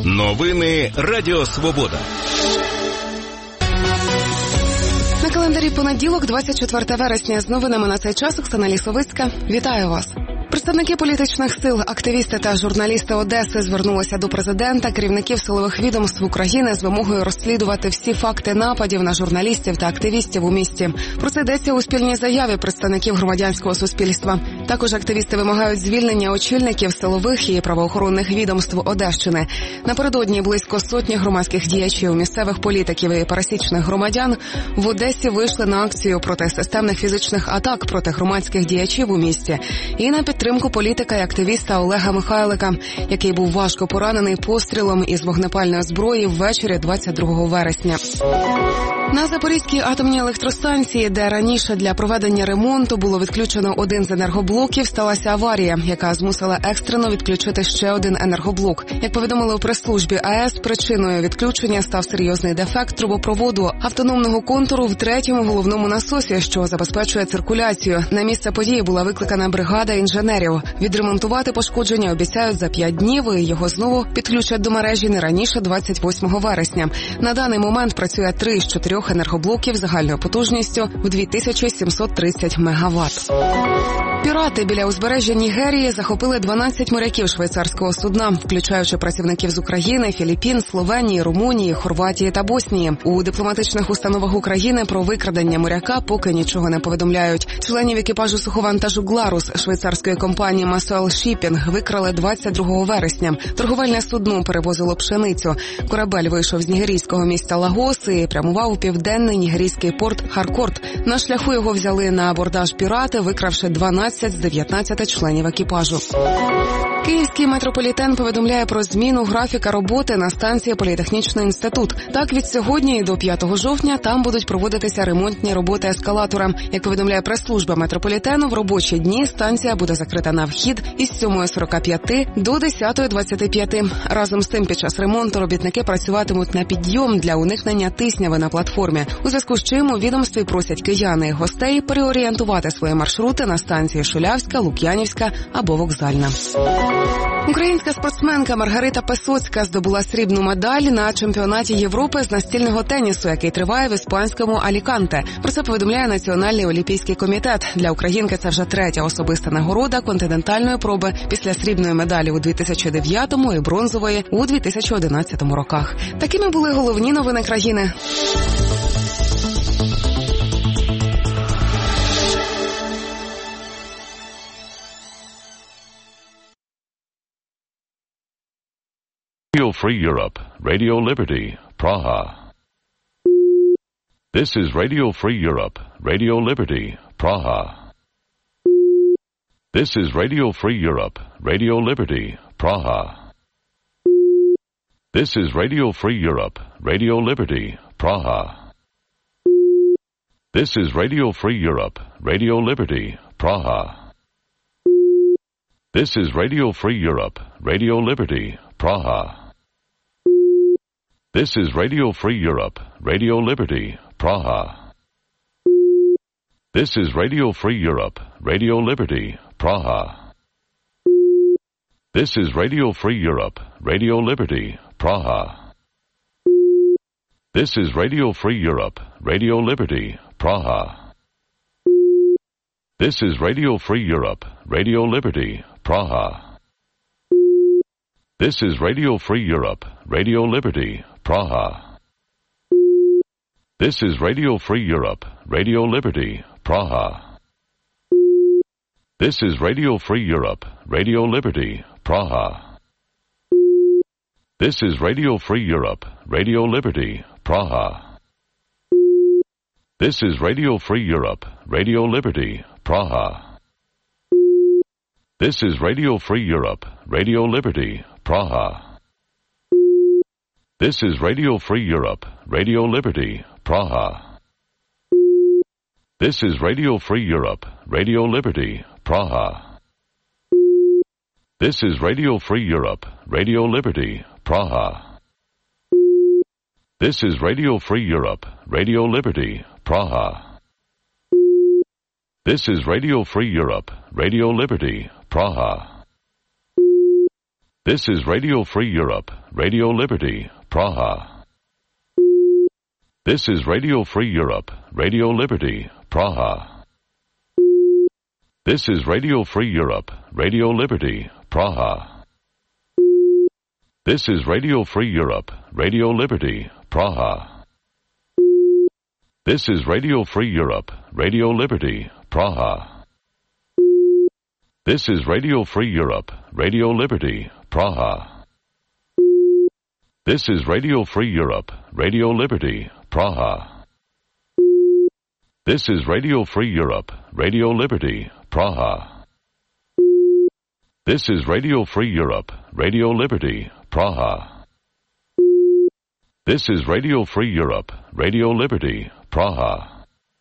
Новини Радіо Свобода. На календарі понеділок, 24 вересня. З новинами на цей час Оксана Лісовицька. Вітаю вас. Представники політичних сил, активісти та журналісти Одеси звернулися до президента, керівників силових відомств України з вимогою розслідувати всі факти нападів на журналістів та активістів у місті. Про це йдеться у спільній заяві представників громадянського суспільства. Також активісти вимагають звільнення очільників силових і правоохоронних відомств Одещини. Напередодні близько сотні громадських діячів, місцевих політиків і пересічних громадян в Одесі вийшли на акцію проти системних фізичних атак проти громадських діячів у місті і на підтримку політика і активіста Олега Михайлика, який був важко поранений пострілом із вогнепальної зброї ввечері 22 вересня. На Запорізькій атомній електростанції, де раніше для проведення ремонту було відключено один з енергоблоків, сталася аварія, яка змусила екстрено відключити ще один енергоблок. Як повідомили у прес-службі АЕС, причиною відключення став серйозний дефект трубопроводу автономного контуру в третьому головному насосі, що забезпечує циркуляцію. На місце події була викликана бригада інженерів. Відремонтувати пошкодження обіцяють за 5 днів, і його знову підключать до мережі не раніше 28 вересня. На даний момент працює 3 з 4 енергоблоків загальною потужністю в 2730 МВт. Пірати біля узбережжя Нігерії захопили 12 моряків швейцарського судна, включаючи працівників з України, Філіппін, Словенії, Румунії, Хорватії та Боснії. У дипломатичних установах України про викрадення моряка поки нічого не повідомляють. Членів екіпажу суховантажу «Гларус» швейцарської компанії «Масуел Шіпінг» викрали 22 вересня. Торговельне судно перевозило пшеницю. Корабель вийшов з нігерійського міста Лагос і прямував у південний нігерійський порт Харкорт. На шляху його взяли на абордаж пірати, викравши 12 з 19 членів екіпажу. Київський метрополітен повідомляє про зміну графіка роботи на станції Політехнічний інститут. Так, від сьогодні і до 5 жовтня там будуть проводитися ремонтні роботи ескалатора. Як повідомляє прес-служба метрополітену, в робочі дні станція буде закрита на вхід із 7:45 до 10:25. Разом з тим, під час ремонту робітники працюватимуть на підйом для уникнення тисняви на платформі. У зв'язку з чим у відомстві просять кияни і гостей переорієнтувати свої маршрути на станції Шулявська, Лук'янівська або Вокзальна. Українська спортсменка Маргарита Песоцька здобула срібну медаль на чемпіонаті Європи з настільного тенісу, який триває в іспанському Аліканте. Про це повідомляє Національний олімпійський комітет. Для українки це вже 3-я особиста нагорода континентальної проби після срібної медалі у 2009 і бронзової у 2011 роках. Такими були головні новини країни. Radio Free Europe, Radio Liberty, Praha. This is Radio Free Europe, Radio Liberty, Praha. This is Radio Free Europe, Radio Liberty, Praha. This is Radio Free Europe, Radio Liberty, Praha. This is Radio Free Europe, Radio Liberty, Praha. This is Radio Free Europe, Radio Liberty, Praha. This is Radio Free Europe, Radio Liberty, Praha. This is Radio Free Europe, Radio Liberty, Praha. This is Radio Free Europe, Radio Liberty, Praha. This is Radio Free Europe, Radio Liberty, Praha. This is Radio Free Europe, Radio Liberty, Praha. This is Radio Free Europe, Radio Liberty, Praha. This is Radio Free Europe, Radio Liberty, Praha. This is Radio Free Europe, Radio Liberty, Praha. This is Radio Free Europe, Radio Liberty, Praha. This is Radio Free Europe, Radio Liberty, Praha. This is Radio Free Europe, Radio Liberty, Praha. This is Radio Free Europe, Radio Liberty, Praha. This is Radio Free Europe, Radio Liberty, Praha. This is Radio Free Europe, Radio Liberty, Praha. This is Radio Free Europe, Radio Liberty, Praha. This is Radio Free Europe, Radio Liberty, Praha. This is Radio Free Europe, Radio Liberty, Praha. This is Radio Free Europe, Radio Liberty, Praha. This is Radio Free Europe, Radio Liberty, Praha. This is Radio Free Europe, Radio Liberty, Praha. This is Radio Free Europe, Radio Liberty, Praha. This is Radio Free Europe, Radio Liberty, Praha. This is Radio Free Europe, Radio Liberty, Praha. This is Radio Free Europe, Radio Liberty, Praha. This is Radio Free Europe, Radio Liberty, Praha. This is Radio Free Europe, Radio Liberty, Praha.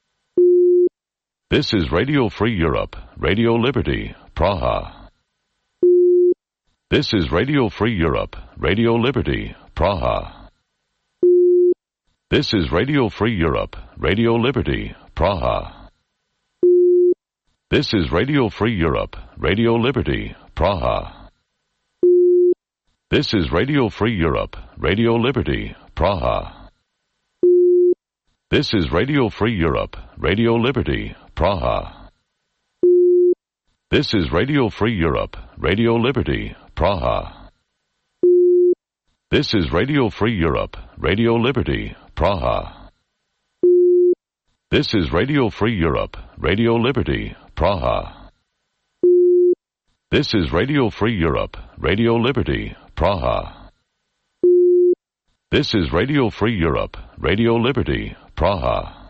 This is Radio Free Europe, Radio Liberty, Praha. This is Radio Free Europe, Radio Liberty, Praha. This is Radio Free Europe, Radio Liberty, Praha. This is Radio Free Europe, Radio Liberty, Praha. This is Radio Free Europe, Radio Liberty, Praha. This is Radio Free Europe, Radio Liberty, Praha. This is Radio Free Europe, Radio Liberty, Praha. This is Radio Free Europe, Radio Liberty, Praha. This is Radio Free Europe, Radio Liberty, Praha. This is Radio Free Europe, Radio Liberty, Praha. This is Radio Free Europe, Radio Liberty, Praha.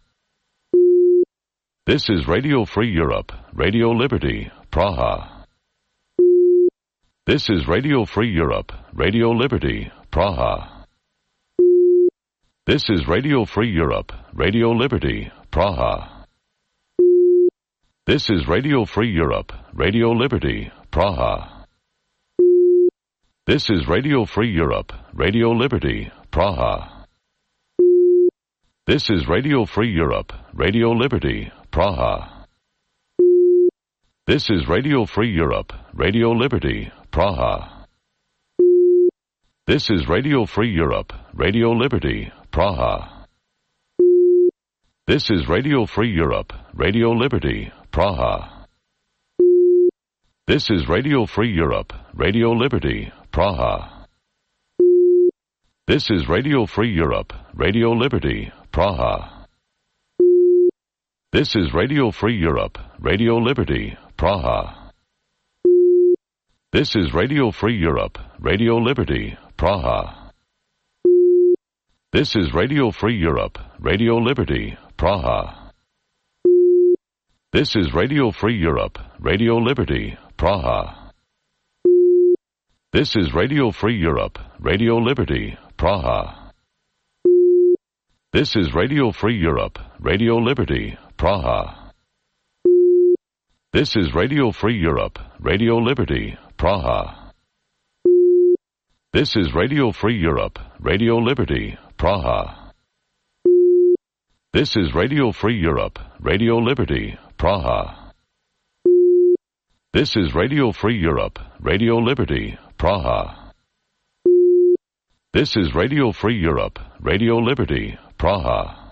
This is Radio Free Europe, Radio Liberty, Praha. This is Radio Free Europe, Radio Liberty, Praha. This is Radio Free Europe, Radio Liberty, Praha. This is Radio Free Europe, Radio Liberty, Praha. This is Radio Free Europe, Radio Liberty, Praha. This is Radio Free Europe, Radio Liberty, Praha. This is Radio Free Europe, Radio Liberty, Praha. This is Radio Free Europe, Radio Liberty, Praha. This is Radio Free Europe, Radio Liberty, Praha. This is Radio Free Europe, Radio Liberty, Praha. This is Radio Free Europe, Radio Liberty, Praha. This is Radio Free Europe, Radio Liberty, Praha. This is Radio Free Europe, Radio Liberty, Praha. This is Radio Free Europe, Radio Liberty, Praha. This is Radio Free Europe, Radio Liberty, Praha. This is Radio Free Europe, Radio Liberty, Praha. This is Radio Free Europe, Radio Liberty, Praha. This is Radio Free Europe, Radio Liberty, Praha. This is Radio Free Europe, Radio Liberty, Praha. This is Radio Free Europe, Radio Liberty, Praha. This is Radio Free Europe, Radio Liberty, Praha. This is Radio Free Europe, Radio Liberty, Praha.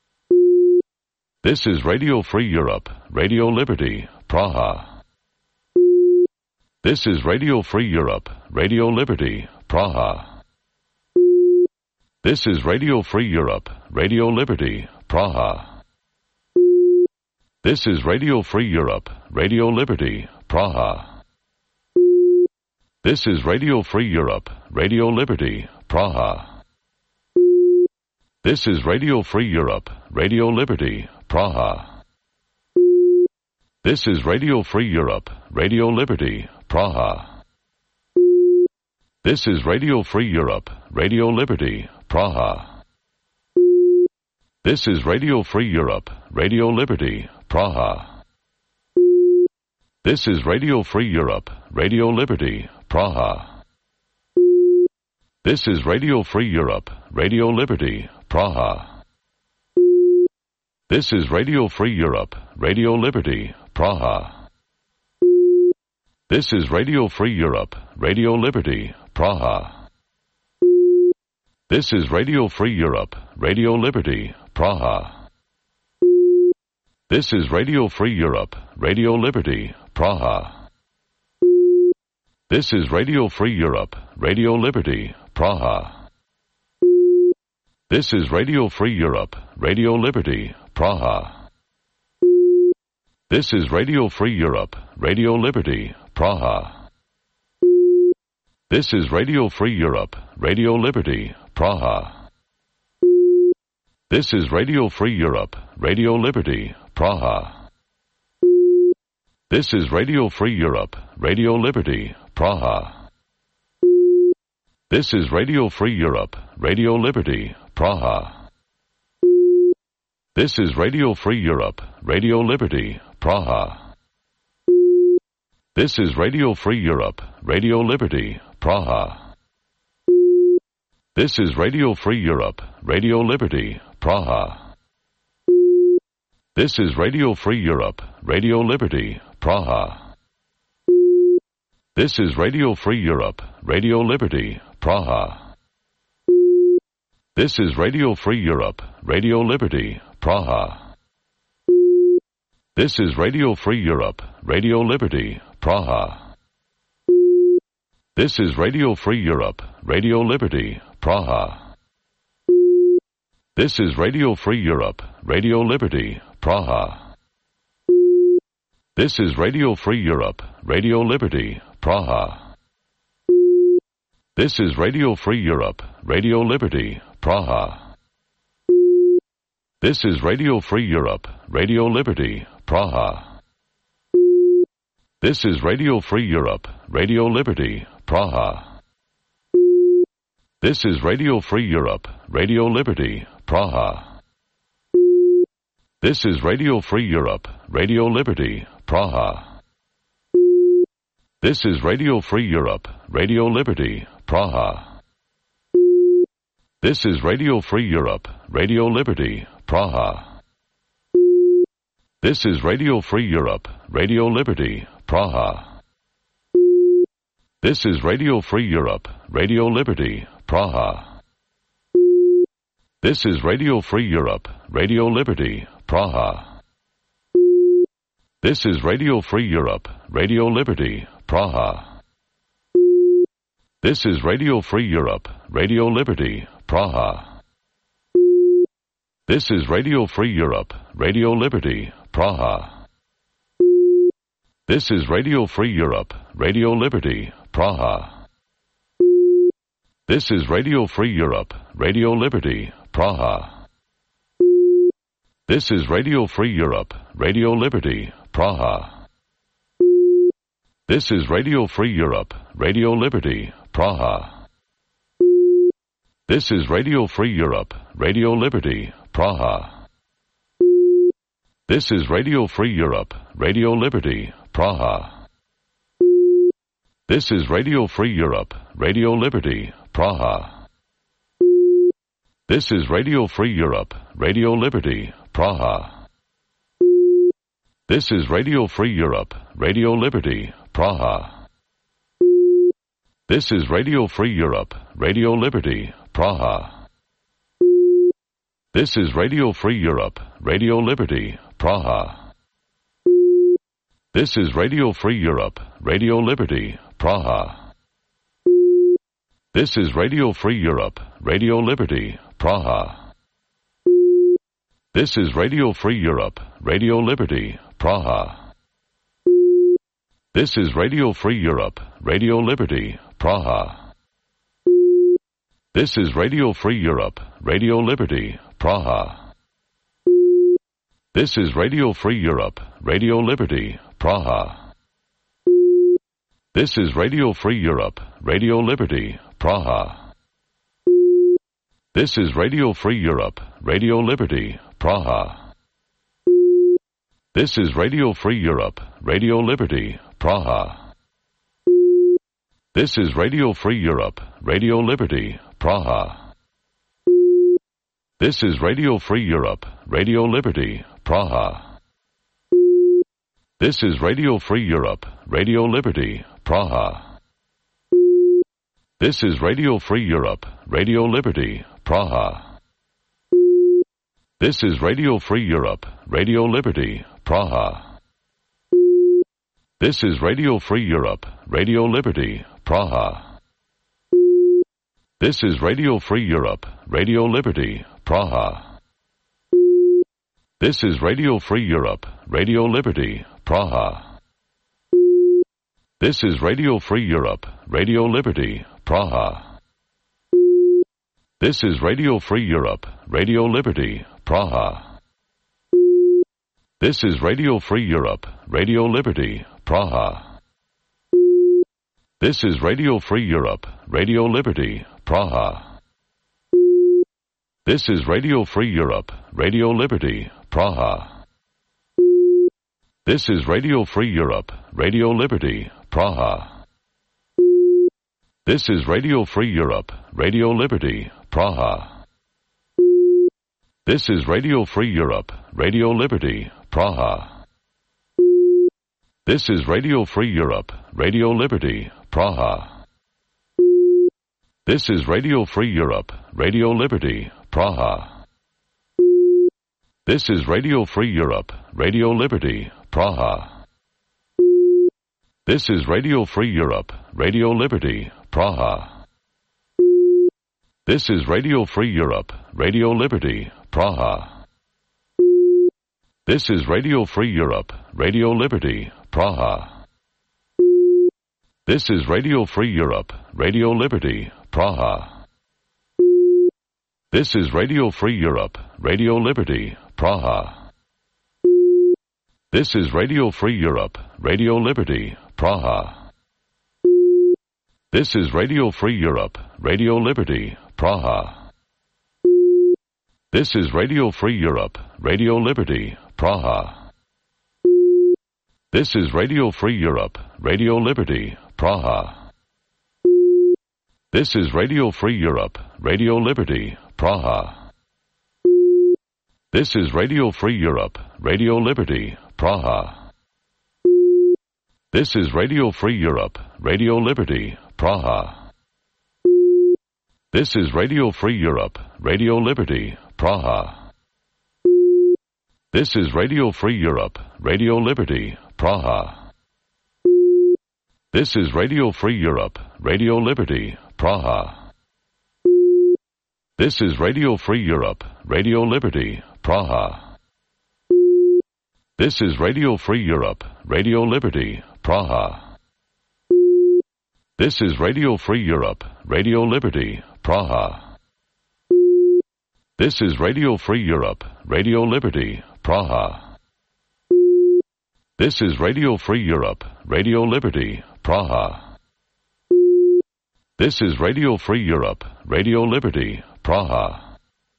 This is Radio Free Europe, Radio Liberty, Praha. This is Radio Free Europe, Radio Liberty, Praha. This is Radio Free Europe, Radio Liberty, Praha. This is Radio Free Europe, Radio Liberty, Praha. This is Radio Free Europe, Radio Liberty, Praha. This is Radio Free Europe, Radio Liberty, Praha. This is Radio Free Europe, Radio Liberty, Praha. This is Radio Free Europe, Radio Liberty, Praha. This is Radio Free Europe, Radio Liberty, Praha. This is Radio Free Europe, Radio Liberty, Praha. This is Radio Free Europe, Radio Liberty, Praha. This is Radio Free Europe, Radio Liberty, Praha. This is Radio Free Europe, Radio Liberty, Praha. This is Radio Free Europe, Radio Liberty, Praha. This is Radio Free Europe, Radio Liberty, Praha. This is Radio Free Europe, Radio Liberty, Praha. This is Radio Free Europe, Radio Liberty, Praha. This is Radio Free Europe, Radio Liberty, Praha. This is Radio Free Europe, Radio Liberty, Praha. This is Radio Free Europe, Radio Liberty, Praha. This is Radio Free Europe, Radio Liberty, Praha. This is Radio Free Europe, Radio Liberty, Praha. This is Radio Free Europe, Radio Liberty, Praha. This is Radio Free Europe, Radio Liberty, Praha. This is Radio Free Europe, Radio Liberty, Praha. This is Radio Free Europe, Radio Liberty, Praha. This is Radio Free Europe, Radio Liberty, Praha. This is Radio Free Europe, Radio Liberty, Praha. This is Radio Free Europe, Radio Liberty, Praha. This is Radio Free Europe, Radio Liberty, Praha. This is Radio Free Europe, Radio Liberty, Praha. This is Radio Free Europe, Radio Liberty, Praha. This is Radio Free Europe, Radio Liberty, Praha. This is Radio Free Europe, Radio Liberty, Praha. This is Radio Free Europe, Radio Liberty, Praha. This is Radio Free Europe, Radio Liberty, Praha. This is Radio Free Europe, Radio Liberty, Praha. This is Radio Free Europe, Radio Liberty, Praha. This is Radio Free Europe, Radio Liberty, Praha. This is Radio Free Europe, Radio Liberty, Praha. This is Radio Free Europe, Radio Liberty, Praha. This is Radio Free Europe, Radio Liberty, Praha. This is Radio Free Europe, Radio Liberty, Praha. This is Radio Free Europe, Radio Liberty, Praha. This is Radio Free Europe, Radio Liberty, Praha. This is Radio Free Europe, Radio Liberty, Praha. This is Radio Free Europe, Radio Liberty, Praha. This is Radio Free Europe, Radio Liberty, Praha. This is Radio Free Europe, Radio Liberty, Praha. This is Radio Free Europe, Radio Liberty, Praha. This is Radio Free Europe, Radio Liberty, Praha. This is Radio Free Europe, Radio Liberty, Praha. This is Radio Free Europe, Radio Liberty, Praha. This is Radio Free Europe, Radio Liberty, Praha. This is Radio Free Europe, Radio Liberty, Praha. This is Radio Free Europe, Radio Liberty, Praha. This is Radio Free Europe, Radio Liberty, Praha. This is Radio Free Europe, Radio Liberty, Praha. This is Radio Free Europe, Radio Liberty, Praha. This is Radio Free Europe, Radio Liberty, Praha. This is Radio Free Europe, Radio Liberty, Praha. This is Radio Free Europe, Radio Liberty, Praha. This is Radio Free Europe, Radio Liberty, Praha. This is Radio Free Europe, Radio Liberty, Praha. This is Radio Free Europe, Radio Liberty, Praha. This is Radio Free Europe, Radio Liberty, Praha. This is Radio Free Europe, Radio Liberty, Praha. This is Radio Free Europe, Radio Liberty, Praha. This is Radio Free Europe, Radio Liberty, Praha. This is Radio Free Europe, Radio Liberty, Praha. This is Radio Free Europe, Radio Liberty, Praha. This is Radio Free Europe, Radio Liberty, Praha. This is Radio Free Europe, Radio Liberty, Praha. This is Radio Free Europe, Radio Liberty, Praha. This is Radio Free Europe, Radio Liberty, Praha. This is Radio Free Europe, Radio Liberty, Praha. This is Radio Free Europe, Radio Liberty, Praha. This is Radio Free Europe, Radio Liberty, Praha. This is Radio Free Europe, Radio Liberty, Praha. This is Radio Free Europe, Radio Liberty, Praha. This is Radio Free Europe, Radio Liberty, Praha. This is Radio Free Europe, Radio Liberty, Praha. This is Radio Free Europe, Radio Liberty, Praha. This is Radio Free Europe, Radio Liberty, Praha. This is Radio Free Europe, Radio Liberty, Praha. This is Radio Free Europe, Radio Liberty, Praha. This is Radio Free Europe, Radio Liberty, Praha. This is Radio Free Europe, Radio Liberty, Praha. This is Radio Free Europe, Radio Liberty, Praha. This is Radio Free Europe, Radio Liberty, Praha. This is Radio Free Europe, Radio Liberty, Praha. This is Radio Free Europe, Radio Liberty, Praha. This is Radio Free Europe, Radio Liberty, Praha. This is Radio Free Europe, Radio Liberty, Praha. This is Radio Free Europe, Radio Liberty, Praha. This is Radio Free Europe, Radio Liberty, Praha. This is Radio Free Europe, Radio Liberty, Praha. This is Radio Free Europe, Radio Liberty, Praha. This is Radio Free Europe, Radio Liberty, Praha. This is Radio Free Europe, Radio Liberty, Praha. This is Radio Free Europe, Radio Liberty, Praha. This is Radio Free Europe, Radio Liberty, Praha. This is Radio Free Europe, Radio Liberty, Praha. This is Radio Free Europe, Radio Liberty, Praha. This is Radio Free Europe, Radio Liberty, Praha.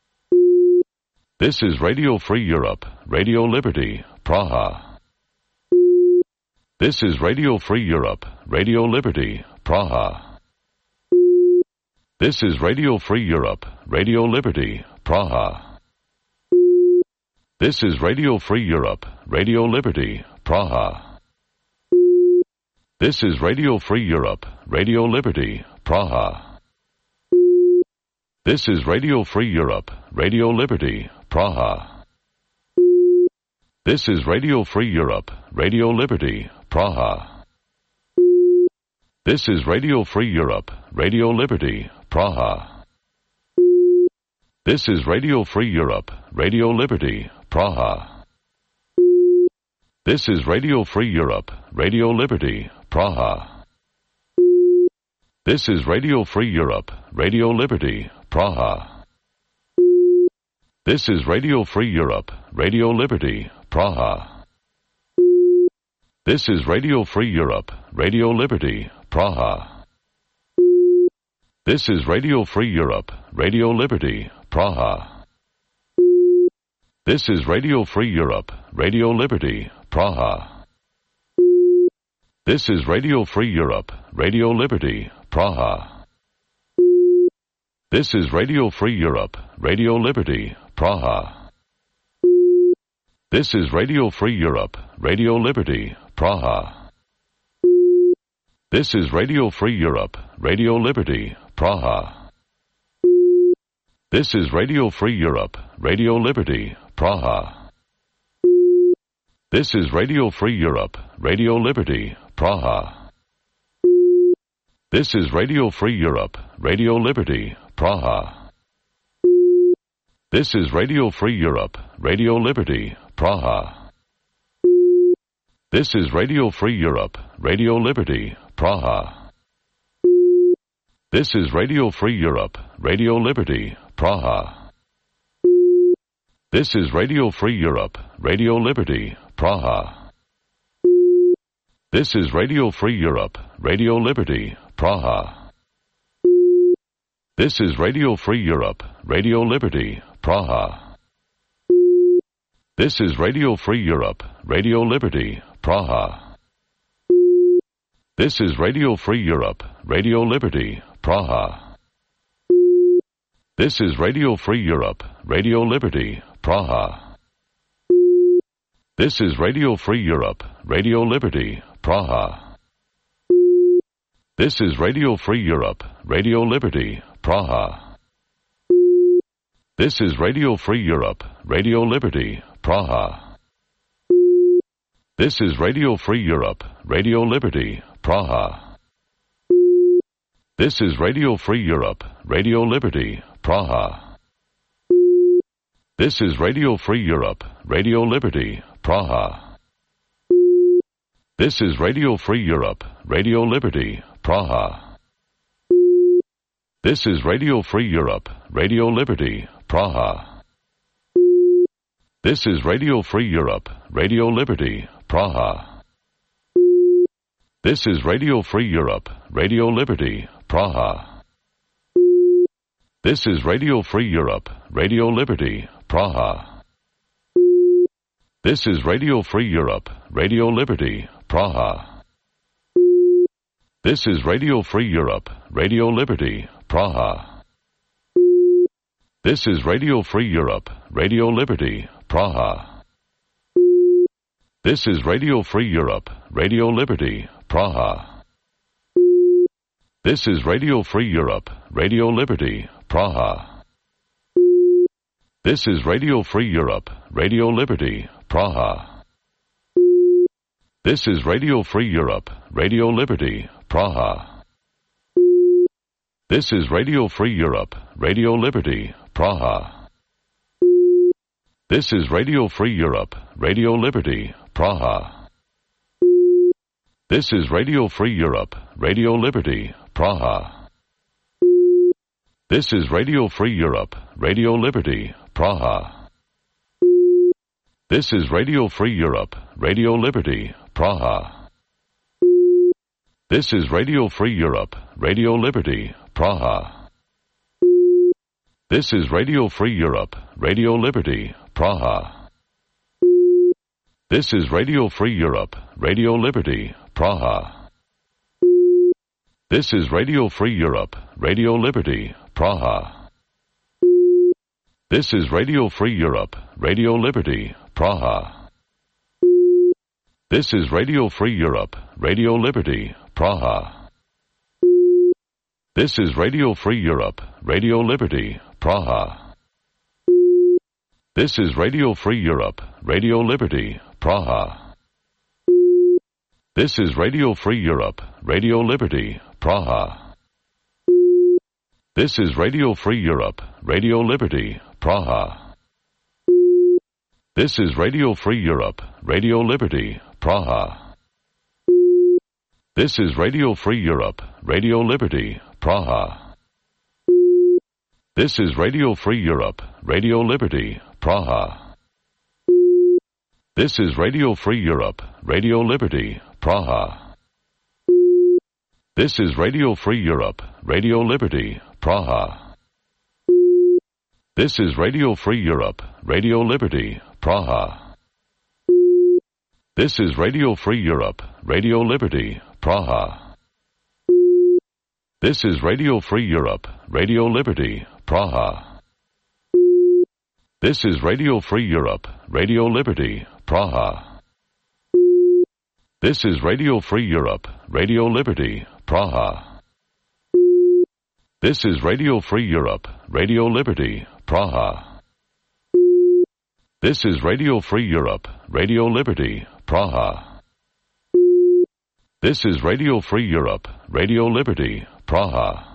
This is Radio Free Europe, Radio Liberty, Praha. This is Radio Free Europe, Radio Liberty, Praha. This is Radio Free Europe, Radio Liberty, Praha. This is Radio Free Europe, Radio Liberty, Praha. This is Radio Free Europe, Radio Liberty, Praha. This is Radio Free Europe, Radio Liberty, Praha. This is Radio Free Europe, Radio Liberty, Praha. This is Radio Free Europe, Radio Liberty, Praha. This is Radio Free Europe, Radio Liberty, Praha. This is Radio Free Europe, Radio Liberty, Praha. This is Radio Free Europe, Radio Liberty, Praha. This is Radio Free Europe, Radio Liberty, Praha. This is Radio Free Europe, Radio Liberty, Praha. This is Radio Free Europe, Radio Liberty, Praha. This is Radio Free Europe, Radio Liberty, Praha. This is Radio Free Europe, Radio Liberty, Praha. This is Radio Free Europe, Radio Liberty, Praha. This is Radio Free Europe, Radio Liberty, Praha. This is Radio Free Europe, Radio Liberty, Praha. This is Radio Free Europe, Radio Liberty, Praha. This is Radio Free Europe, Radio Liberty, Praha. This is Radio Free Europe, Radio Liberty, Praha. This is Radio Free Europe, Radio Liberty, Praha. This is Radio Free Europe, Radio Liberty, Praha. This is Radio Free Europe, Radio Liberty, Praha. This is Radio Free Europe, Radio Liberty, Praha. This is Radio Free Europe, Radio Liberty, Praha. This is Radio Free Europe, Radio Liberty, Praha. This is Radio Free Europe, Radio Liberty, Praha. This is Radio Free Europe, Radio Liberty, Praha. This is Radio Free Europe, Radio Liberty, Praha. This is Radio Free Europe, Radio Liberty, Praha. This is Radio Free Europe, Radio Liberty, Praha. This is Radio Free Europe, Radio Liberty, Praha. This is Radio Free Europe, Radio Liberty, Praha. This is Radio Free Europe, Radio Liberty, Praha. This is Radio Free Europe, Radio Liberty, Praha. This is Radio Free Europe, Radio Liberty, Praha. This is Radio Free Europe, Radio Liberty, Praha. This is Radio Free Europe, Radio Liberty, Praha. This is Radio Free Europe, Radio Liberty, Praha. This is Radio Free Europe, Radio Liberty, Praha. This is Radio Free Europe, Radio Liberty, Praha. This is Radio Free Europe, Radio Liberty, Praha. This is Radio Free Europe, Radio Liberty, Praha. This is Radio Free Europe, Radio Liberty, Praha. This is Radio Free Europe, Radio Liberty, Praha. This is Radio Free Europe, Radio Liberty, Praha. This is Radio Free Europe, Radio Liberty, Praha. This is Radio Free Europe, Radio Liberty, Praha. This is Radio Free Europe, Radio Liberty, Praha. This is Radio Free Europe, Radio Liberty, Praha. This is Radio Free Europe, Radio Liberty, Praha. This is Radio Free Europe, Radio Liberty, Praha. This is Radio Free Europe, Radio Liberty, Praha. This is Radio Free Europe, Radio Liberty, Praha. This is Radio Free Europe, Radio Liberty, Praha. This is Radio Free Europe, Radio Liberty, Praha. This is Radio Free Europe, Radio Liberty, Praha. This is Radio Free Europe, Radio Liberty, Praha. This is Radio Free Europe, Radio Liberty, Praha. This is Radio Free Europe, Radio Liberty, Praha. This is Radio Free Europe, Radio Liberty, Praha. This is Radio Free Europe, Radio Liberty, Praha. This is Radio Free Europe, Radio Liberty, Praha. This is Radio Free Europe, Radio Liberty, Praha. This is Radio Free Europe, Radio Liberty, Praha. This is Radio Free Europe, Radio Liberty, Praha. This is Radio Free Europe, Radio Liberty, Praha. This is Radio Free Europe, Radio Liberty, Praha. This is Radio Free Europe, Radio Liberty, Praha. This is Radio Free Europe, Radio Liberty, Praha. This is Radio Free Europe, Radio Liberty, Praha. This is Radio Free Europe, Radio Liberty, Praha. This is Radio Free Europe, Radio Liberty, Praha. This is Radio Free Europe, Radio Liberty, Praha. This is Radio Free Europe, Radio Liberty, Praha.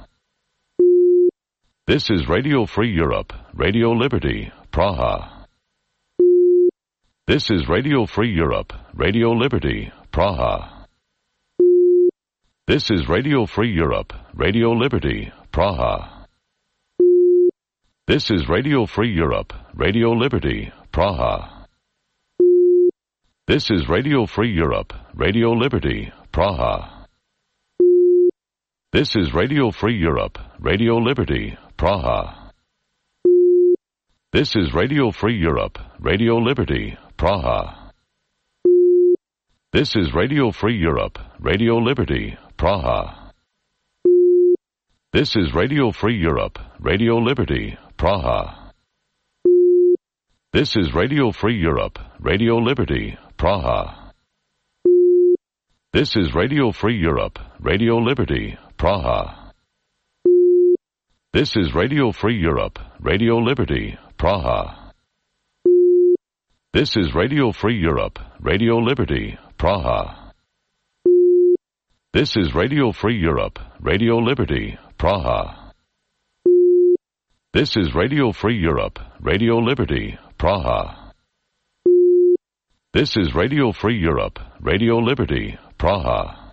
This is Radio Free Europe, Radio Liberty, Praha. This is Radio Free Europe, Radio Liberty, Praha. This is Radio Free Europe, Radio Liberty, Praha. This is Radio Free Europe, Radio Liberty, Praha. This is Radio Free Europe, Radio Liberty, Praha. This is Radio Free Europe, Radio Liberty, Praha. This is Radio Free Europe, Radio Liberty, Praha. This is Radio Free Europe, Radio Liberty, Praha. This is Radio Free Europe, Radio Liberty, Praha. This is Radio Free Europe, Radio Liberty, Praha. This is Radio Free Europe, Radio Liberty, Praha. This is Radio Free Europe, Radio Liberty, Praha. This is Radio Free Europe, Radio Liberty, Praha. This is Radio Free Europe, Radio Liberty, Praha. This is Radio Free Europe, Radio Liberty, Praha. This is Radio Free Europe, Radio Liberty, Praha.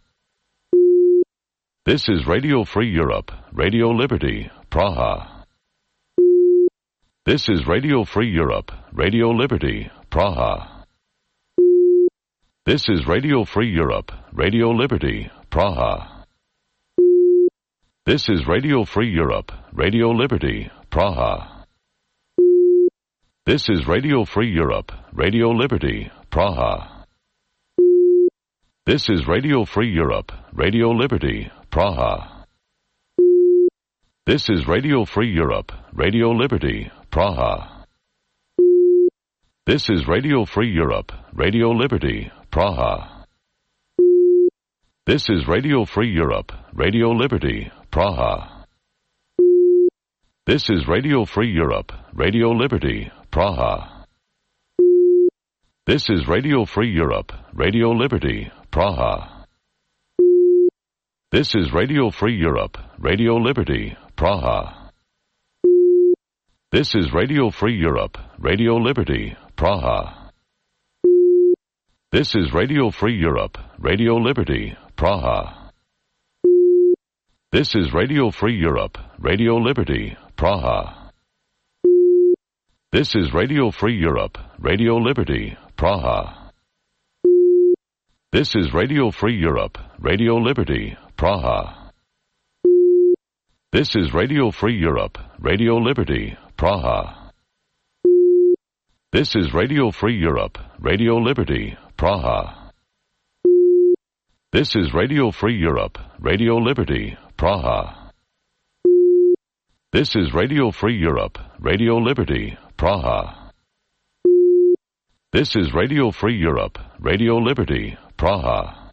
This is Radio Free Europe, Radio Liberty, Praha. This is Radio Free Europe, Radio Liberty, Praha. This is Radio Free Europe, Radio Liberty, Praha. This is Radio Free Europe, Radio Liberty, Praha. This is Radio Free Europe, Radio Liberty, Praha. This is Radio Free Europe, Radio Liberty, Praha. This is Radio Free Europe, Radio Liberty, Praha. This is Radio Free Europe, Radio Liberty, Praha. This is Radio Free Europe, Radio Liberty, Praha. This is Radio Free Europe, Radio Liberty, Praha. This is Radio Free Europe, Radio Liberty, Praha. This is Radio Free Europe, Radio Liberty, Praha. This is Radio Free Europe, Radio Liberty, Praha. This is Radio Free Europe, Radio Liberty, Praha. This is Radio Free Europe, Radio Liberty, Praha. This is Radio Free Europe, Radio Liberty, Praha. This is Radio Free Europe, Radio Liberty, Praha. This is Radio Free Europe, Radio Liberty, Praha. This is Radio Free Europe, Radio Liberty, Praha. This is Radio Free Europe, Radio Liberty, Praha. This is Radio Free Europe, Radio Liberty, Praha. This is Radio Free Europe, Radio Liberty, Praha.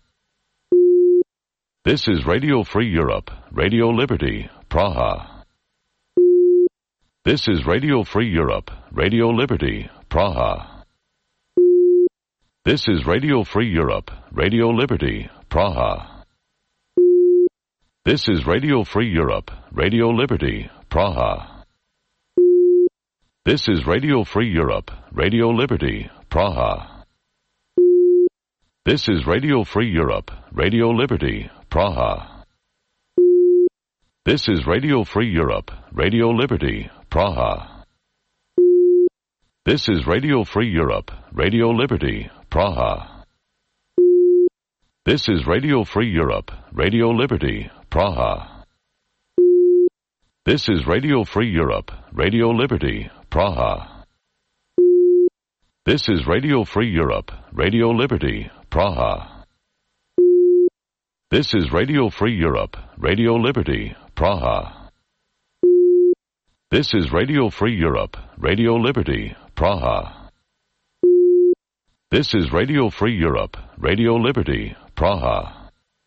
This is Radio Free Europe, Radio Liberty, Praha. This is Radio Free Europe, Radio Liberty, Praha. This is Radio Free Europe, Radio Liberty, Praha. This is Radio Free Europe, Radio Liberty, Praha. This is Radio Free Europe, Radio Liberty, Praha. This is Radio Free Europe, Radio Liberty, Praha. This is Radio Free Europe, Radio Liberty, Praha. This is Radio Free Europe, Radio Liberty, Praha. This is Radio Free Europe, Radio Liberty, Praha. This is Radio Free Europe, Radio Liberty, Praha. This is Radio Free Europe, Radio Liberty, Praha. This is Radio Free Europe, Radio Liberty, Praha. This is Radio Free Europe, Radio Liberty, Praha. This is Radio Free Europe, Radio Liberty, Praha.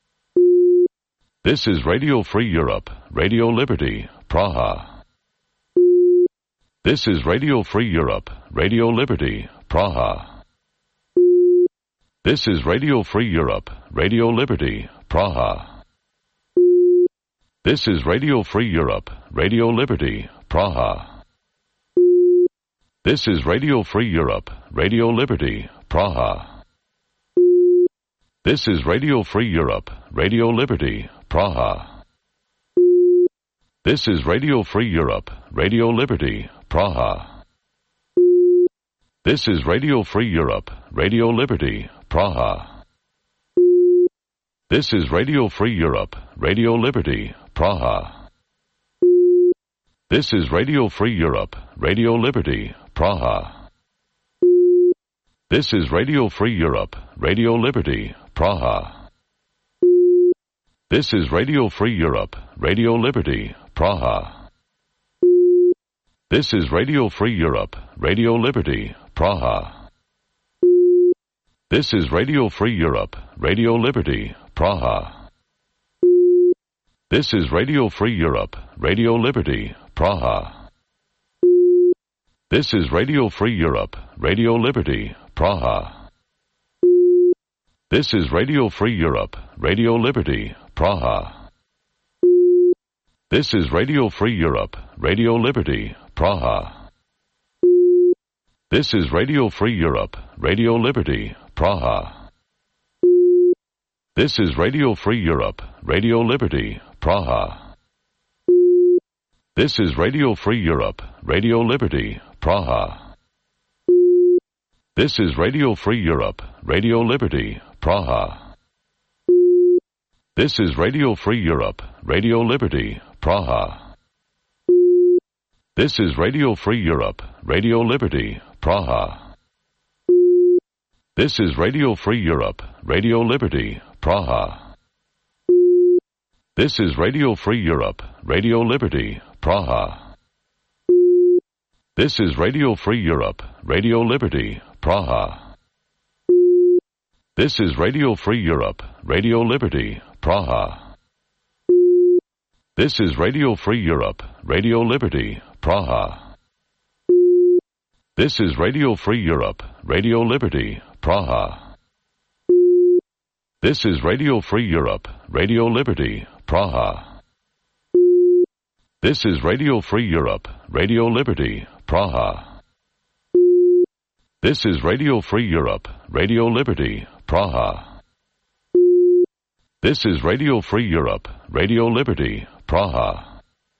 This is Radio Free Europe, Radio Liberty, Praha. This is Radio Free Europe, Radio Liberty, Praha. This is Radio Free Europe, Radio Liberty, Praha. This is Radio Free Europe, Radio Liberty, Praha. This is Radio Free Europe, Radio Liberty, Praha. This is Radio Free Europe, Radio Liberty, Praha. This is Radio Free Europe, Radio Liberty, Praha. This is Radio Free Europe, Radio Liberty, Praha. This is Radio Free Europe, Radio Liberty, Praha. This is Radio Free Europe, Radio Liberty, Praha. This is Radio Free Europe, Radio Liberty, Praha. This is Radio Free Europe, Radio Liberty, Praha. This is Radio Free Europe, Radio Liberty, Praha. This is Radio Free Europe, Radio Liberty, Praha. This is Radio Free Europe, Radio Liberty, Praha. This is Radio Free Europe, Radio Liberty, Praha. This is Radio Free Europe, Radio Liberty, Praha. This is Radio Free Europe, Radio Liberty, Praha. This is Radio Free Europe, Radio Liberty, Praha. This is Radio Free Europe, Radio Liberty, Praha. This is Radio Free Europe, Radio Liberty, Praha. This is Radio Free Europe, Radio Liberty, Praha. This is Radio Free Europe, Radio Liberty, Praha. This is Radio Free Europe, Radio Liberty, Praha. This is Radio Free Europe, Radio Liberty, Praha. This is Radio Free Europe, Radio Liberty, Praha. This is Radio Free Europe, Radio Liberty, Praha. This is Radio Free Europe, Radio Liberty, Praha. This is Radio Free Europe, Radio Liberty, Praha. This is Radio Free Europe, Radio Liberty, Praha. This is Radio Free Europe, Radio Liberty, Praha. This is Radio Free Europe, Radio Liberty, Praha. This is Radio Free Europe, Radio Liberty, Praha. This is Radio Free Europe, Radio Liberty, Praha.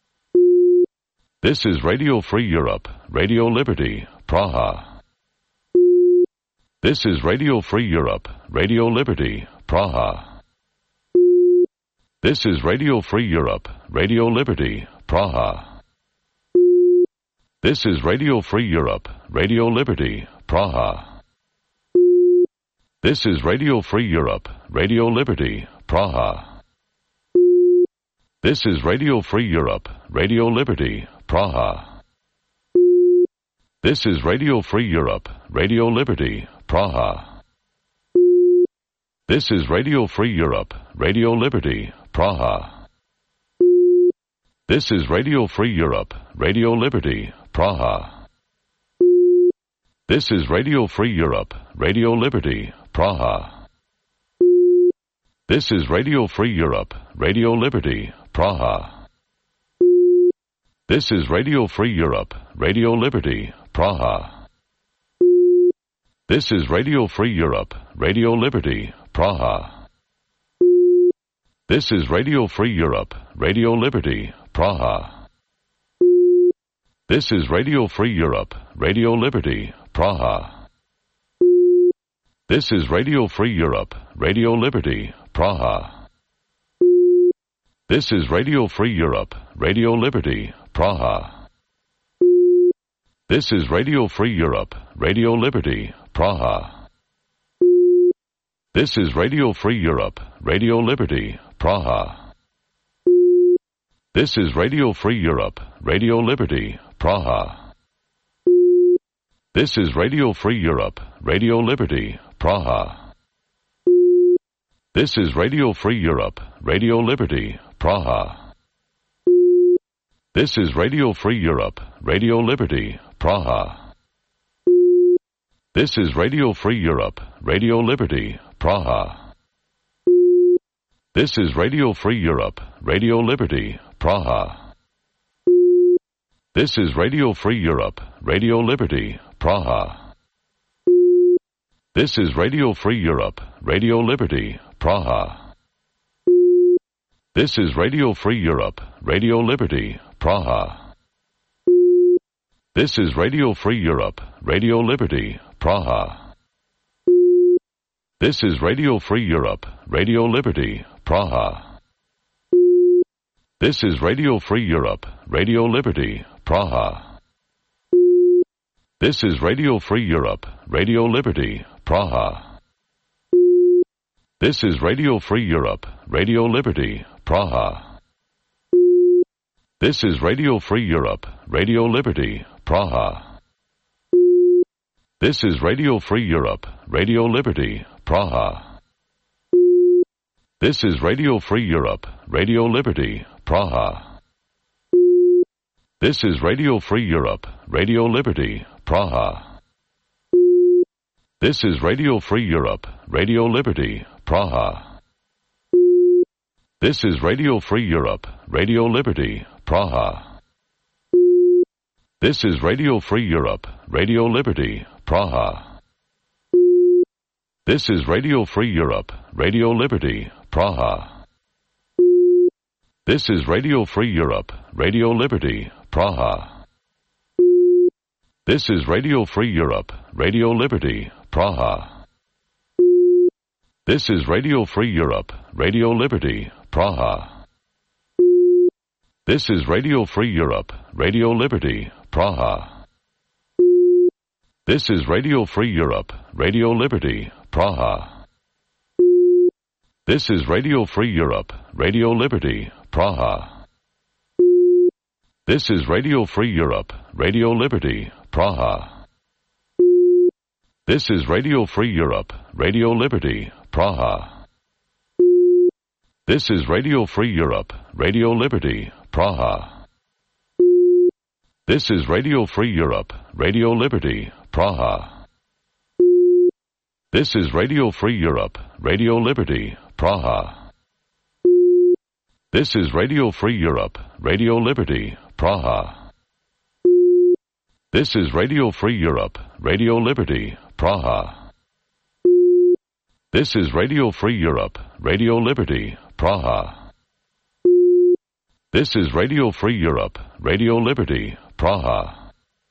This is Radio Free Europe, Radio Liberty, Praha. This is Radio Free Europe, Radio Liberty, Praha. This is Radio Free Europe, Radio Liberty, Praha. This is Radio Free Europe, Radio Liberty, Praha. This is Radio Free Europe, Radio Liberty, Praha. This is Radio Free Europe, Radio Liberty, Praha. This is Radio Free Europe, Radio Liberty, Praha. This is Radio Free Europe, Radio Liberty, Praha. This is Radio Free Europe, Radio Liberty, Praha. This is Radio Free Europe, Radio Liberty, Praha. This is Radio Free Europe, Radio Liberty, Praha. This is Radio Free Europe, Radio Liberty, Praha. This is Radio Free Europe, Radio Liberty, Praha. This is Radio Free Europe, Radio Liberty, Praha. This is Radio Free Europe, Radio Liberty, Praha. This is Radio Free Europe, Radio Liberty, Praha. This is Radio Free Europe, Radio Liberty, Praha. This is Radio Free Europe, Radio Liberty, Praha. This is Radio Free Europe, Radio Liberty, Praha. This is Radio Free Europe, Radio Liberty, Praha. This is Radio Free Europe, Radio Liberty, Praha. This is Radio Free Europe, Radio Liberty, Praha. This is Radio Free Europe, Radio Liberty, Praha. This is Radio Free Europe, Radio Liberty, Praha. This is Radio Free Europe, Radio Liberty, Praha. This is Radio Free Europe, Radio Liberty, Praha. This is Radio Free Europe, Radio Liberty, Praha. This is Radio Free Europe, Radio Liberty, Praha. This is Radio Free Europe, Radio Liberty, Praha. This is Radio Free Europe, Radio Liberty, Praha. This is Radio Free Europe, Radio Liberty, Praha. This is Radio Free Europe, Radio Liberty, Praha. This is Radio Free Europe, Radio Liberty, Praha. This is Radio Free Europe, Radio Liberty, Praha. This is Radio Free Europe, Radio Liberty, Praha. This is Radio Free Europe, Radio Liberty, Praha. This is Radio Free Europe, Radio Liberty, Praha. This is Radio Free Europe, Radio Liberty, Praha. This is Radio Free Europe, Radio Liberty, Praha. This is Radio Free Europe, Radio Liberty, Praha. This is Radio Free Europe, Radio Liberty, Praha. This is Radio Free Europe, Radio Liberty, Praha. This is Radio Free Europe, Radio Liberty, Praha. This is Radio Free Europe, Radio Liberty, Praha. This is Radio Free Europe, Radio Liberty, Praha. This is Radio Free Europe, Radio Liberty, Praha. This is Radio Free Europe, Radio Liberty, Praha. This is Radio Free Europe, Radio Liberty, Praha. This is Radio Free Europe, Radio Liberty, Praha. This is Radio Free Europe, Radio Liberty, Praha. This is Radio Free Europe, Radio Liberty, Praha. This is Radio Free Europe, Radio Liberty, Praha. This is Radio Free Europe, Radio Liberty, Praha. This is Radio Free Europe, Radio Liberty, Praha. This is Radio Free Europe, Radio Liberty, Praha. This is Radio Free Europe, Radio Liberty, Praha.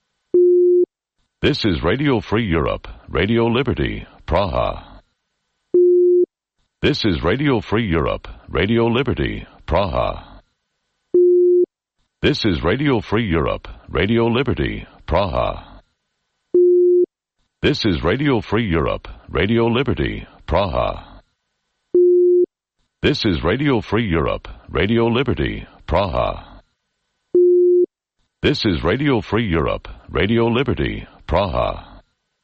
This is Radio Free Europe, Radio Liberty, Praha. This is Radio Free Europe, Radio Liberty, Praha. This is Radio Free Europe, Radio Liberty, Praha. This is Radio Free Europe, Radio Liberty, Praha. This is Radio Free Europe, Radio Liberty, Praha. This is Radio Free Europe, Radio Liberty, Praha.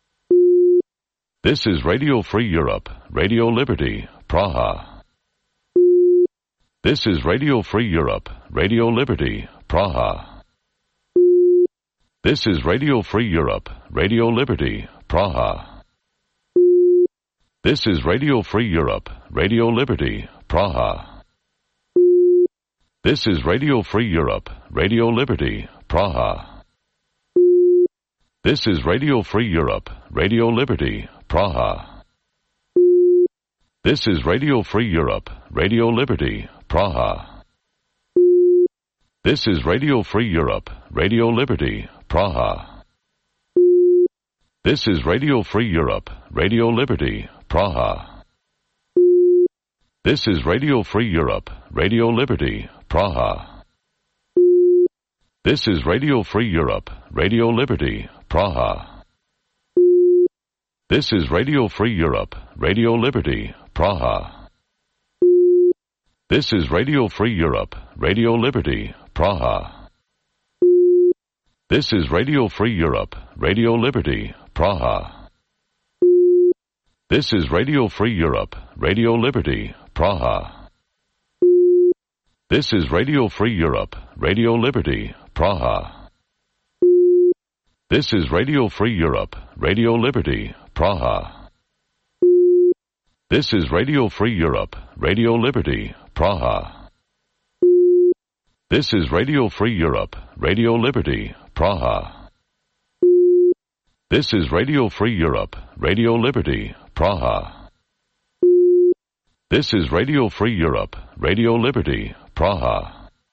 This is Radio Free Europe, Radio Liberty, Praha. This is Radio Free Europe, Radio Liberty, Praha. This is Radio Free Europe, Radio Liberty, Praha. This is Radio Free Europe, Radio Liberty, Praha. This is Radio Free Europe, Radio Liberty, Praha. This is Radio Free Europe, Radio Liberty, Praha. This is Radio Free Europe, Radio Liberty, Praha. This is Radio Free Europe, Radio Liberty, Praha. This is Radio Free Europe, Radio Liberty, Praha. This is Radio Free Europe, Radio Liberty, Praha. This is Radio Free Europe, Radio Liberty, Praha. This is Radio Free Europe, Radio Liberty, Praha. This is Radio Free Europe, Radio Liberty, Praha. This is Radio Free Europe, Radio Liberty, Praha. This is Radio Free Europe, Radio Liberty, Praha. This is Radio Free Europe, Radio Liberty, Praha. This is Radio Free Europe, Radio Liberty, Praha. This is Radio Free Europe, Radio Liberty, Praha. This is Radio Free Europe, Radio Liberty, Praha. This is Radio Free Europe, Radio Liberty, Praha. This is Radio Free Europe, Radio Liberty, Praha.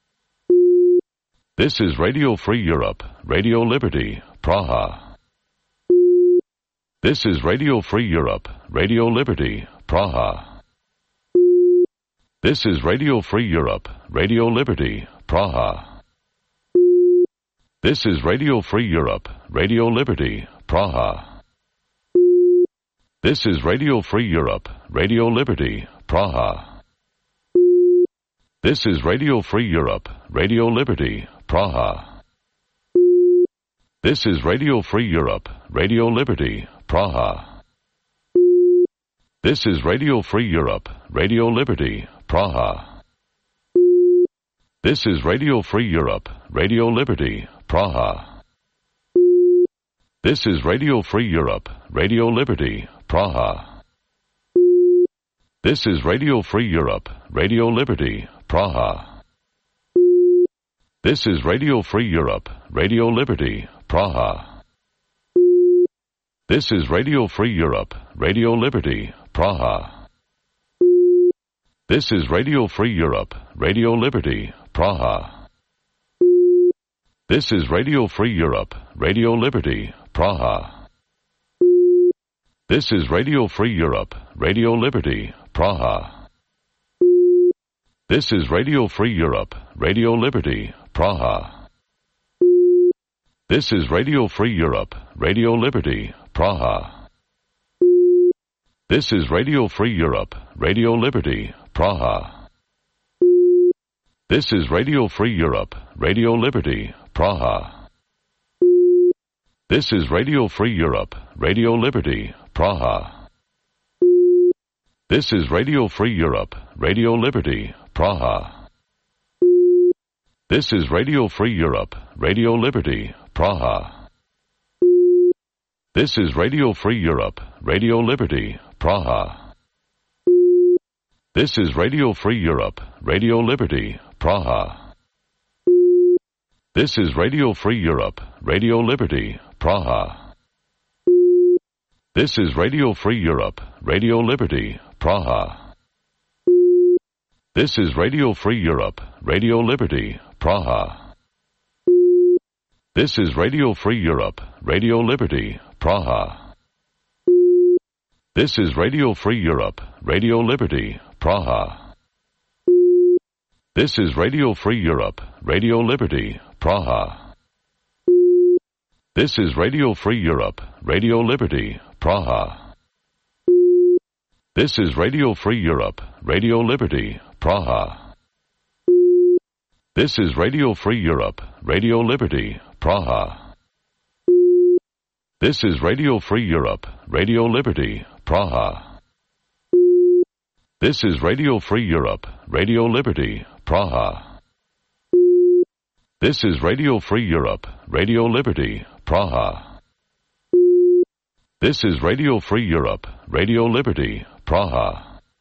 This is Radio Free Europe, Radio Liberty, Praha. This is Radio Free Europe, Radio Liberty, Praha. This is Radio Free Europe, Radio Liberty, Praha. This is Radio Free Europe, Radio Liberty, Praha. This is Radio Free Europe, Radio Liberty, Praha. This is Radio Free Europe, Radio Liberty, Praha. This is Radio Free Europe, Radio Liberty, Praha. This is Radio Free Europe, Radio Liberty, Praha. This is Radio Free Europe, Radio Liberty, Praha. This is Radio Free Europe, Radio Liberty, Praha. This is Radio Free Europe, Radio Liberty, Praha. This is Radio Free Europe, Radio Liberty, Praha. This is Radio Free Europe, Radio Liberty, Praha. This is Radio Free Europe, Radio Liberty, Praha. This is Radio Free Europe, Radio Liberty, Praha. This is Radio Free Europe, Radio Liberty, Praha. This is Radio Free Europe, Radio Liberty, Praha. This is Radio Free Europe, Radio Liberty, Praha. This is Radio Free Europe, Radio Liberty, Praha. This is Radio Free Europe, Radio Liberty, Praha. This is Radio Free Europe, Radio Liberty, Praha. This is Radio Free Europe, Radio Liberty, Praha. This is Radio Free Europe, Radio Liberty, Praha. This is Radio Free Europe, Radio Liberty, Praha. This is Radio Free Europe, Radio Liberty, Praha. This is Radio Free Europe, Radio Liberty, Praha. This is Radio Free Europe, Radio Liberty, Praha. This is Radio Free Europe, Radio Liberty, Praha. This is Radio Free Europe, Radio Liberty, Praha. This is Radio Free Europe, Radio Liberty, Praha. This is Radio Free Europe, Radio Liberty, Praha. This is Radio Free Europe, Radio Liberty, Praha. This is Radio Free Europe, Radio Liberty, Praha. This is Radio Free Europe, Radio Liberty, Praha. This is Radio Free Europe, Radio Liberty, Praha. This is Radio Free Europe, Radio Liberty, Praha. This is Radio Free Europe, Radio Liberty, Praha. This is Radio Free Europe, Radio Liberty, Praha.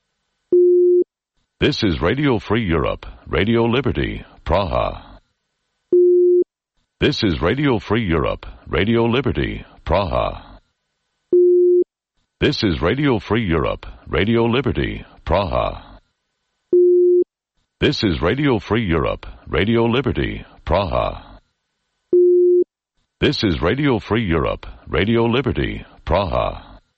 This is Radio Free Europe, Radio Liberty, Praha. This is Radio Free Europe, Radio Liberty, Praha. This is Radio Free Europe, Radio Liberty, Praha. This is Radio Free Europe, Radio Liberty, Praha. This is Radio Free Europe, Radio Liberty, Praha.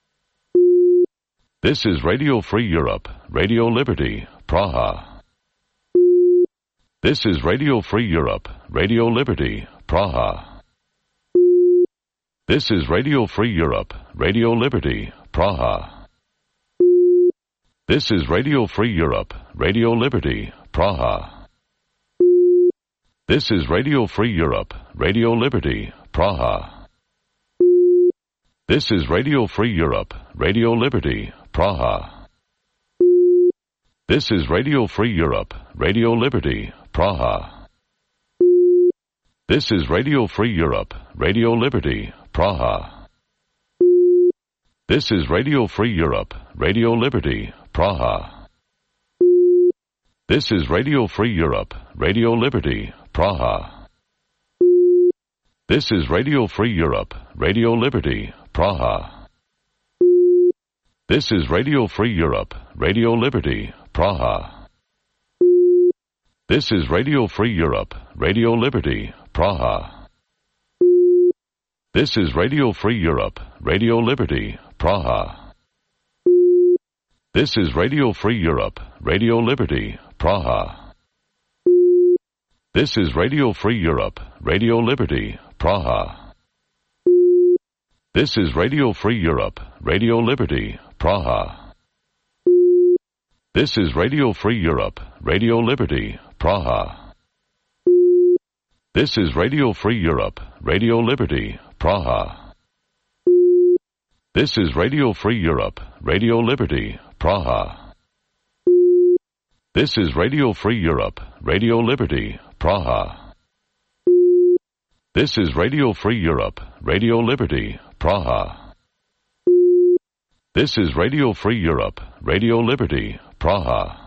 This is Radio Free Europe, Radio Liberty, Praha. This is Radio Free Europe, Radio Liberty, Praha. This is Radio Free Europe, Radio Liberty, Praha. This is Radio Free Europe, Radio Liberty, Praha. This is Radio Free Europe, Radio Liberty, Praha. This is Radio Free Europe, Radio Liberty, Praha. This is Radio Free Europe, Radio Liberty, Praha. This is Radio Free Europe, Radio Liberty, Praha. This is Radio Free Europe, Radio Liberty, Praha. This is Radio Free Europe, Radio Liberty, Praha. This is Radio Free Europe, Radio Liberty, Praha. This is Radio Free Europe, Radio Liberty, Praha. This is Radio Free Europe, Radio Liberty, Praha. This is Radio Free Europe, Radio Liberty, Praha. This is Radio Free Europe, Radio Liberty, Praha. This is Radio Free Europe, Radio Liberty, Praha. This is Radio Free Europe, Radio Liberty, Praha. This is Radio Free Europe, Radio Liberty, Praha. This is Radio Free Europe, Radio Liberty, Praha. This is Radio Free Europe, Radio Liberty, Praha. This is Radio Free Europe, Radio Liberty, Praha. This is Radio Free Europe, Radio Liberty, Praha. This is Radio Free Europe, Radio Liberty, Praha.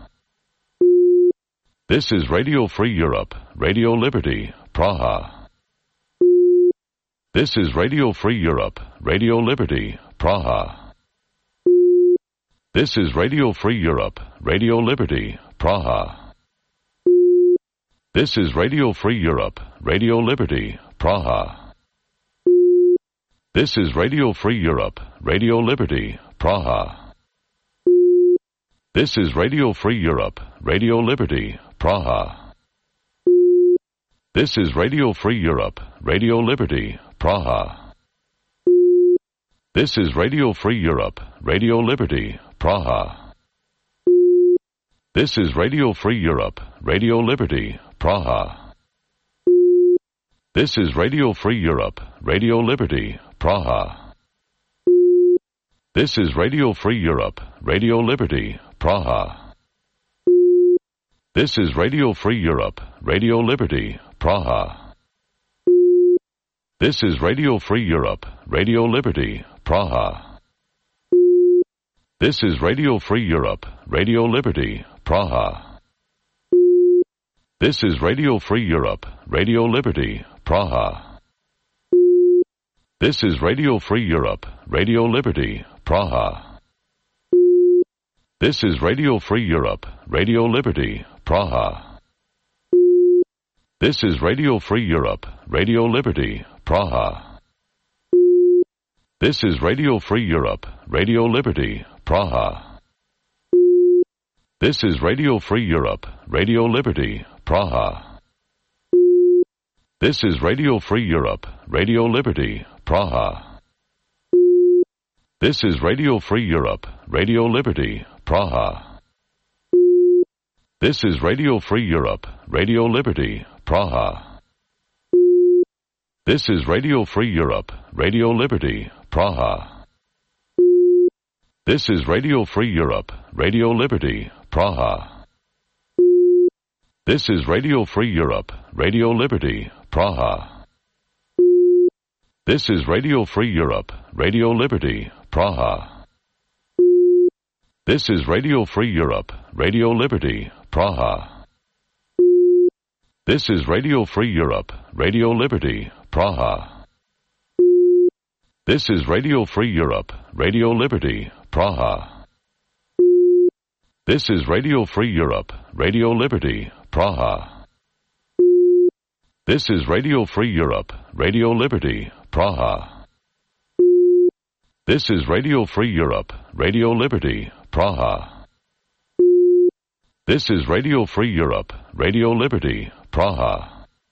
This is Radio Free Europe, Radio Liberty, Praha. This is Radio Free Europe, Radio Liberty, Praha. This is Radio Free Europe, Radio Liberty, Praha. This is Radio Free Europe, Radio Liberty, Praha. This is Radio Free Europe, Radio Liberty, Praha. This is Radio Free Europe, Radio Liberty, Praha. This is Radio Free Europe, Radio Liberty, Praha. This is Radio Free Europe, Radio Liberty, Praha. This is Radio Free Europe, Radio Liberty, Praha. This is Radio Free Europe, Radio Liberty, Praha. This is Radio Free Europe, Radio Liberty, Praha. This is Radio Free Europe, Radio Liberty, Praha. This is Radio Free Europe, Radio Liberty, Praha. This is Radio Free Europe, Radio Liberty, Praha. This is Radio Free Europe, Radio Liberty, Praha. This is Radio Free Europe, Radio Liberty, Praha. This is Radio Free Europe, Radio Liberty, Praha. This is Radio Free Europe, Radio Liberty, Praha. This is Radio Free Europe, Radio Liberty, Praha. This is Radio Free Europe, Radio Liberty, Praha. This is Radio Free Europe, Radio Liberty, Praha. This is Radio Free Europe, Radio Liberty, Praha. This is Radio Free Europe, Radio Liberty, Praha. This is Radio Free Europe, Radio Liberty, Praha. This is Radio Free Europe, Radio Liberty, Praha. This is Radio Free Europe, Radio Liberty, Praha. This is Radio Free Europe, Radio Liberty, Praha. This is Radio Free Europe, Radio Liberty, Praha. This is Radio Free Europe, Radio Liberty, Praha. This is Radio Free Europe, Radio Liberty, Praha. This is Radio Free Europe, Radio Liberty, Praha. This is Radio Free Europe, Radio Liberty, Praha. This is Radio Free Europe, Radio Liberty, Praha. This is Radio Free Europe, Radio Liberty, Praha.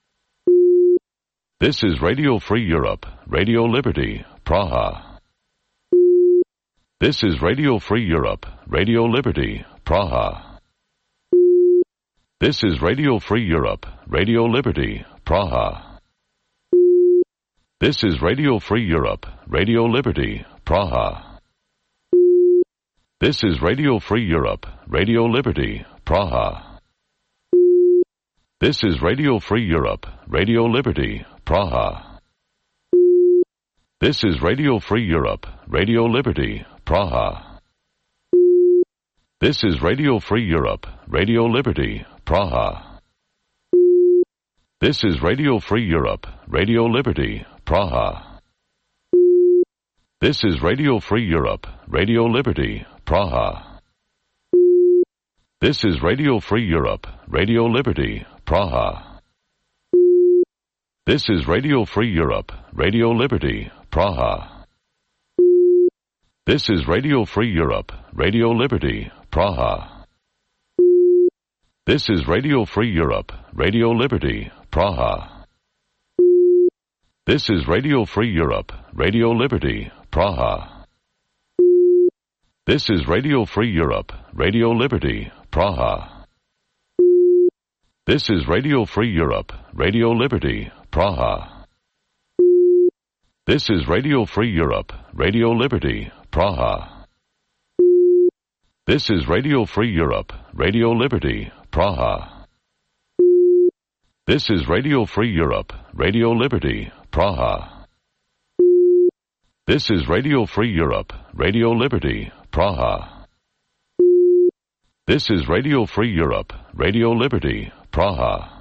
This is Radio Free Europe, Radio Liberty, Praha. This is Radio Free Europe, Radio Liberty, Praha. This is Radio Free Europe, Radio Liberty, Praha. This is Radio Free Europe, Radio Liberty, Praha. This is Radio Free Europe, Radio Liberty, Praha. This is Radio Free Europe, Radio Liberty, Praha. This is Radio Free Europe, Radio Liberty, Praha. This is Radio Free Europe, Radio Liberty, Praha. This is Radio Free Europe, Radio Liberty, Praha. This is Radio Free Europe, Radio Liberty, Praha. This is Radio Free Europe, Radio Liberty, Praha. This is Radio Free Europe, Radio Liberty, Praha. This is Radio Free Europe, Radio Liberty, Praha. This is Radio Free Europe, Radio Liberty, Praha. This is Radio Free Europe, Radio Liberty, Praha. This is Radio Free Europe, Radio Liberty, Praha. This is Radio Free Europe, Radio Liberty, Praha. This is Radio Free Europe, Radio Liberty, Praha. This is Radio Free Europe, Radio Liberty, Praha. This is Radio Free Europe, Radio Liberty, Praha. This is Radio Free Europe, Radio Liberty, Praha. This is Radio Free Europe, Radio Liberty, Praha.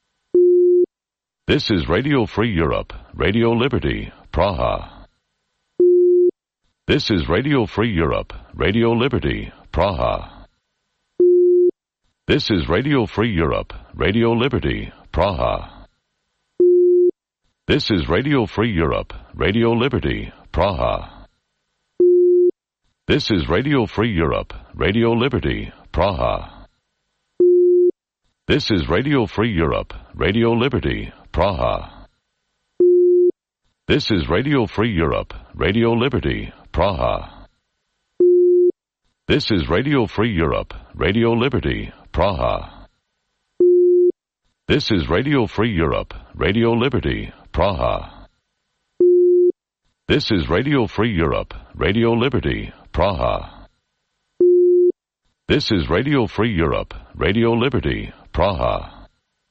This is Radio Free Europe, Radio Liberty, Praha. This is Radio Free Europe, Radio Liberty, Praha. This is Radio Free Europe, Radio Liberty, Praha. This is Radio Free Europe, Radio Liberty, Praha. This is Radio Free Europe, Radio Liberty, Praha. This is Radio Free Europe, Radio Liberty, Praha. This is Radio Free Europe, Radio Liberty, Praha. This is Radio Free Europe, Radio Liberty, Praha. This is Radio Free Europe, Radio Liberty, Praha. This is Radio Free Europe, Radio Liberty, Praha. This is Radio Free Europe, Radio Liberty, Praha.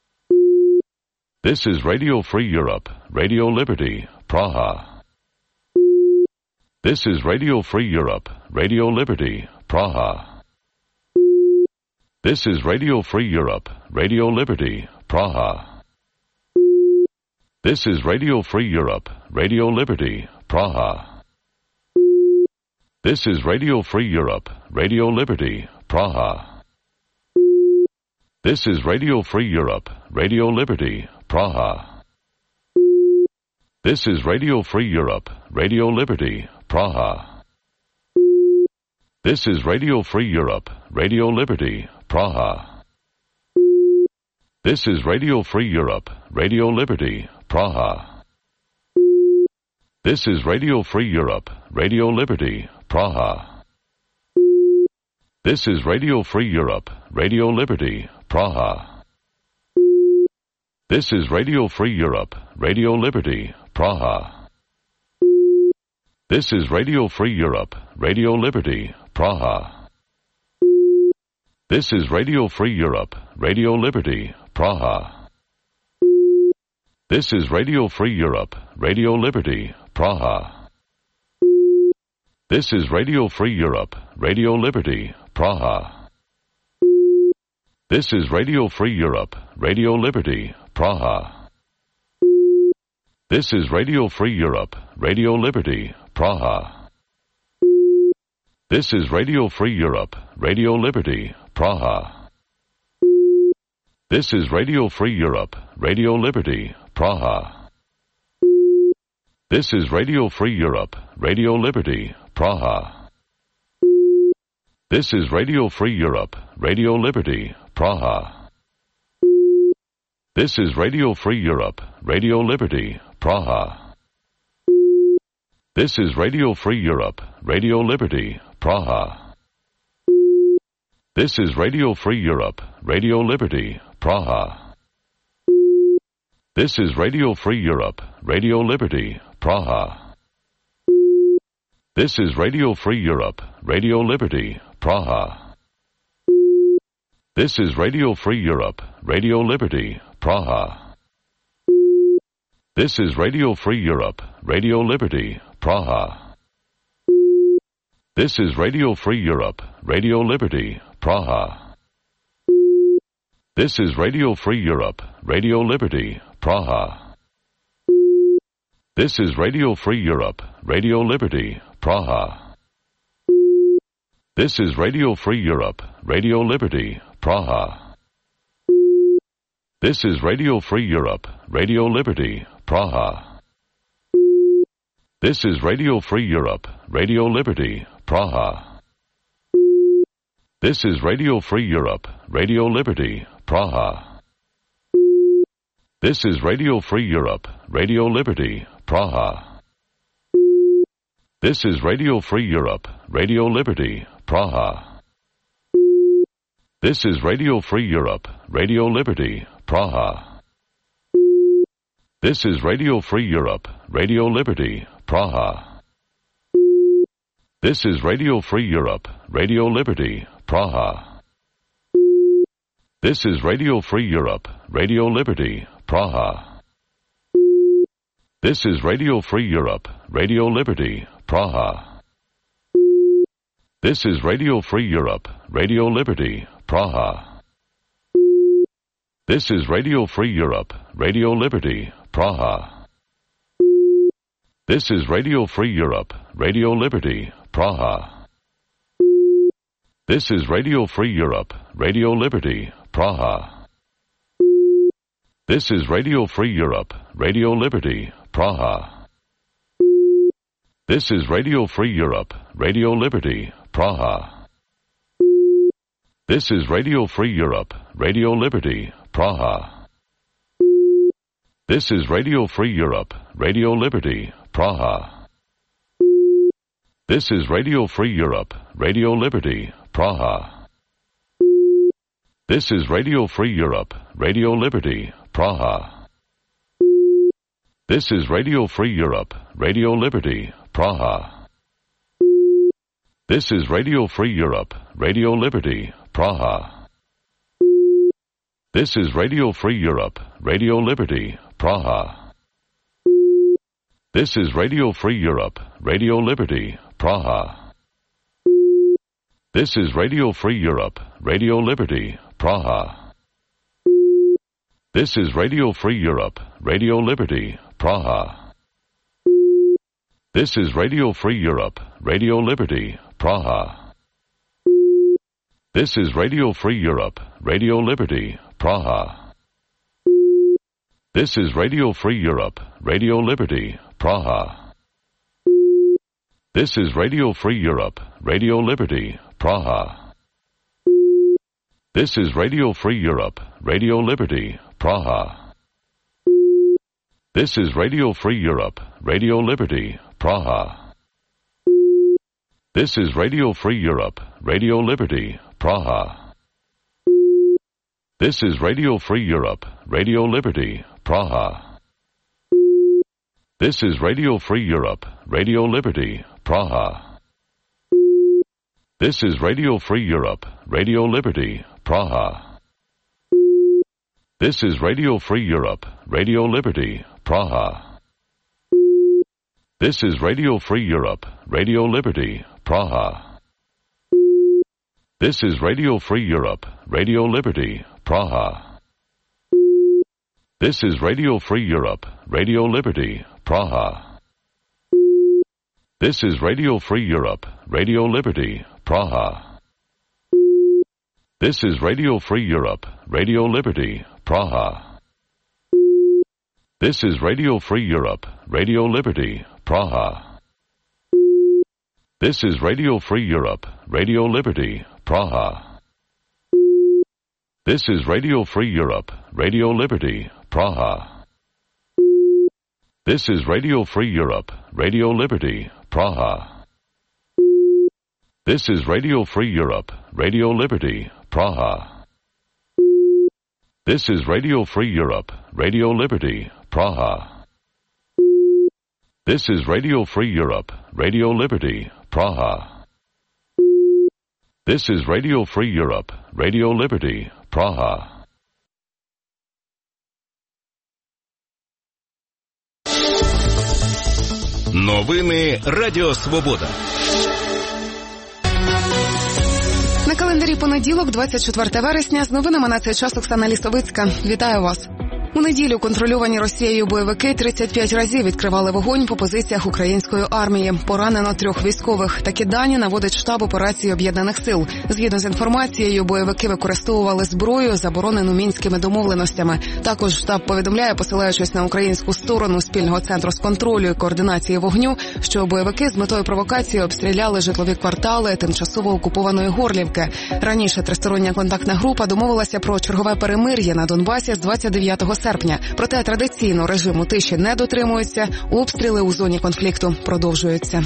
This is Radio Free Europe, Radio Liberty, Praha. This is Radio Free Europe, Radio Liberty, Praha. This is Radio Free Europe, Radio Liberty, Praha. This is Radio Free Europe, Radio Liberty, Praha. This is Radio Free Europe, Radio Liberty, Praha. This is Radio Free Europe, Radio Liberty, Praha. This is Radio Free Europe, Radio Liberty, Praha. This is Radio Free Europe, Radio Liberty, Praha. This is Radio Free Europe, Radio Liberty, Praha. This is Radio Free Europe, Radio Liberty, Praha. This is Radio Free Europe, Radio Liberty, Praha. This is Radio Free Europe, Radio Liberty, Praha. This is Radio Free Europe, Radio Liberty, Praha. This is Radio Free Europe, Radio Liberty, Praha. This is Radio Free Europe, Radio Liberty, Praha. This is Radio Free Europe, Radio Liberty, Praha. This is Radio Free Europe, Radio Liberty, Praha. This is Radio Free Europe, Radio Liberty, Praha. This is Radio Free Europe, Radio Liberty, Praha. This is Radio Free Europe, Radio Liberty, Praha. This is Radio Free Europe, Radio Liberty, Praha. This is Radio Free Europe, Radio Liberty, Praha. This is Radio Free Europe, Radio Liberty, Praha. This is Radio Free Europe, Radio Liberty, Praha. This is Radio Free Europe, Radio Liberty, Praha. This is Radio Free Europe, Radio Liberty, Praha. This is Radio Free Europe, Radio Liberty, Praha. This is Radio Free Europe, Radio Liberty, Praha. This is Radio Free Europe, Radio Liberty, Praha. This is Radio Free Europe, Radio Liberty, Praha. This is Radio Free Europe, Radio Liberty, Praha. This is Radio Free Europe, Radio Liberty, Praha. This is Radio Free Europe, Radio Liberty, Praha. This is Radio Free Europe, Radio Liberty, Praha. This is Radio Free Europe, Radio Liberty, Praha. This is Radio Free Europe, Radio Liberty, Praha. This is Radio Free Europe, Radio Liberty, Praha. This is Radio Free Europe, Radio Liberty, Praha. This is Radio Free Europe, Radio Liberty, Praha. This is Radio Free Europe, Radio Liberty, Praha. This is Radio Free Europe, Radio Liberty, Praha. This is Radio Free Europe, Radio Liberty, Praha. This is Radio Free Europe, Radio Liberty, Praha. This is Radio Free Europe, Radio Liberty, Praha. This is Radio Free Europe, Radio Liberty, Praha. This is Radio Free Europe, Radio Liberty, Praha. This is Radio Free Europe, Radio Liberty, Praha. This is Radio Free Europe, Radio Liberty, Praha. This is Radio Free Europe, Radio Liberty, Praha. This is Radio Free Europe, Radio Liberty, Praha. This is Radio Free Europe, Radio Liberty, Praha. This is Radio Free Europe, Radio Liberty, Praha. This is Radio Free Europe, Radio Liberty, Praha. This is Radio Free Europe, Radio Liberty, Praha. This is Radio Free Europe, Radio Liberty, Praha. This is Radio Free Europe, Radio Liberty, Praha. This is Radio Free Europe, Radio Liberty, Praha. This is Radio Free Europe, Radio Liberty, Praha. This is Radio Free Europe, Radio Liberty, Praha. This is Radio Free Europe, Radio Liberty, Praha. This is Radio Free Europe, Radio Liberty, Praha. This is Radio Free Europe, Radio Liberty, Praha. This is Radio Free Europe, Radio Liberty, Praha. This is Radio Free Europe, Radio Liberty, Praha. This is Radio Free Europe, Radio Liberty, Praha. This is Radio Free Europe, Radio Liberty, Praha. This is Radio Free Europe, Radio Liberty, Praha. This is Radio Free Europe, Radio Liberty, Praha. This is Radio Free Europe, Radio Liberty, Praha. This is Radio Free Europe, Radio Liberty, Praha. This is Radio Free Europe, Radio Liberty, Praha. This is Radio Free Europe, Radio Liberty, Praha. This is Radio Free Europe, Radio Liberty, Praha. This is Radio Free Europe, Radio Liberty, Praha. This is Radio Free Europe, Radio Liberty, Praha. This is Radio Free Europe, Radio Liberty, Praha. This is Radio Free Europe, Radio Liberty, Praha. This is Radio Free Europe, Radio Liberty, Praha. This is Radio Free Europe, Radio Liberty, Praha. This is Radio Free Europe, Radio Liberty, Praha. This is Radio Free Europe, Radio Liberty, Praha. This is Radio Free Europe, Radio Liberty, Praha. This is Radio Free Europe, Radio Liberty, Praha. Новини Радіо Свобода. На календарі понеділок, 24 вересня, з новинами на цей час Оксана Лісовицька. Вітаю вас. У неділю контрольовані Росією бойовики 35 разів відкривали вогонь по позиціях української армії. Поранено 3 військових. Такі дані наводить штаб операції Об'єднаних сил. Згідно з інформацією, бойовики використовували зброю, заборонену мінськими домовленостями. Також штаб повідомляє, посилаючись на українську сторону спільного центру з контролю і координації вогню, що бойовики з метою провокації обстріляли житлові квартали тимчасово окупованої Горлівки. Раніше тристороння контактна група домовилася про чергове перемир'я на Донбасі з 29 серпня. Проте традиційно режиму тиші не дотримуються, обстріли у зоні конфлікту продовжуються.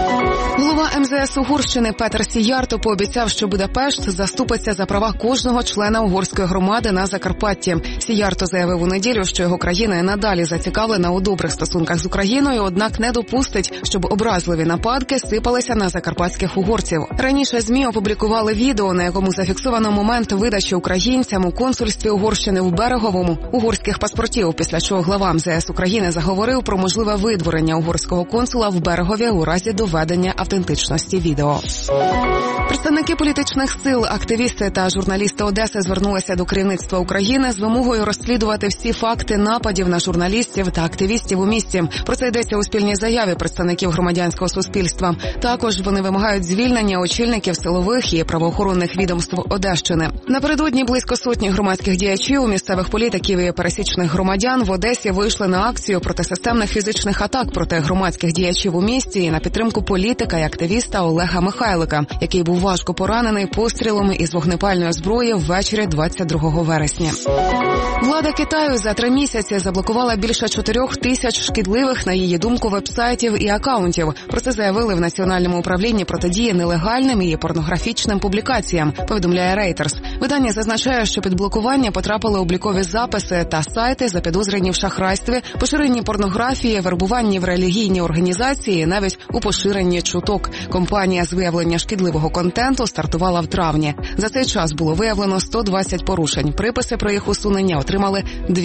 Голова МЗС Угорщини Петер Сіярто пообіцяв, що Будапешт заступиться за права кожного члена угорської громади на Закарпатті. Сіярто заявив у неділю, що його країна і надалі зацікавлена у добрих стосунках з Україною, однак не допустить, щоб образливі нападки сипалися на закарпатських угорців. Раніше ЗМІ опублікували відео, на якому зафіксовано момент видачі українцям у консульстві Угорщини в Береговому угорських паспортів, після чого глава МЗС України заговорив про можливе видворення угорського консула в Берегові у разі доведення автентичності відео. Представники політичних сил, активісти та журналісти Одеси звернулися до керівництва України з вимогою розслідувати всі факти нападів на журналістів та активістів у місті. Про це йдеться у спільній заяві представників громадянського суспільства. Також вони вимагають звільнення очільників силових і правоохоронних відомств Одещини. Напередодні близько сотні громадських діячів, місцевих політиків і пересічних громадян в Одесі вийшли на акцію проти системних фізичних атак проти громадських діячів у місті і на підтримку політика і активіста Олега Михайлика, який був важко поранений пострілом із вогнепальної зброї ввечері 22 вересня. Влада Китаю за 3 місяці заблокувала більше 4 тисяч шкідливих, на її думку, вебсайтів і акаунтів. Про це заявили в Національному управлінні протидії нелегальним і порнографічним публікаціям, повідомляє Reuters. Видання зазначає, що під блокування потрапили облікові записи та сайти, запідозрені в шахрайстві, поширенні порнографії, вербуванні в релігійні організації і навіть у поширенні чуток. Компанія з виявлення шкідливого контенту стартувала в травні. За цей час було виявлено 120 порушень. Приписи про їх усунення отримали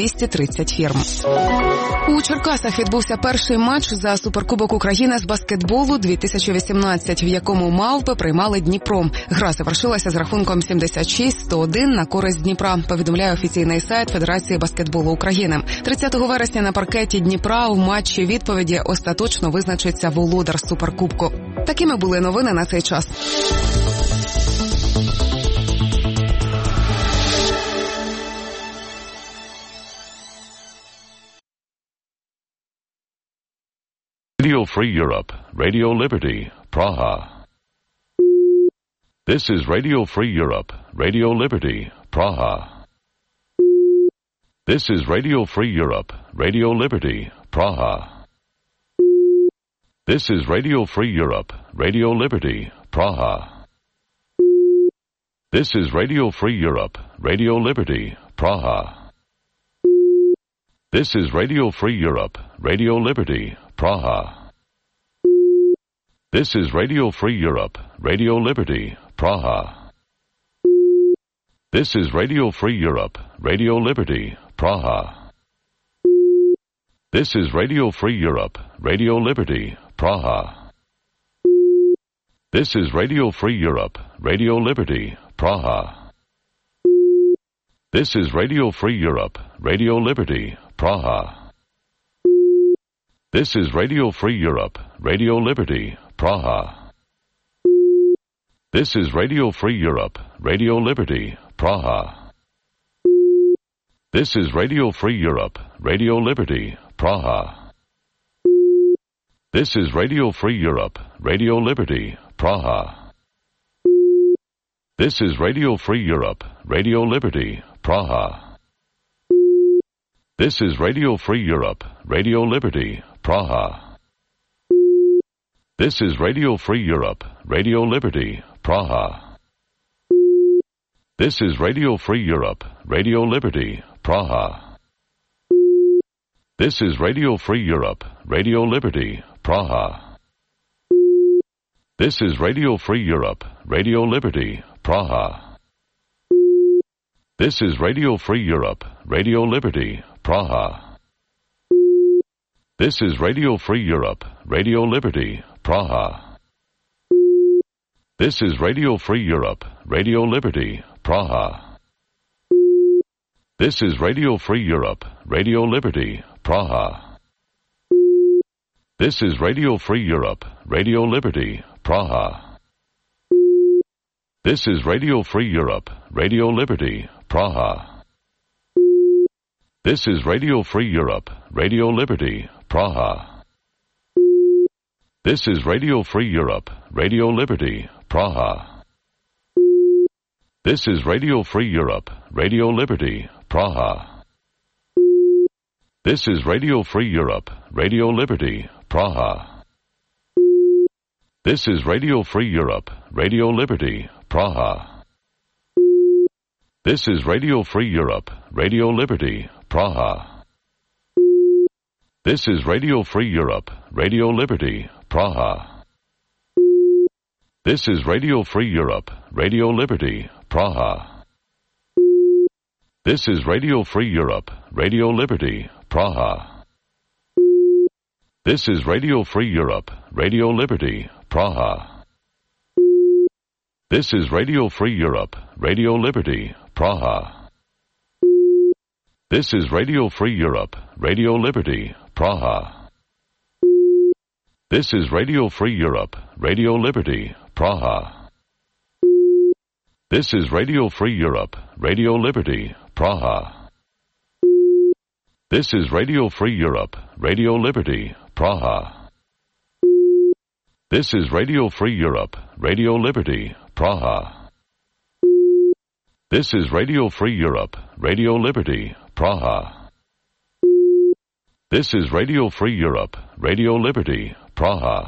230 фірм. У Черкасах відбувся перший матч за Суперкубок України з баскетболу 2018, в якому «Мавпи» приймали Дніпро. Гра завершилася з рахунком 76-101 на користь Дніпра, повідомляє офіційний сайт Федерації баскетболу України. 30 вересня на паркеті Дніпра у матчі відповіді остаточно визначиться володар Суперкубку. Такими були новини на цей час. Radio Free Europe, Radio Liberty, Praha. This is Radio Free Europe, Radio Liberty, Praha. This is Radio Free Europe, Radio Liberty, Praha. This is Radio Free Europe, Radio Liberty, Praha. This is Radio Free Europe, Radio Liberty, Praha. This is Radio Free Europe, Radio Liberty, Praha. This is Radio Free Europe, Radio Liberty, Praha. This is Radio Free Europe, Radio Liberty, Praha. This is Radio Free Europe, Radio Liberty, Praha. This is Radio Free Europe, Radio Liberty, Praha. This is Radio Free Europe, Radio Liberty, Praha. This is Radio Free Europe, Radio Liberty, Praha. This is Radio Free Europe, Radio Liberty, Praha. This is Radio Free Europe, Radio Liberty, Praha. This is Radio Free Europe, Radio Liberty, Praha. This is Radio Free Europe, Radio Liberty, Praha. This is Radio Free Europe, Radio Liberty, Praha. This is Radio Free Europe, Radio Liberty, Praha. This is Radio Free Europe, Radio Liberty, Praha. This is Radio Free Europe, Radio Liberty, Praha. This is Radio Free Europe, Radio Liberty, Praha. This is Radio Free Europe, Radio Liberty, Praha. This is Radio Free Europe, Radio Liberty, Praha. This is Radio Free Europe, Radio Liberty, Praha. This is Radio Free Europe, Radio Liberty, Praha. This is Radio Free Europe, Radio Liberty, Praha. This is Radio Free Europe, Radio Liberty, Praha. This is Radio Free Europe, Radio Liberty, Praha. This is Radio Free Europe, Radio Liberty, Praha. This is Radio Free Europe, Radio Liberty, Praha. This is Radio Free Europe, Radio Liberty, Praha. This is Radio Free Europe, Radio Liberty, Praha. This is Radio Free Europe, Radio Liberty, Praha. This is Radio Free Europe, Radio Liberty, Praha. This is Radio Free Europe, Radio Liberty, Praha. This is Radio Free Europe, Radio Liberty, Praha. This is Radio Free Europe, Radio Liberty, Praha. This is Radio Free Europe, Radio Liberty, Praha. This is Radio Free Europe, Radio Liberty, Praha. This is Radio Free Europe, Radio Liberty, Praha. This is Radio Free Europe, Radio Liberty, Praha. This is Radio Free Europe, Radio Liberty, Praha. This is Radio Free Europe, Radio Liberty, Praha. This is Radio Free Europe, Radio Liberty, Praha. This is Radio Free Europe, Radio Liberty, Praha.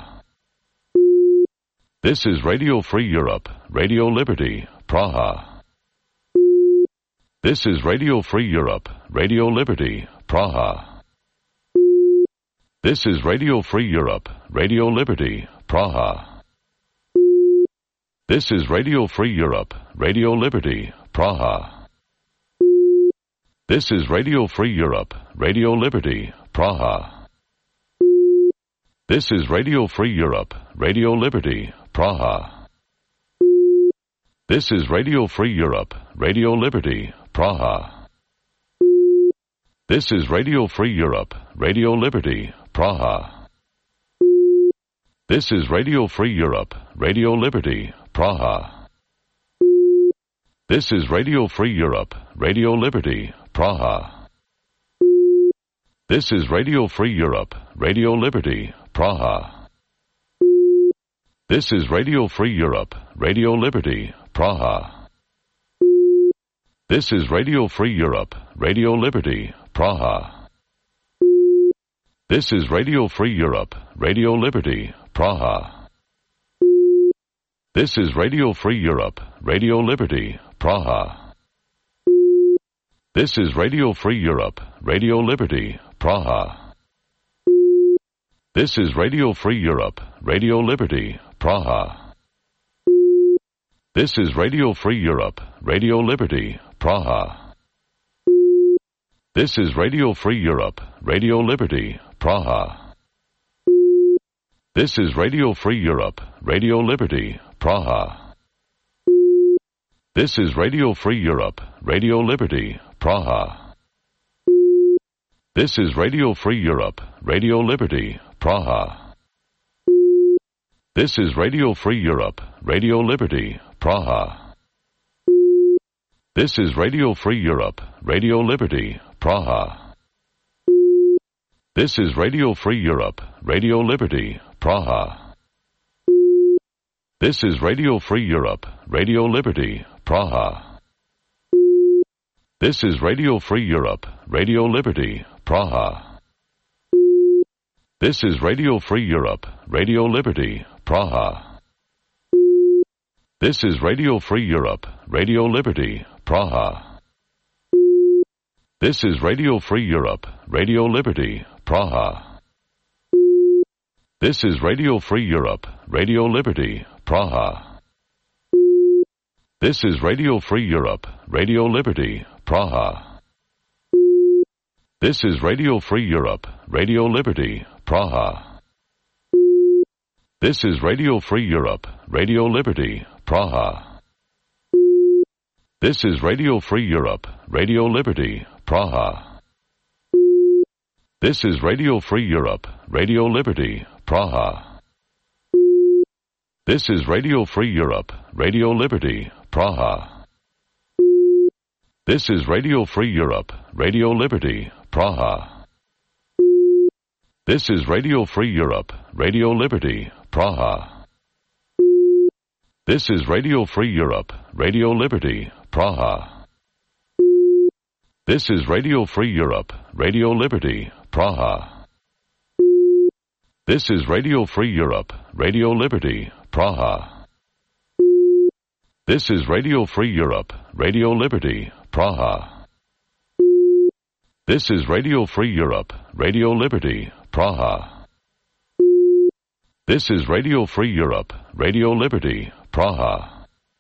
This is Radio Free Europe, Radio Liberty, Praha. This is Radio Free Europe, Radio Liberty, Praha. This is Radio Free Europe, Radio Liberty, Praha. This is Radio Free Europe, Radio Liberty, Praha. This is Radio Free Europe, Radio Liberty, Praha. This is Radio Free Europe, Radio Liberty, Praha. This is Radio Free Europe, Radio Liberty, Praha. This is Radio Free Europe, Radio Liberty, Praha. This is Radio Free Europe, Radio Liberty, Praha. This is Radio Free Europe, Radio Liberty, Praha. This is Radio Free Europe, Radio Liberty, Praha. This is Radio Free Europe, Radio Liberty, Praha. This is Radio Free Europe, Radio Liberty, Praha. This is Radio Free Europe, Radio Liberty, Praha. This is Radio Free Europe, Radio Liberty, Praha. This is Radio Free Europe, Radio Liberty, Praha. This is Radio Free Europe, Radio Liberty, Praha. This is Radio Free Europe, Radio Liberty, Praha. This is Radio Free Europe, Radio Liberty, Praha. This is Radio Free Europe, Radio Liberty, Praha. This is Radio Free Europe, Radio Liberty, Praha. This is Radio Free Europe, Radio Liberty, Praha. This is Radio Free Europe, Radio Liberty, Praha. This is Radio Free Europe, Radio Liberty, Praha. This is Radio Free Europe, Radio Liberty, Praha. This is Radio Free Europe, Radio Liberty, Praha. This is Radio Free Europe, Radio Liberty, Praha. This is Radio Free Europe, Radio Liberty, Praha. This is Radio Free Europe, Radio Liberty, Praha. This is Radio Free Europe, Radio Liberty, Praha. This is Radio Free Europe, Radio Liberty, Praha. This is Radio Free Europe, Radio Liberty, Praha. This is Radio Free Europe, Radio Liberty, Praha. This is Radio Free Europe, Radio Liberty, Praha. This is Radio Free Europe, Radio Liberty, Praha. This is Radio Free Europe, Radio Liberty, Praha. This is Radio Free Europe, Radio Liberty, Praha. This is Radio Free Europe, Radio Liberty, Praha. This is Radio Free Europe, Radio Liberty, Praha. This is Radio Free Europe, Radio Liberty, Praha. This is Radio Free Europe, Radio Liberty, Praha. This is Radio Free Europe, Radio Liberty, Praha. This is Radio Free Europe, Radio Liberty, Praha. This is Radio Free Europe, Radio Liberty, Praha. This is Radio Free Europe, Radio Liberty, Praha.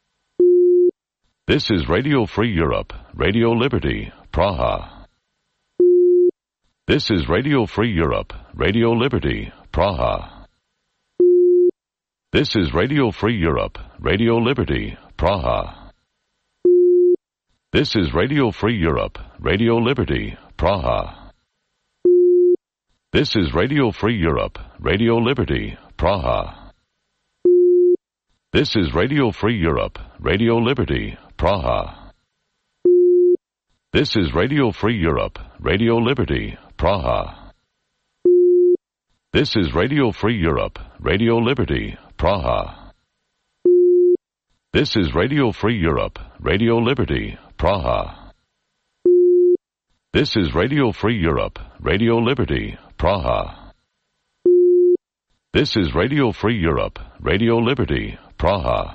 This is Radio Free Europe, Radio Liberty, Praha. This is Radio Free Europe, Radio Liberty, Praha. This is Radio Free Europe, Radio Liberty, Praha. This is Radio Free Europe, Radio Liberty, Praha. This is Radio Free Europe, Radio Liberty, Praha. This is Radio Free Europe, Radio Liberty, Praha. This is Radio Free Europe, Radio Liberty, Praha. This is Radio Free Europe, Radio Liberty, Praha. This is Radio Free Europe, Radio Liberty, Praha. This is Radio Free Europe, Radio Liberty, Praha. This is Radio Free Europe, Radio Liberty, Praha.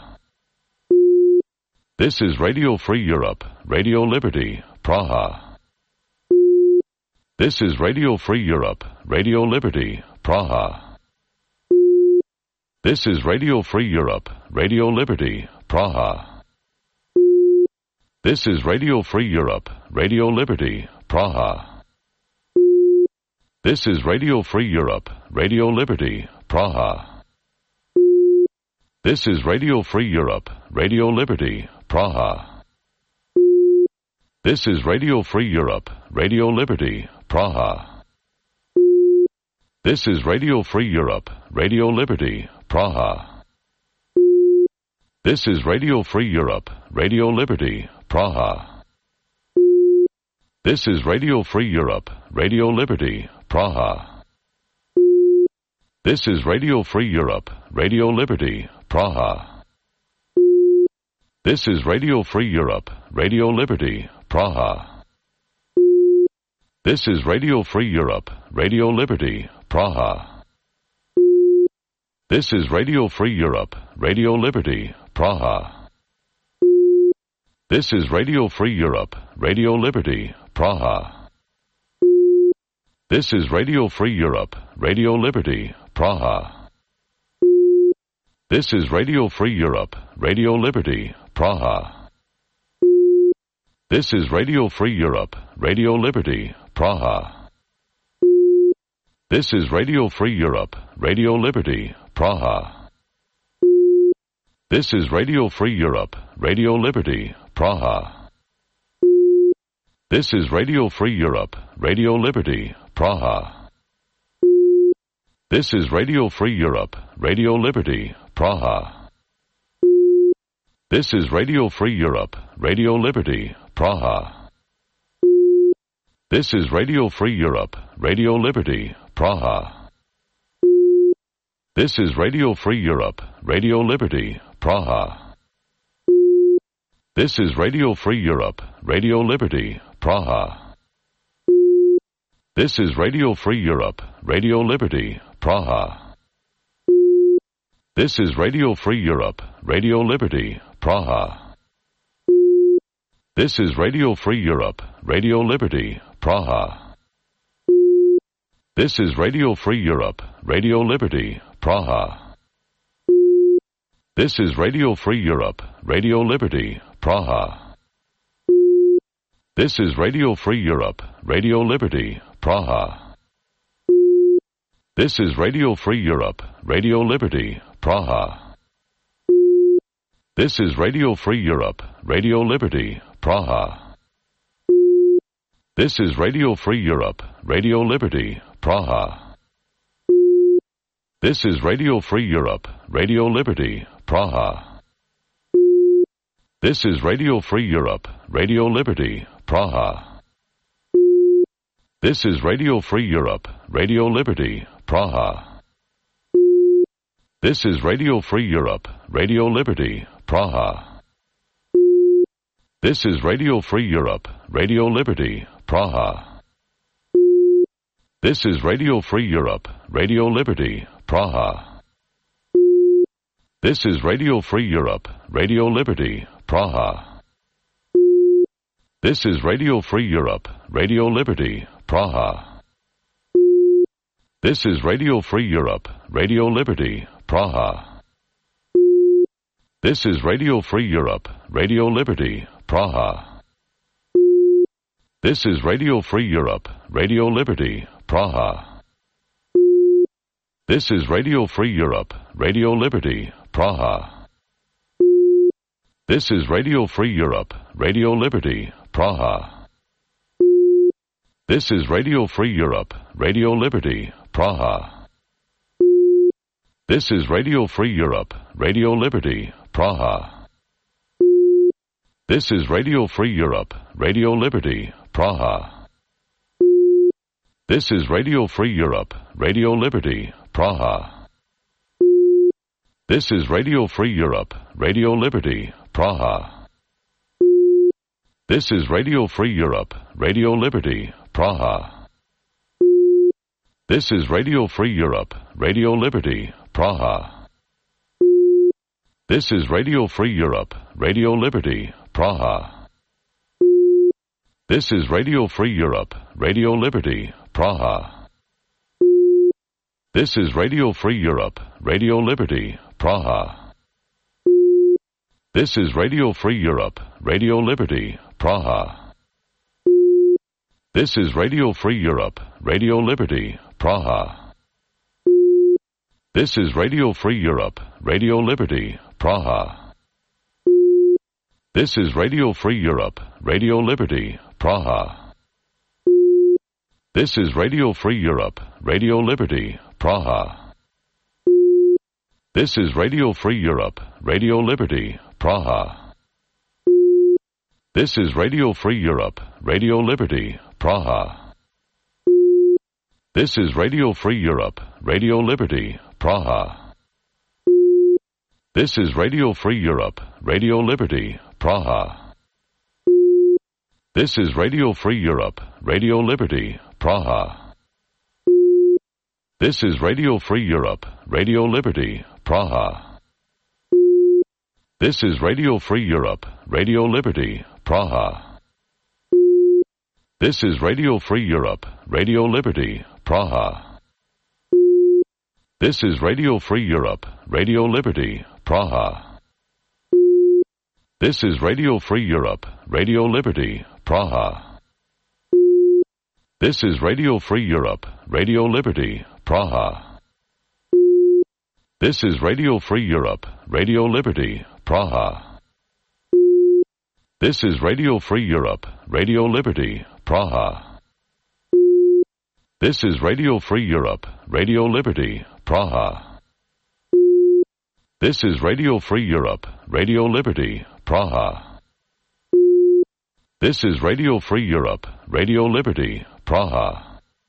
This is Radio Free Europe, Radio Liberty, Praha. This is Radio Free Europe, Radio Liberty, Praha. This is Radio Free Europe, Radio Liberty, Praha. This is Radio Free Europe, Radio Liberty, Praha. This is Radio Free Europe, Radio Liberty, Praha. This is Radio Free Europe, Radio Liberty, Praha. This is Radio Free Europe, Radio Liberty, Praha. This is Radio Free Europe, Radio Liberty, Praha. This is Radio Free Europe, Radio Liberty, Praha. This is Radio Free Europe, Radio Liberty, Praha. This is Radio Free Europe, Radio Liberty, Praha. This is Radio Free Europe, Radio Liberty, Praha. This is Radio Free Europe, Radio Liberty, Praha. This is Radio Free Europe, Radio Liberty, Praha. This is Radio Free Europe, Radio Liberty, Praha. This is Radio Free Europe, Radio Liberty, Praha. This is Radio Free Europe, Radio Liberty, Praha. This is Radio Free Europe, Radio Liberty, Praha. This is Radio Free Europe, Radio Liberty, Praha. This is Radio Free Europe, Radio Liberty, Praha. This is Radio Free Europe, Radio Liberty, Praha. This is Radio Free Europe, Radio Liberty, Praha. This is Radio Free Europe, Radio Liberty, Praha. This is Radio Free Europe, Radio Liberty, Praha. This is Radio Free Europe, Radio Liberty, Praha. This is Radio Free Europe, Radio Liberty, Praha. This is Radio Free Europe, Radio Liberty, Praha. This is Radio Free Europe, Radio Liberty, Praha. This is Radio Free Europe, Radio Liberty, Praha. This is Radio Free Europe, Radio Liberty, Praha. This is Radio Free Europe, Radio Liberty, Praha. This is Radio Free Europe, Radio Liberty, Praha. This is Radio Free Europe, Radio Liberty, Praha. This is Radio Free Europe, Radio Liberty, Praha. This is Radio Free Europe, Radio Liberty, Praha. This is Radio Free Europe, Radio Liberty, Praha. This is Radio Free Europe, Radio Liberty, Praha. This is Radio Free Europe, Radio Liberty, Praha. This is Radio Free Europe, Radio Liberty, Praha. This is Radio Free Europe, Radio Liberty, Praha. This is Radio Free Europe, Radio Liberty, Praha. This is Radio Free Europe, Radio Liberty, Praha. This is Radio Free Europe, Radio Liberty, Praha. This is Radio Free Europe, Radio Liberty, Praha. This is Radio Free Europe, Radio Liberty, Praha. This is Radio Free Europe, Radio Liberty, Praha. This is Radio Free Europe, Radio Liberty, Praha. This is Radio Free Europe, Radio Liberty, Praha. This is Radio Free Europe, Radio Liberty, Praha. This is Radio Free Europe, Radio Liberty, Praha. This is Radio Free Europe, Radio Liberty, Praha. This is Radio Free Europe, Radio Liberty, Praha. This is Radio Free Europe, Radio Liberty, Praha. This is Radio Free Europe, Radio Liberty, Praha. This is Radio Free Europe, Radio Liberty, Praha. This is Radio Free Europe, Radio Liberty, Praha. This is Radio Free Europe, Radio Liberty, Praha. This is Radio Free Europe, Radio Liberty, Praha. This is Radio Free Europe, Radio Liberty, Praha. This is Radio Free Europe, Radio Liberty, Praha. This is Radio Free Europe, Radio Liberty, Praha. This is Radio Free Europe, Radio Liberty, Praha. This is Radio Free Europe, Radio Liberty, Praha. This is Radio Free Europe, Radio Liberty, Praha. This is Radio Free Europe, Radio Liberty, Praha. This is Radio Free Europe, Radio Liberty, Praha. This is Radio Free Europe, Radio Liberty, Praha. This is Radio Free Europe, Radio Liberty, Praha. This is Radio Free Europe, Radio Liberty, Praha. This is Radio Free Europe, Radio Liberty, Praha. This is Radio Free Europe, Radio Liberty, Praha. This is Radio Free Europe, Radio Liberty, Praha. This is Radio Free Europe, Radio Liberty, Praha. This is Radio Free Europe, Radio Liberty, Praha. This is Radio Free Europe, Radio Liberty, Praha. This is Radio Free Europe, Radio Liberty, Praha. This is Radio Free Europe, Radio Liberty, Praha. This is Radio Free Europe, Radio Liberty, Praha. This is Radio Free Europe, Radio Liberty, Praha.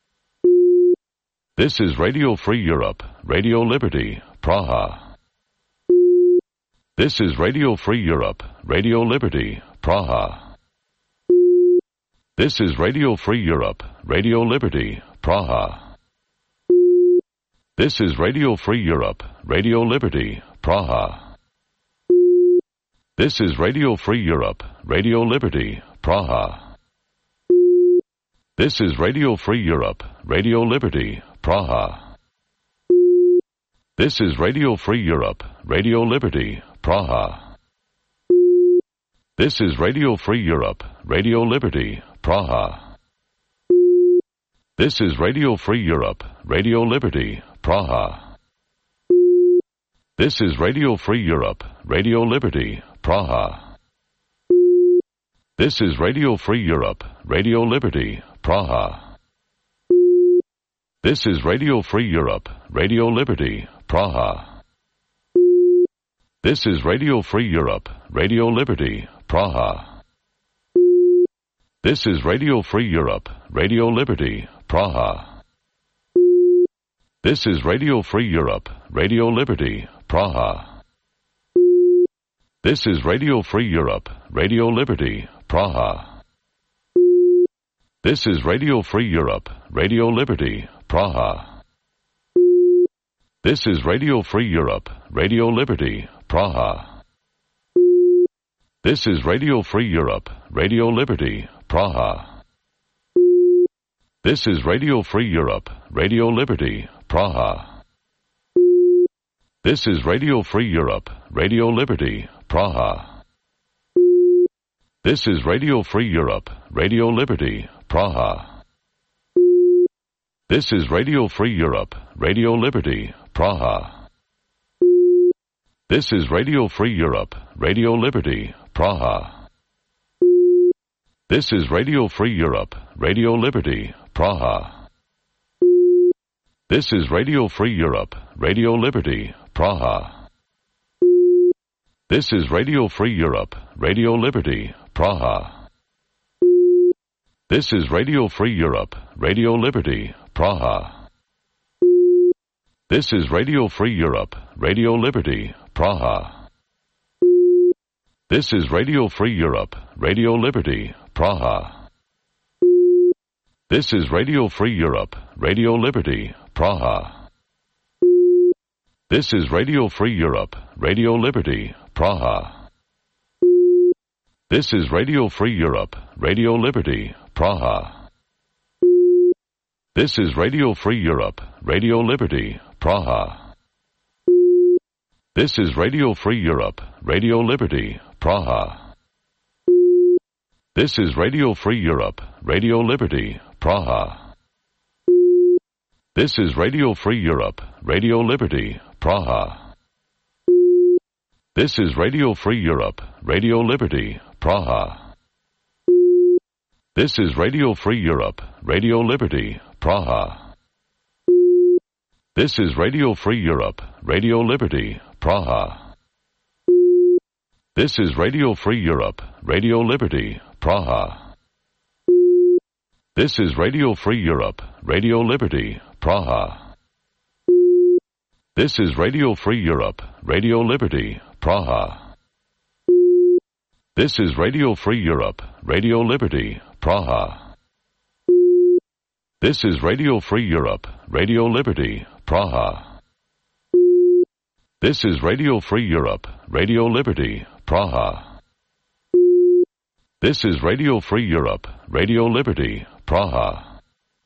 This is Radio Free Europe, Radio Liberty, Praha. This is Radio Free Europe, Radio Liberty, Praha. This is Radio Free Europe, Radio Liberty, Praha. This is Radio Free Europe, Radio Liberty, Praha. This is Radio Free Europe, Radio Liberty, Praha. This is Radio Free Europe, Radio Liberty, Praha. This is Radio Free Europe, Radio Liberty, Praha. This is Radio Free Europe, Radio Liberty, Praha. This is Radio Free Europe, Radio Liberty, Praha. This is Radio Free Europe, Radio Liberty, Praha. This is Radio Free Europe, Radio Liberty, Praha. This is Radio Free Europe, Radio Liberty, Praha. This is Radio Free Europe, Radio Liberty, Praha. This is Radio Free Europe, Radio Liberty, Praha. This is Radio Free Europe, Radio Liberty, Praha. This is Radio Free Europe, Radio Liberty, Praha. This is Radio Free Europe, Radio Liberty, Praha. This is Radio Free Europe, Radio Liberty, Praha. This is Radio Free Europe, Radio Liberty, Praha. This is Radio Free Europe, Radio Liberty, Praha. This is Radio Free Europe, Radio Liberty, Praha. This is Radio Free Europe, Radio Liberty, Praha. This is Radio Free Europe, Radio Liberty, Praha. This is Radio Free Europe, Radio Liberty, Praha. This is Radio Free Europe, Radio Liberty, Praha. This is Radio Free Europe, Radio Liberty, Praha. This is Radio Free Europe, Radio Liberty, Praha. This is Radio Free Europe, Radio Liberty, Praha. This is Radio Free Europe, Radio Liberty, Praha. This is Radio Free Europe, Radio Liberty, Praha. This is Radio Free Europe, Radio Liberty, Praha. This is Radio Free Europe, Radio Liberty, Praha. This is Radio Free Europe, Radio Liberty, Praha. This is Radio Free Europe, Radio Liberty, Praha. This is Radio Free Europe, Radio Liberty, Praha. This is Radio Free Europe, Radio Liberty, Praha. This is Radio Free Europe, Radio Liberty, Praha. This is Radio Free Europe, Radio Liberty, Praha. This is Radio Free Europe, Radio Liberty, Praha. This is Radio Free Europe, Radio Liberty, Praha. This is Radio Free Europe, Radio Liberty, Praha. This is Radio Free Europe, Radio Liberty, Praha. This is Radio Free Europe, Radio Liberty, Praha. This is Radio Free Europe, Radio Liberty, Praha. This is Radio Free Europe, Radio Liberty, Praha. This is Radio Free Europe, Radio Liberty, Praha. This is Radio Free Europe, Radio Liberty, Praha.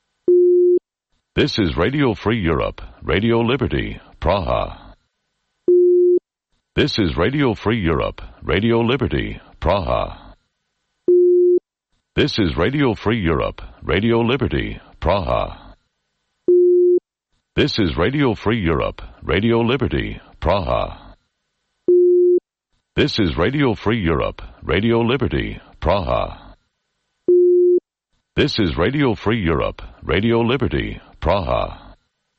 This is Radio Free Europe, Radio Liberty, Praha. This is Radio Free Europe, Radio Liberty, Praha. This is Radio Free Europe, Radio Liberty, Praha. This is Radio Free Europe, Radio Liberty, Praha. This is Radio Free Europe, Radio Liberty, Praha. This is Radio Free Europe, Radio Liberty, Praha.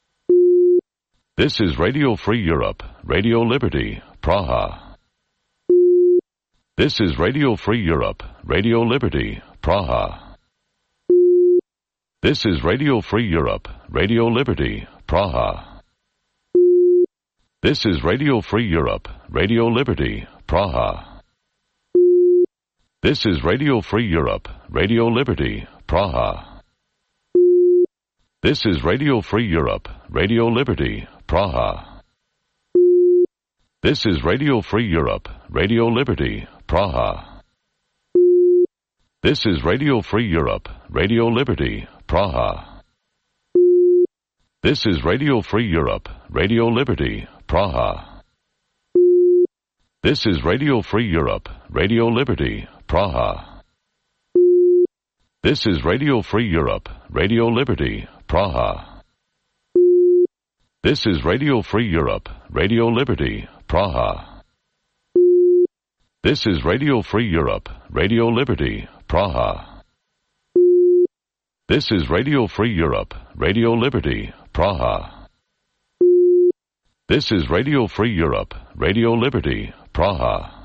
This is Radio Free Europe, Radio Liberty, Praha. This is Radio Free Europe, Radio Liberty, Praha. This is Radio Free Europe, Radio Liberty, Praha. This is Radio Free Europe, Radio Liberty, Praha. This is Radio Free Europe, Radio Liberty, Praha. This is Radio Free Europe, Radio Liberty, Praha. This is Radio Free Europe, Radio Liberty, Praha. This is Radio Free Europe, Radio Liberty, Praha. This is Radio Free Europe, Radio Liberty, Praha. This is Radio Free Europe, Radio Liberty, Praha. This is Radio Free Europe, Radio Liberty, Praha. This is Radio Free Europe, Radio Liberty, Praha. This is Radio Free Europe, Radio Liberty, Praha. This is Radio Free Europe, Radio Liberty, Praha. This is Radio Free Europe, Radio Liberty, Praha.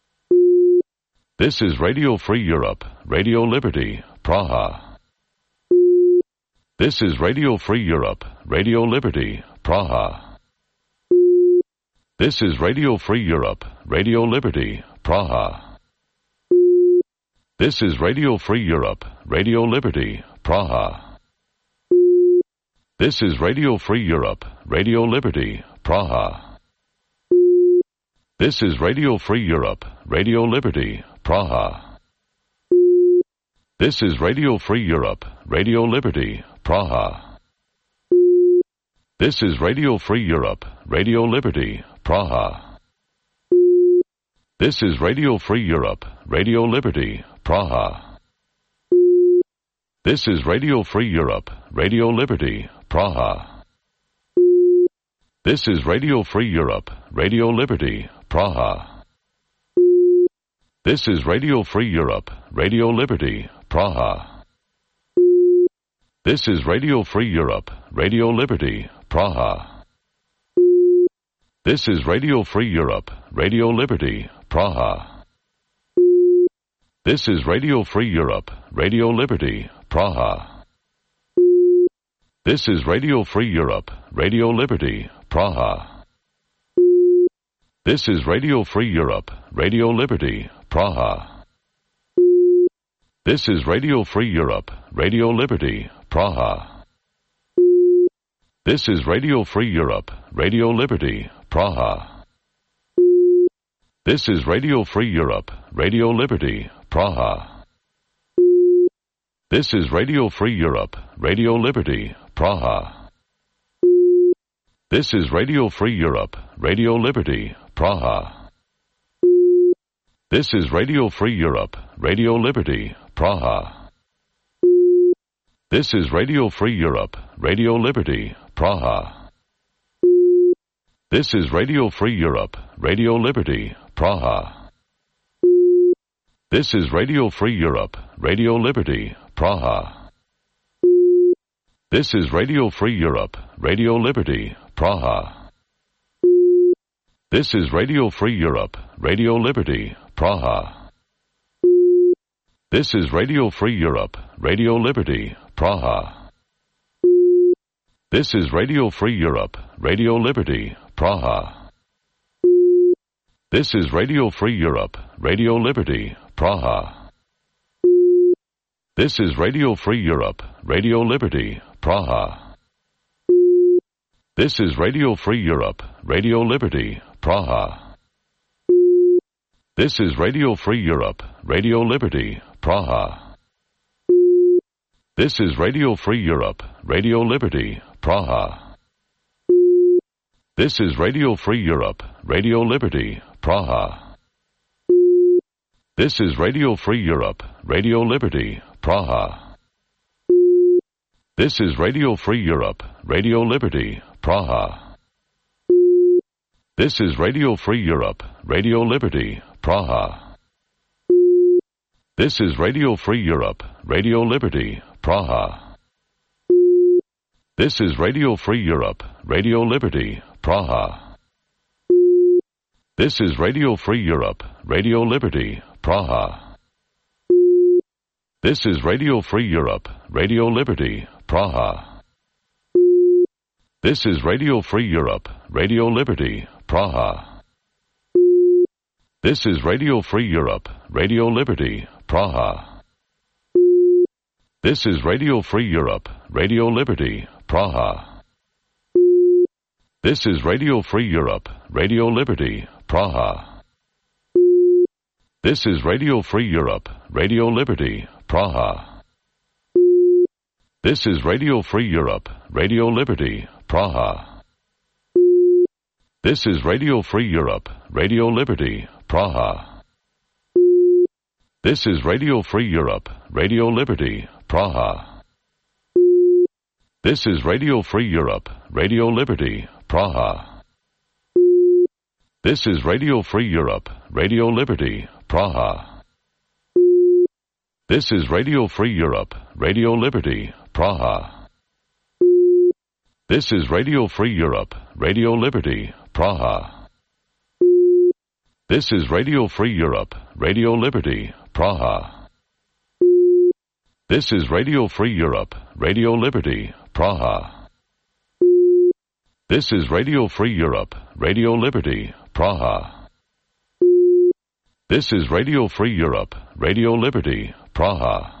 This is Radio Free Europe, Radio Liberty, Praha. This is Radio Free Europe, Radio Liberty, Praha. This is Radio Free Europe, Radio Liberty, Praha. This is Radio Free Europe, Radio Liberty, Praha. This is Radio Free Europe, Radio Liberty, Praha. This is Radio Free Europe, Radio Liberty, Praha. This is Radio Free Europe, Radio Liberty, Praha. This is Radio Free Europe, Radio Liberty, Praha. This is Radio Free Europe, Radio Liberty, Praha. This is Radio Free Europe, Radio Liberty, Praha. This is Radio Free Europe, Radio Liberty, Praha. This is Radio Free Europe, Radio Liberty, Praha. This is Radio Free Europe, Radio Liberty, Praha. This is Radio Free Europe, Radio Liberty, Praha. This is Radio Free Europe, Radio Liberty, Praha. This is Radio Free Europe, Radio Liberty, Praha. This is Radio Free Europe, Radio Liberty, Praha. This is Radio Free Europe, Radio Liberty, Praha. This is Radio Free Europe, Radio Liberty, Praha. This is Radio Free Europe, Radio Liberty, Praha. This is Radio Free Europe, Radio Liberty, Praha. This is Radio Free Europe, Radio Liberty, Praha. This is Radio Free Europe, Radio Liberty, Praha. This is Radio Free Europe, Radio Liberty, Praha. This is Radio Free Europe, Radio Liberty, Praha. This is Radio Free Europe, Radio Liberty, Praha. This is Radio Free Europe, Radio Liberty, Praha. This is Radio Free Europe, Radio Liberty, Praha. This is Radio Free Europe, Radio Liberty, Praha. This is Radio Free Europe, Radio Liberty, Praha. This is Radio Free Europe, Radio Liberty, Praha. This is Radio Free Europe, Radio Liberty, Praha. This is Radio Free Europe, Radio Liberty, Praha. This is Radio Free Europe, Radio Liberty, Praha. This is Radio Free Europe, Radio Liberty, Praha. This is Radio Free Europe, Radio Liberty, Praha. This is Radio Free Europe, Radio Liberty, Praha. This is Radio Free Europe, Radio Liberty, Praha. This is Radio Free Europe, Radio Liberty, Praha. This is Radio Free Europe, Radio Liberty, Praha. This is Radio Free Europe, Radio Liberty, Praha. This is Radio Free Europe, Radio Liberty, Praha. This is Radio Free Europe, Radio Liberty, Praha. This is Radio Free Europe, Radio Liberty, Praha. This is Radio Free Europe, Radio Liberty, Praha. This is Radio Free Europe, Radio Liberty, Praha. This is Radio Free Europe, Radio Liberty, Praha. This is Radio Free Europe, Radio Liberty, Praha. This is Radio Free Europe, Radio Liberty, Praha. This is Radio Free Europe, Radio Liberty, Praha. This is Radio Free Europe, Radio Liberty, Praha. This is Radio Free Europe, Radio Liberty, Praha. This is Radio Free Europe, Radio Liberty, Praha. This is Radio Free Europe, Radio Liberty, Praha. This is Radio Free Europe, Radio Liberty, Praha. This is Radio Free Europe, Radio Liberty, Praha. This is Radio Free Europe, Radio Liberty, Praha. This is Radio Free Europe, Radio Liberty, Praha. This is Radio Free Europe, Radio Liberty, Praha.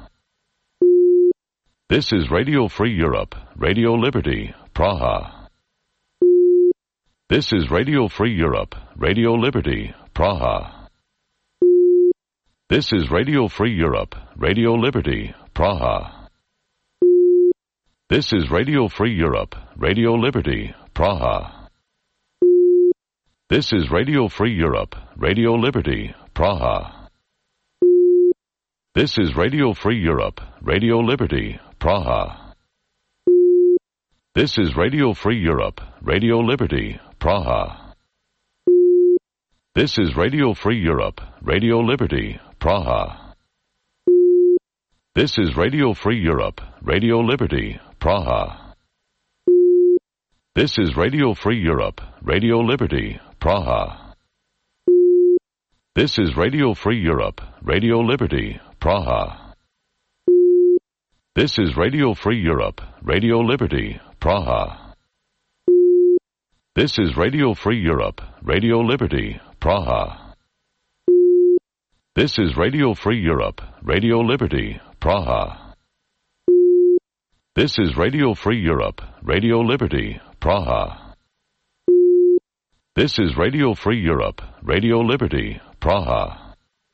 This is Radio Free Europe, Radio Liberty, Praha. This is Radio Free Europe, Radio Liberty, Praha. This is Radio Free Europe, Radio Liberty, Praha. This is Radio Free Europe, Radio Liberty, Praha. This is Radio Free Europe, Radio Liberty, Praha. This is Radio Free Europe, Radio Liberty, Praha. This is Radio Free Europe, Radio Liberty, Praha. This is Radio Free Europe, Radio Liberty, Praha. This is Radio Free Europe, Radio Liberty, Praha. This is Radio Free Europe, Radio Liberty, Praha. This is Radio Free Europe, Radio Liberty, Praha. This is Radio Free Europe, Radio Liberty, Praha. This is Radio Free Europe, Radio Liberty, Praha. This is Radio Free Europe, Radio Liberty, Praha. This is Radio Free Europe, Radio Liberty, Praha. This is Radio Free Europe, Radio Liberty, Praha.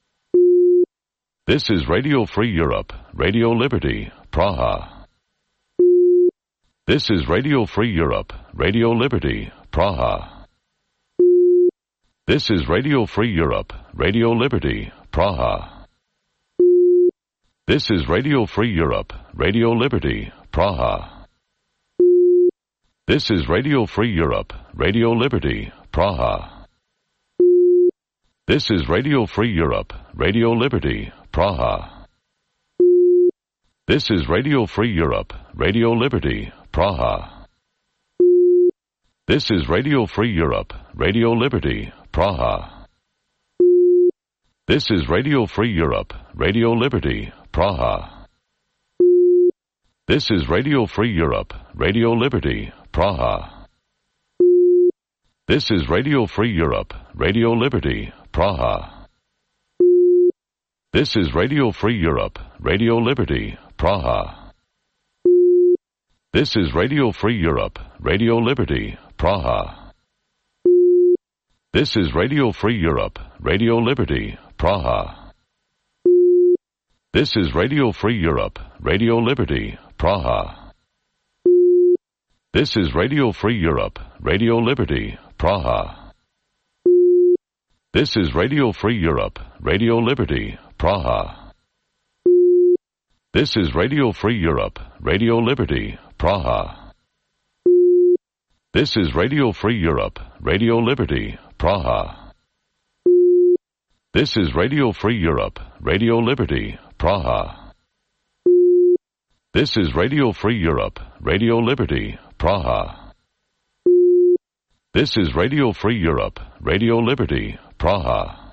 This is Radio Free Europe, Radio Liberty, Praha. This is Radio Free Europe, Radio Liberty, Praha. This is Radio Free Europe, Radio Liberty, Praha. This is Radio Free Europe, Radio Liberty, Praha. This is Radio Free Europe, Radio Liberty, Praha. This is Radio Free Europe, Radio Liberty, Praha. This is Radio Free Europe, Radio Liberty, Praha. This is Radio Free Europe, Radio Liberty, Praha. This is Radio Free Europe, Radio Liberty, Praha. This is Radio Free Europe, Radio Liberty, Praha. This is Radio Free Europe, Radio Liberty, Praha. This is Radio Free Europe, Radio Liberty, Praha. This is Radio Free Europe, Radio Liberty, Praha. This is Radio Free Europe, Radio Liberty, Praha. This is Radio Free Europe, Radio Liberty, Praha. This is Radio Free Europe, Radio Liberty, Praha. This is Radio Free Europe, Radio Liberty, Praha. This is Radio Free Europe, Radio Liberty, Praha. This is Radio Free Europe, Radio Liberty, Praha. This is Radio Free Europe, Radio Liberty, Praha. This is Radio Free Europe, Radio Liberty, Praha. This is Radio Free Europe, Radio Liberty, Praha.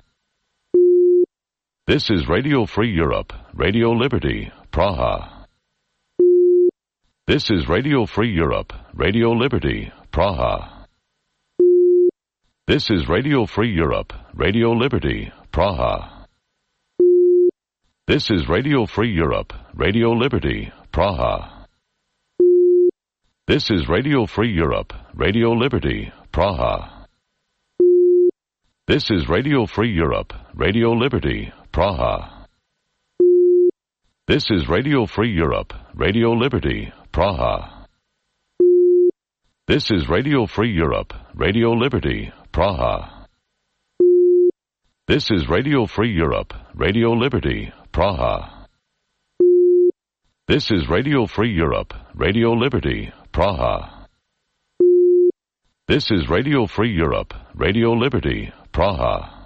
This is Radio Free Europe, Radio Liberty, Praha. This is Radio Free Europe, Radio Liberty, Praha. This is Radio Free Europe, Radio Liberty, Praha. This is Radio Free Europe, Radio Liberty, Praha. This is Radio Free Europe, Radio Liberty, Praha. This is Radio Free Europe, Radio Liberty, Praha. This is Radio Free Europe, Radio Liberty, Praha. This is Radio Free Europe, Radio Liberty, Praha. This is Radio Free Europe, Radio Liberty, Praha. This is Radio Free Europe, Radio Liberty, Praha. This is Radio Free Europe, Radio Liberty, Praha.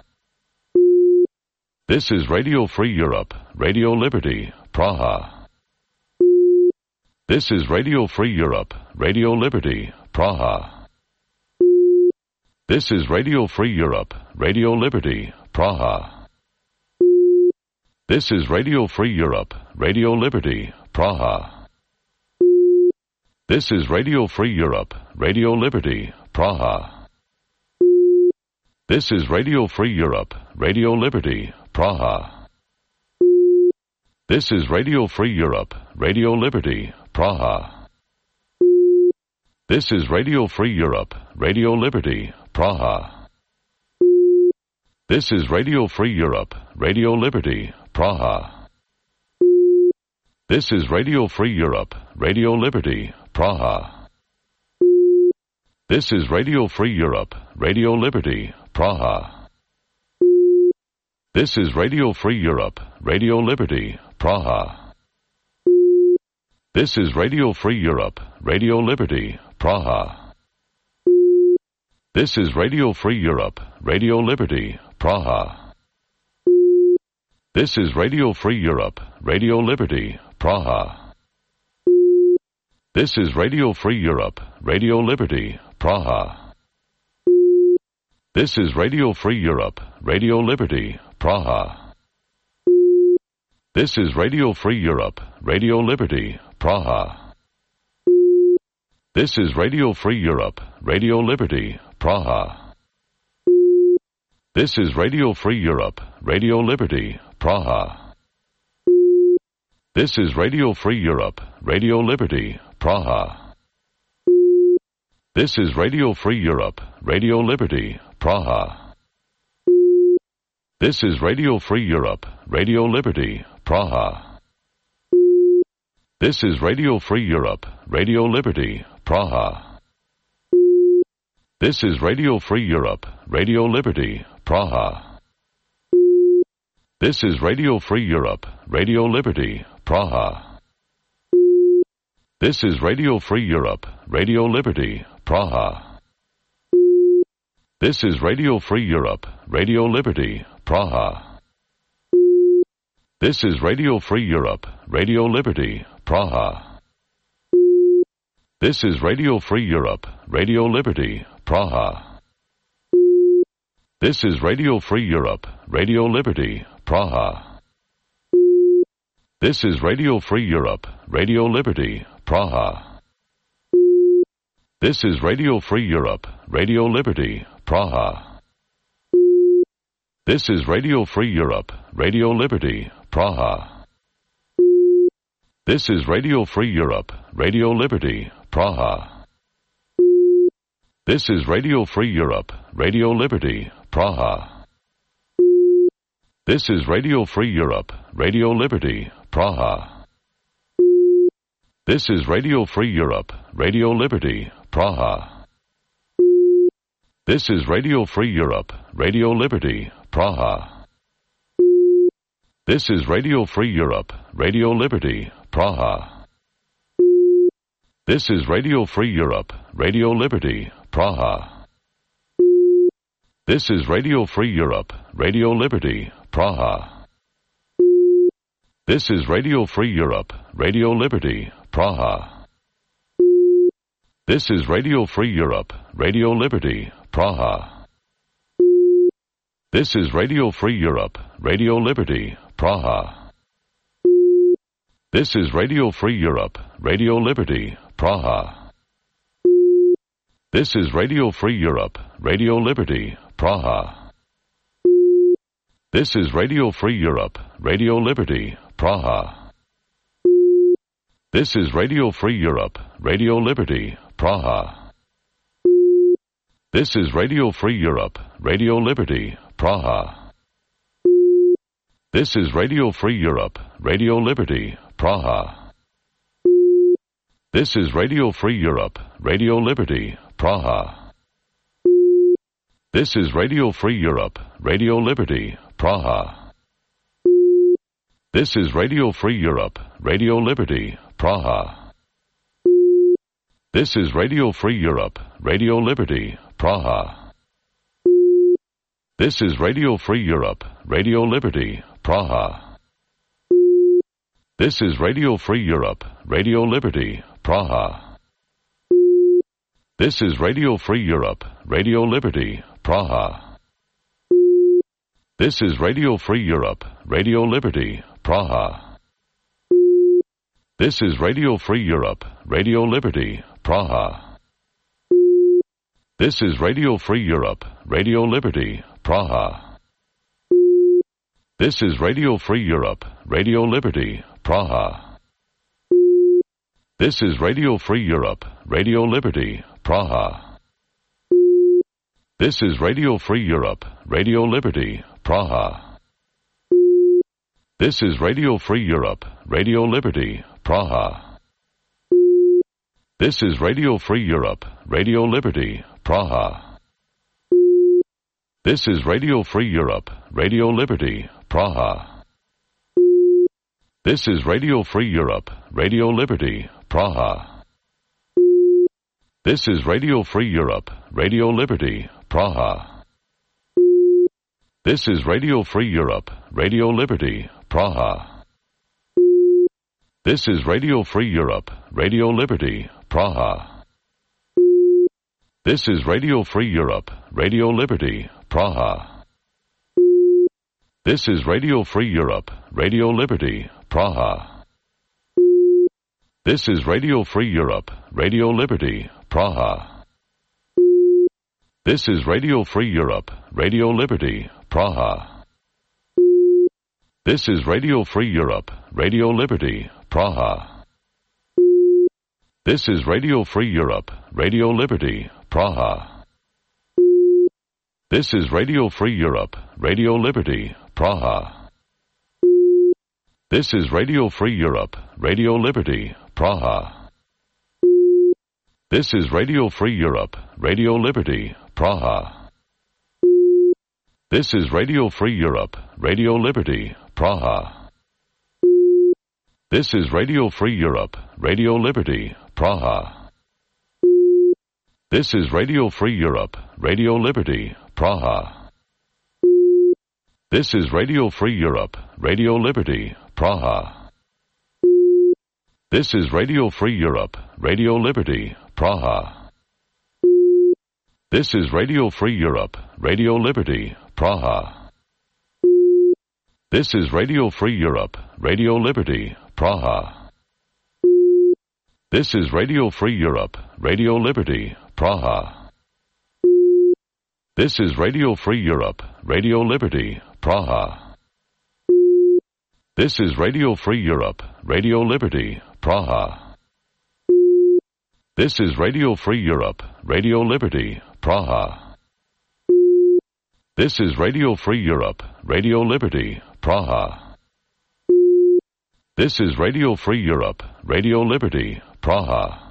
This is Radio Free Europe, Radio Liberty, Praha. This is Radio Free Europe, Radio Liberty, Praha. This is Radio Free Europe, Radio Liberty, Praha. This is Radio Free Europe, Radio Liberty, Praha. This is Radio Free Europe, Radio Liberty, Praha. This is Radio Free Europe, Radio Liberty, Praha. This is Radio Free Europe, Radio Liberty, Praha. This is Radio Free Europe, Radio Liberty, Praha. This is Radio Free Europe, Radio Liberty, Praha. This is Radio Free Europe, Radio Liberty, Praha. This is Radio Free Europe, Radio Liberty, Praha. This is Radio Free Europe, Radio Liberty, Praha. This is Radio Free Europe, Radio Liberty, Praha. This is Radio Free Europe, Radio Liberty, Praha. This is Radio Free Europe, Radio Liberty, Praha. This is Radio Free Europe, Radio Liberty, Praha. This is Radio Free Europe, Radio Liberty, Praha. This is Radio Free Europe, Radio Liberty, Praha. This is Radio Free Europe, Radio Liberty, Praha. This is Radio Free Europe, Radio Liberty, Praha. This is Radio Free Europe, Radio Liberty, Praha. This is Radio Free Europe, Radio Liberty, Praha. This is Radio Free Europe, Radio Liberty, Praha. This is Radio Free Europe, Radio Liberty, Praha. This is Radio Free Europe, Radio Liberty, Praha. This is Radio Free Europe, Radio Liberty, Praha. This is Radio Free Europe, Radio Liberty, Praha. This is Radio Free Europe, Radio Liberty, Praha. This is Radio Free Europe, Radio Liberty, Praha. This is Radio Free Europe, Radio Liberty, Praha. This is Radio Free Europe, Radio Liberty, Praha. This is Radio Free Europe, Radio Liberty, Praha. This is Radio Free Europe, Radio Liberty, Praha. This is Radio Free Europe, Radio Liberty, Praha. This is Radio Free Europe, Radio Liberty, Praha. This is Radio Free Europe, Radio Liberty, Praha. This is Radio Free Europe, Radio Liberty, Praha. This is Radio Free Europe, Radio Liberty, Praha. This is Radio Free Europe, Radio Liberty, Praha. This is Radio Free Europe, Radio Liberty, Praha. This is Radio Free Europe, Radio Liberty, Praha. This is Radio Free Europe, Radio Liberty, Praha. This is Radio Free Europe, Radio Liberty, Praha. This is Radio Free Europe, Radio Liberty, Praha. This is Radio Free Europe, Radio Liberty, Praha. This is Radio Free Europe, Radio Liberty, Praha. This is Radio Free Europe, Radio Liberty, Praha. This is Radio Free Europe, Radio Liberty, Praha. This is Radio Free Europe, Radio Liberty, Praha. This is Radio Free Europe, Radio Liberty, Praha. This is Radio Free Europe, Radio Liberty, Praha. This is Radio Free Europe, Radio Liberty, Praha. This is Radio Free Europe, Radio Liberty, Praha. This is Radio Free Europe, Radio Liberty, Praha. This is Radio Free Europe, Radio Liberty, Praha. This is Radio Free Europe, Radio Liberty, Praha. This is Radio Free Europe, Radio Liberty, Praha. This is Radio Free Europe, Radio Liberty, Praha. This is Radio Free Europe, Radio Liberty, Praha. This is Radio Free Europe, Radio Liberty, Praha. This is Radio Free Europe, Radio Liberty, Praha. This is Radio Free Europe, Radio Liberty, Praha. This is Radio Free Europe, Radio Liberty, Praha. This is Radio Free Europe, Radio Liberty, Praha. This is Radio Free Europe, Radio Liberty, Praha. This is Radio Free Europe, Radio Liberty, Praha. This is Radio Free Europe, Radio Liberty, Praha. This is Radio Free Europe, Radio Liberty, Praha. This is Radio Free Europe, Radio Liberty, Praha. This is Radio Free Europe, Radio Liberty, Praha. This is Radio Free Europe, Radio Liberty, Praha. This is Radio Free Europe, Radio Liberty, Praha. This is Radio Free Europe, Radio Liberty, Praha. This is Radio Free Europe, Radio Liberty, Praha. This is Radio Free Europe, Radio Liberty, Praha. This is Radio Free Europe, Radio Liberty, Praha. This is Radio Free Europe, Radio Liberty, Praha. This is Radio Free Europe, Radio Liberty, Praha. This is Radio Free Europe, Radio Liberty, Praha. This is Radio Free Europe, Radio Liberty, Praha. This is Radio Free Europe, Radio Liberty, Praha. This is Radio Free Europe, Radio Liberty, Praha. This is Radio Free Europe, Radio Liberty, Praha. This is Radio Free Europe, Radio Liberty, Praha. This is Radio Free Europe, Radio Liberty, Praha. This is Radio Free Europe, Radio Liberty, Praha. This is Radio Free Europe, Radio Liberty, Praha. This is Radio Free Europe, Radio Liberty, Praha. This is Radio Free Europe, Radio Liberty, Praha. This is Radio Free Europe, Radio Liberty, Praha. This is Radio Free Europe, Radio Liberty, Praha. This is Radio Free Europe, Radio Liberty, Praha. This is Radio Free Europe, Radio Liberty, Praha.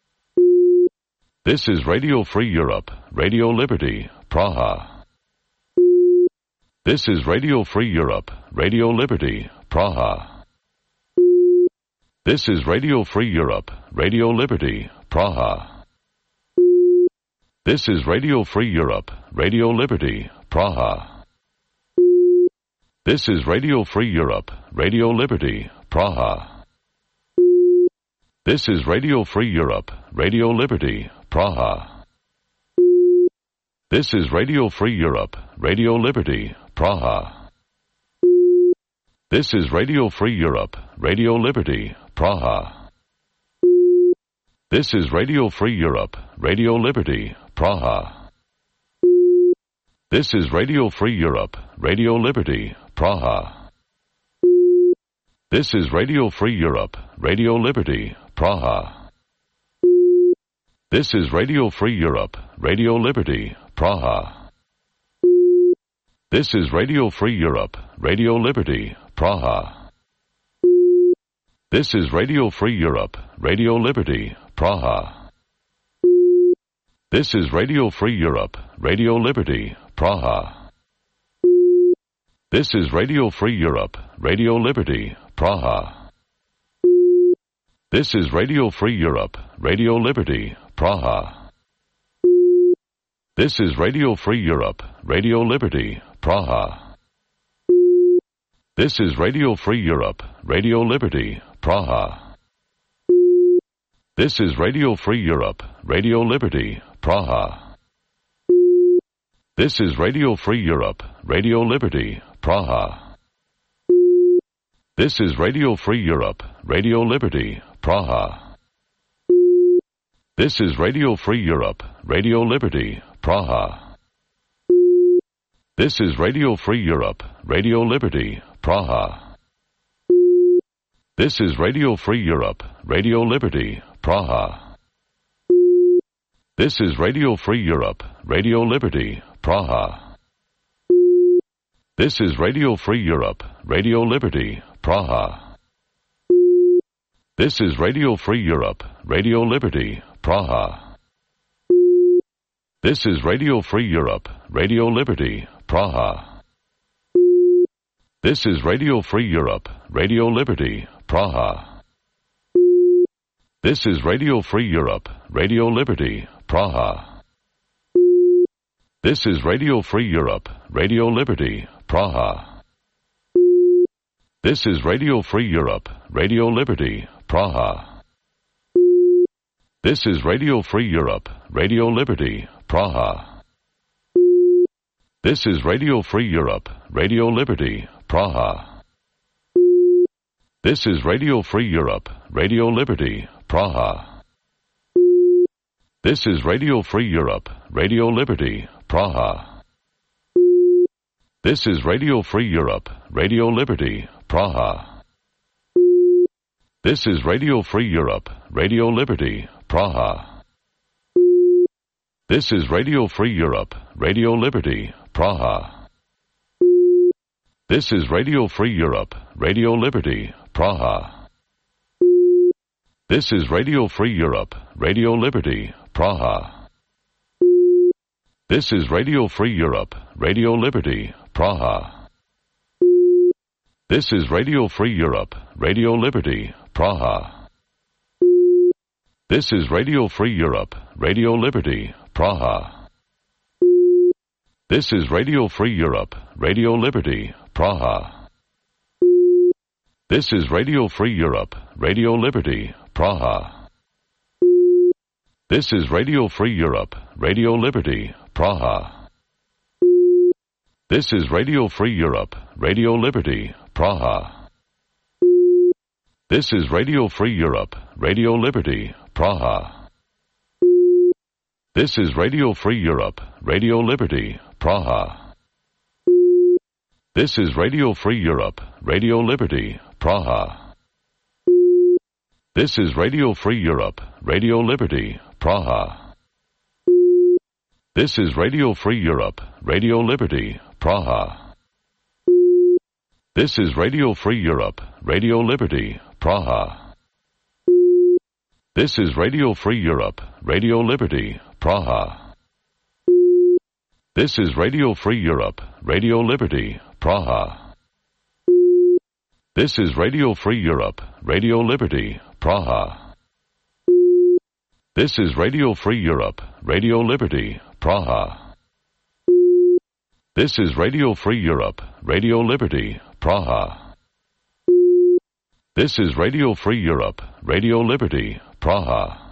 This is Radio Free Europe, Radio Liberty, Praha. This is Radio Free Europe, Radio Liberty, Praha. This is Radio Free Europe, Radio Liberty, Praha. This is Radio Free Europe, Radio Liberty, Praha. This is Radio Free Europe, Radio Liberty, Praha. This is Radio Free Europe, Radio Liberty, Praha. This is Radio Free Europe, Radio Liberty, Praha. This is Radio Free Europe, Radio Liberty, Praha. This is Radio Free Europe, Radio Liberty, Praha. This is Radio Free Europe, Radio Liberty, Praha. This is Radio Free Europe, Radio Liberty, Praha. This is Radio Free Europe, Radio Liberty, Praha. This is Radio Free Europe, Radio Liberty, Praha. This is Radio Free Europe, Radio Liberty, Praha. This is Radio Free Europe, Radio Liberty, Praha. This is Radio Free Europe, Radio Liberty, Praha. This is Radio Free Europe, Radio Liberty, Praha. This is Radio Free Europe, Radio Liberty, Praha. This is Radio Free Europe, Radio Liberty, Praha. This is Radio Free Europe, Radio Liberty, Praha. This is Radio Free Europe, Radio Liberty, Praha. This is Radio Free Europe, Radio Liberty, Praha. This is Radio Free Europe, Radio Liberty, Praha. This is Radio Free Europe, Radio Liberty, Praha. This is Radio Free Europe, Radio Liberty, Praha. This is Radio Free Europe, Radio Liberty, Praha. This is Radio Free Europe, Radio Liberty, Praha. This is Radio Free Europe, Radio Liberty, Praha. This is Radio Free Europe, Radio Liberty, Praha. This is Radio Free Europe, Radio Liberty, Praha. This is Radio Free Europe, Radio Liberty, Praha. This is Radio Free Europe, Radio Liberty, Praha. This is Radio Free Europe, Radio Liberty, Praha. This is Radio Free Europe, Radio Liberty, Praha. This is Radio Free Europe, Radio Liberty, Praha. This is Radio Free Europe, Radio Liberty, Praha. This is Radio Free Europe, Radio Liberty, Praha. This is Radio Free Europe, Radio Liberty, Praha. This is Radio Free Europe, Radio Liberty, Praha. This is Radio Free Europe, Radio Liberty, Praha. This is Radio Free Europe, Radio Liberty, Praha. This is Radio Free Europe, Radio Liberty, Praha. This is Radio Free Europe, Radio Liberty, Praha. This is Radio Free Europe, Radio Liberty, Praha. This is Radio Free Europe, Radio Liberty, Praha. This is Radio Free Europe, Radio Liberty, Praha. This is Radio Free Europe, Radio Liberty, Praha. This is Radio Free Europe, Radio Liberty, Praha. This is Radio Free Europe, Radio Liberty, Praha. This is Radio Free Europe, Radio Liberty, Praha. This is Radio Free Europe, Radio Liberty, Praha. This is Radio Free Europe, Radio Liberty, Praha. This is Radio Free Europe, Radio Liberty, Praha. This is Radio Free Europe, Radio Liberty, Praha. This is Radio Free Europe, Radio Liberty, Praha. This is Radio Free Europe, Radio Liberty, Praha. This is Radio Free Europe, Radio Liberty, Praha. This is Radio Free Europe, Radio Liberty, Praha. This is Radio Free Europe, Radio Liberty, Praha. This is Radio Free Europe, Radio Liberty, Praha. This is Radio Free Europe, Radio Liberty, Praha.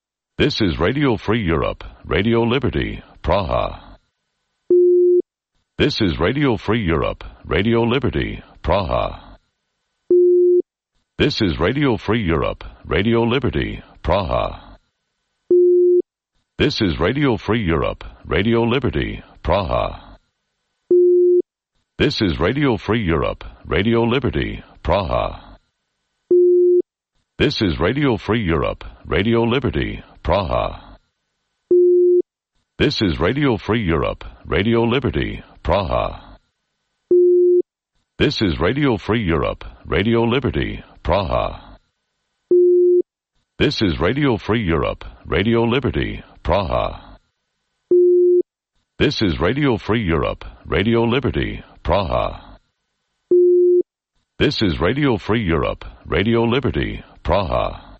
This is Radio Free Europe, Radio Liberty, Praha. This is Radio Free Europe, Radio Liberty, Praha. This is Radio Free Europe, Radio Liberty, Praha. This is Radio Free Europe, Radio Liberty, Praha. This is Radio Free Europe, Radio Liberty, Praha. This is Radio Free Europe, Radio Liberty, Praha. This is Radio Free Europe, Radio Liberty, Praha. This is Radio Free Europe, Radio Liberty, Praha. This is Radio Free Europe, Radio Liberty, Praha. This is Radio Free Europe, Radio Liberty, Praha. This is Radio Free Europe, Radio Liberty, Praha.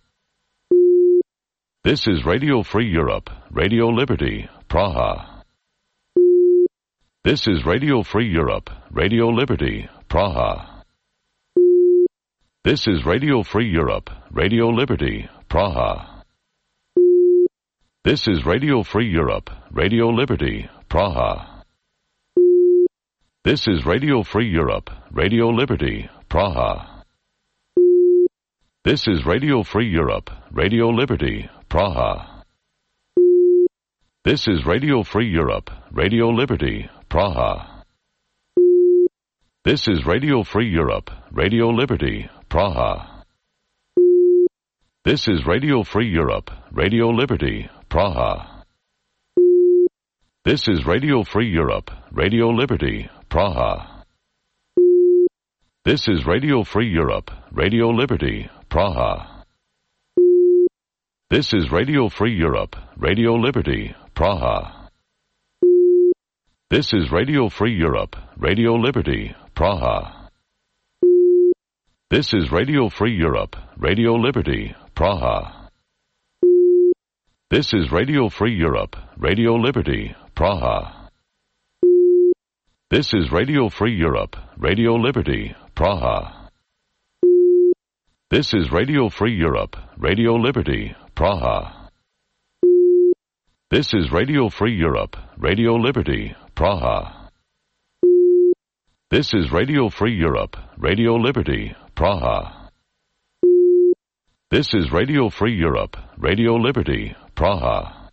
This is Radio Free Europe, Radio Liberty, Praha. This is Radio Free Europe, Radio Liberty, Praha. This is Radio Free Europe, Radio Liberty, Praha. This is Radio Free Europe, Radio Liberty, Praha. This is Radio Free Europe, Radio Liberty, Praha. This is Radio Free Europe, Radio Liberty, Praha. This is Radio Free Europe, Radio Liberty, Praha. This is Radio Free Europe, Radio Liberty, Praha. This is Radio Free Europe, Radio Liberty, Praha. This is Radio Free Europe, Radio Liberty, Praha. This is Radio Free Europe, Radio Liberty, Praha. This is Radio Free Europe, Radio Liberty, Praha. This is Radio Free Europe, Radio Liberty, Praha. This is Radio Free Europe, Radio Liberty, Praha. This is Radio Free Europe, Radio Liberty, Praha. This is Radio Free Europe, Radio Liberty, Praha. This is Radio Free Europe, Radio Liberty, Praha. This is Radio Free Europe, Radio Liberty, Praha. This is Radio Free Europe, Radio Liberty, Praha. This is Radio Free Europe, Radio Liberty, Praha.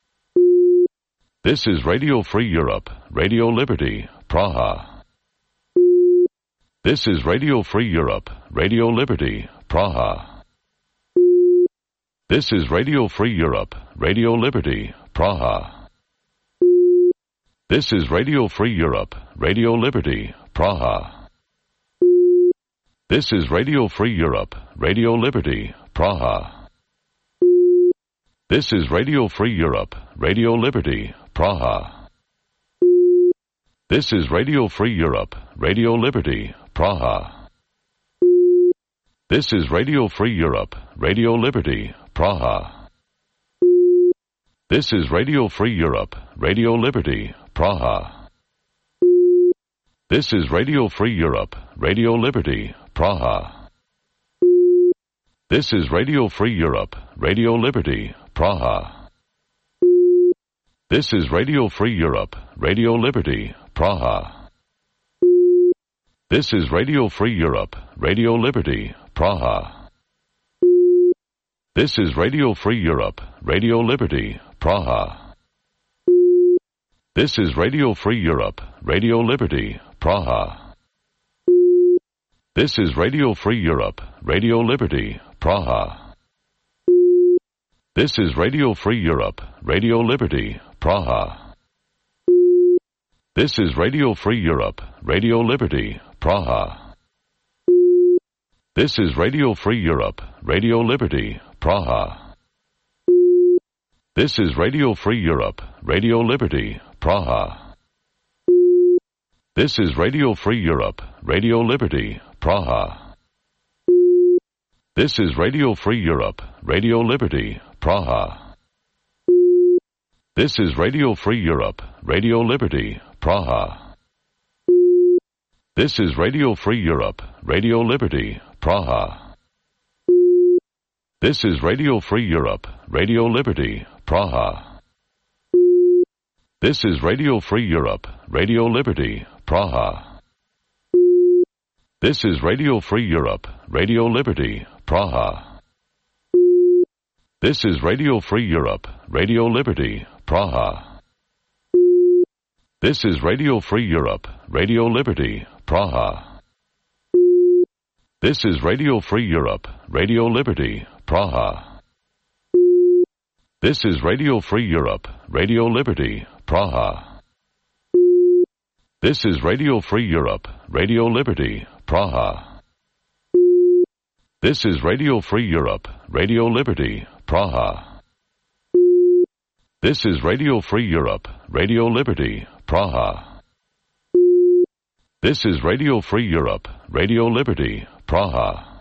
This is Radio Free Europe, Radio Liberty, Praha. This is Radio Free Europe, Radio Liberty, Praha. This is Radio Free Europe, Radio Liberty, Praha. This is Radio Free Europe, Radio Liberty, Praha. This is Radio Free Europe, Radio Liberty, Praha. This is Radio Free Europe, Radio Liberty, Praha. This is Radio Free Europe, Radio Liberty, Praha. This is Radio Free Europe, Radio Liberty, Praha. This is Radio Free Europe, Radio Liberty, Praha. This is Radio Free Europe, Radio Liberty, Praha. This is Radio Free Europe, Radio Liberty, Praha. This is Radio Free Europe, Radio Liberty, Praha. This is Radio Free Europe, Radio Liberty, Praha. This is Radio Free Europe, Radio Liberty, Praha. This is Radio Free Europe, Radio Liberty, Praha. This is Radio Free Europe, Radio Liberty, Praha. This is Radio Free Europe, Radio Liberty, Praha. This is Radio Free Europe, Radio Liberty, Praha. This is Radio Free Europe, Radio Liberty, Praha. This is Radio Free Europe, Radio Liberty, Praha. This is Radio Free Europe, Radio Liberty, Praha. This is Radio Free Europe, Radio Liberty, Praha. This is Radio Free Europe, Radio Liberty, Praha. This is Radio Free Europe, Radio Liberty, Praha. This is Radio Free Europe, Radio Liberty, Praha. This is Radio Free Europe, Radio Liberty, Praha. This is Radio Free Europe, Radio Liberty, Praha. This is Radio Free Europe, Radio Liberty, Praha. This is Radio Free Europe, Radio Liberty, Praha. This is Radio Free Europe, Radio Liberty, Praha. This is Radio Free Europe, Radio Liberty, Praha. This is Radio Free Europe, Radio Liberty, Praha. This is Radio Free Europe, Radio Liberty, Praha. This is Radio Free Europe, Radio Liberty, Praha. This is Radio Free Europe, Radio Liberty, Praha.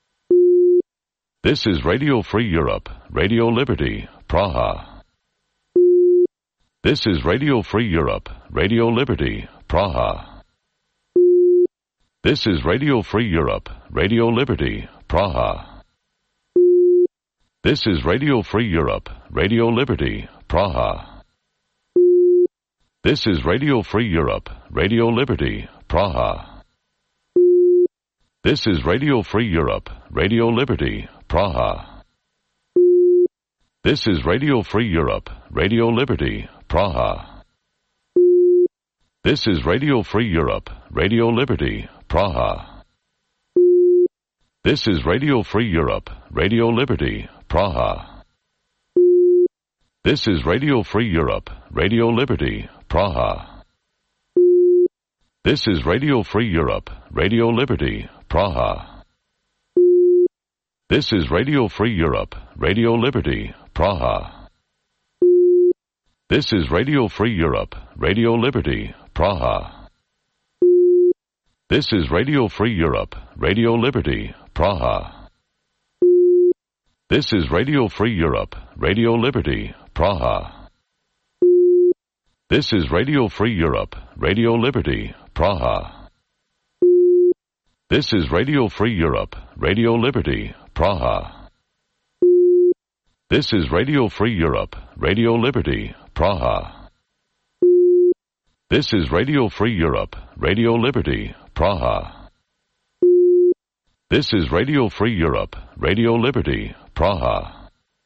This is Radio Free Europe, Radio Liberty, Praha. This is Radio Free Europe, Radio Liberty, Praha. This is Radio Free Europe, Radio Liberty, Praha. This is Radio Free Europe, Radio Liberty, Praha. This is Radio Free Europe, Radio Liberty, Praha. This is Radio Free Europe, Radio Liberty, Praha. This is Radio Free Europe, Radio Liberty, Praha. This is Radio Free Europe, Radio Liberty, Praha. This is Radio Free Europe, Radio Liberty, Praha. This is Radio Free Europe, Radio Liberty, Praha. This is Radio Free Europe, Radio Liberty, Praha. This is Radio Free Europe, Radio Liberty, Praha. This is Radio Free Europe, Radio Liberty, Praha. This is Radio Free Europe, Radio Liberty, Praha. This is Radio Free Europe, Radio Liberty, Praha. This is Radio Free Europe, Radio Liberty, Praha. This is Radio Free Europe, Radio Liberty, Praha. This is Radio Free Europe, Radio Liberty, Praha. This is Radio Free Europe, Radio Liberty, Praha. This is Radio Free Europe, Radio Liberty, Praha.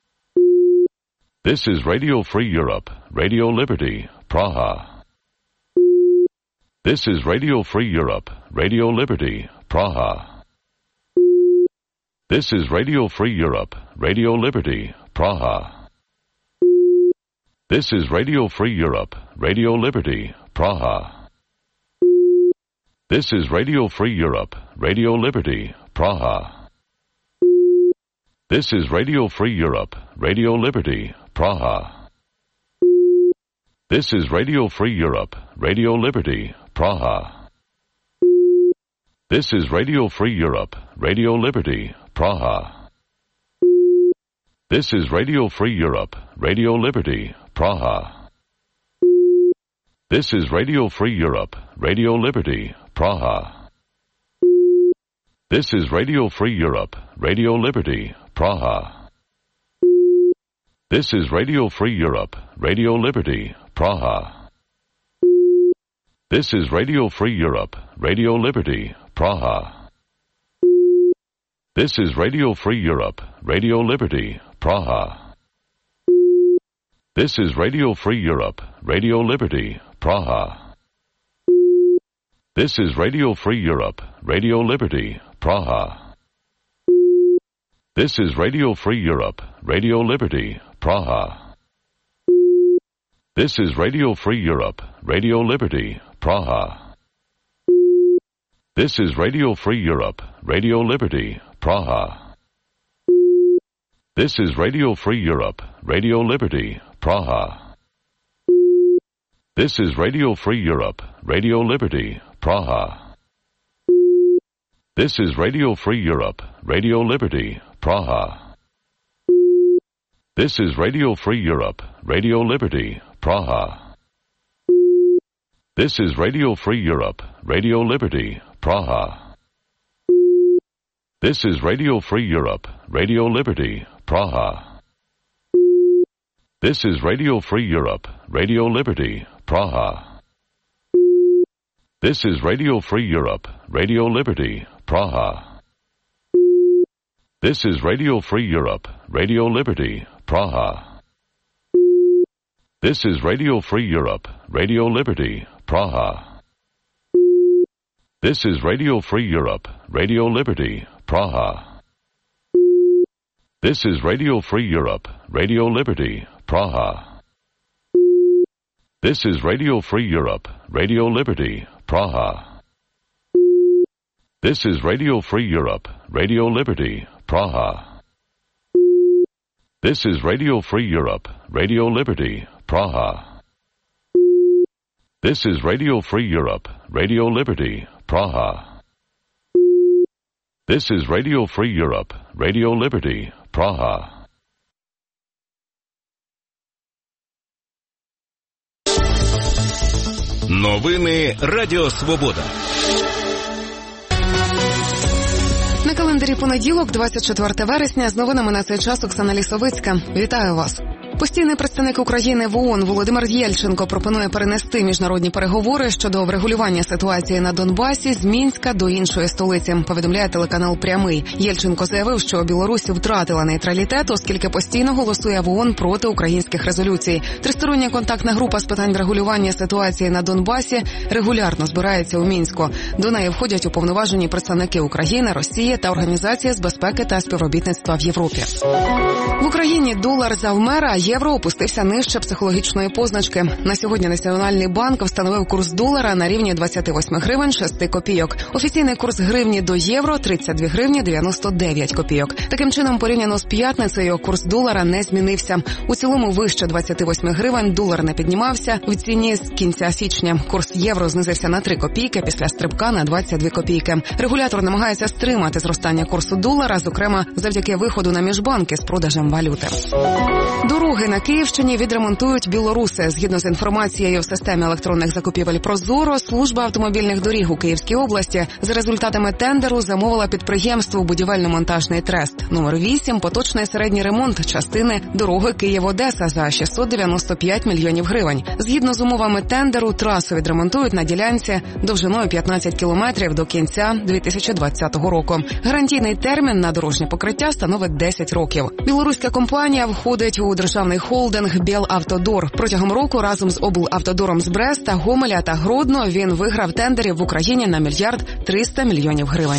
This is Radio Free Europe, Radio Liberty, Praha. This is Radio Free Europe, Radio Liberty, Praha. This is Radio Free Europe, Radio Liberty, Praha. This is Radio Free Europe, Radio Liberty, Praha. This is Radio Free Europe, Radio Liberty, Praha. This is Radio Free Europe, Radio Liberty, Praha. This is Radio Free Europe, Radio Liberty, Praha. This is Radio Free Europe, Radio Liberty, Praha. This is Radio Free Europe, Radio Liberty, Praha. This is Radio Free Europe, Radio Liberty, Praha. This is Radio Free Europe, Radio Liberty, Praha. This is Radio Free Europe, Radio Liberty, Praha. This is Radio Free Europe, Radio Liberty, Praha. This is Radio Free Europe, Radio Liberty, Praha. This is Radio Free Europe, Radio Liberty, Praha. This is Radio Free Europe, Radio Liberty, Praha. This is Radio Free Europe, Radio Liberty, Praha. This is Radio Free Europe, Radio Liberty, Praha. This is Radio Free Europe, Radio Liberty, Praha. This is Radio Free Europe, Radio Liberty, Praha. This is Radio Free Europe, Radio Liberty, Praha. This is Radio Free Europe, Radio Liberty, Praha. This is Radio Free Europe, Radio Liberty, Praha. This is Radio Free Europe, Radio Liberty, Praha. This is Radio Free Europe, Radio Liberty, Praha. This is Radio Free Europe, Radio Liberty, Praha. This is Radio Free Europe, Radio Liberty, Praha. This is Radio Free Europe, Radio Liberty, Praha. This is Radio Free Europe, Radio Liberty, Praha. This is Radio Free Europe, Radio Liberty, Praha. This is Radio Free Europe, Radio Liberty, Praha. This is Radio Free Europe, Radio Liberty, Praha. This is Radio Free Europe, Radio Liberty, Praha. This is Radio Free Europe, Radio Liberty, Praha. This is Radio Free Europe, Radio Liberty, Praha. This is Radio Free Europe, Radio Liberty, Praha. Новини Радіо Свобода. На календарі понеділок, 24 вересня, з новинами на цей час Оксана Лісовицька. Вітаю вас. Постійний представник України в ООН Володимир Єльченко пропонує перенести міжнародні переговори щодо врегулювання ситуації на Донбасі з Мінська до іншої столиці, повідомляє телеканал «Прямий». Єльченко заявив, що Білорусь втратила нейтралітет, оскільки постійно голосує в ООН проти українських резолюцій. Тристороння контактна група з питань врегулювання ситуації на Донбасі регулярно збирається у Мінську. До неї входять уповноважені представники України, Росії та Організації з безпеки та співробітництва в Європі. В Україні долар завмер, а євро опустився нижче психологічної позначки. На сьогодні Національний банк встановив курс долара на рівні 28 гривень 6 копійок. Офіційний курс гривні до євро – 32 гривні 99 копійок. Таким чином, порівняно з п'ятницею, курс долара не змінився. У цілому вище 28 гривень долар не піднімався в ціні з кінця січня. Курс євро знизився на 3 копійки після стрибка на 22 копійки. Регулятор намагається стримати зростання курсу долара, зокрема завдяки виходу на міжбанки з продажем валюти. Дороги на Київщині відремонтують білоруси. Згідно з інформацією в системі електронних закупівель «Прозоро», служба автомобільних доріг у Київській області за результатами тендеру замовила підприємству «Будівельно-монтажний трест» номер 8 поточний середній ремонт частини дороги Київ-Одеса за 695 мільйонів гривень. Згідно з умовами тендеру, трасу відремонтують на ділянці довжиною 15 кілометрів до кінця 2020 року. Гарантійний термін на дорожнє покриття становить 10 років. Білоруська компанія входить у державний холдинг «Белавтодор». Протягом року разом з облавтодором з Бреста, Гомеля та Гродно він виграв тендерів в Україні на 1,3 мільярда гривень.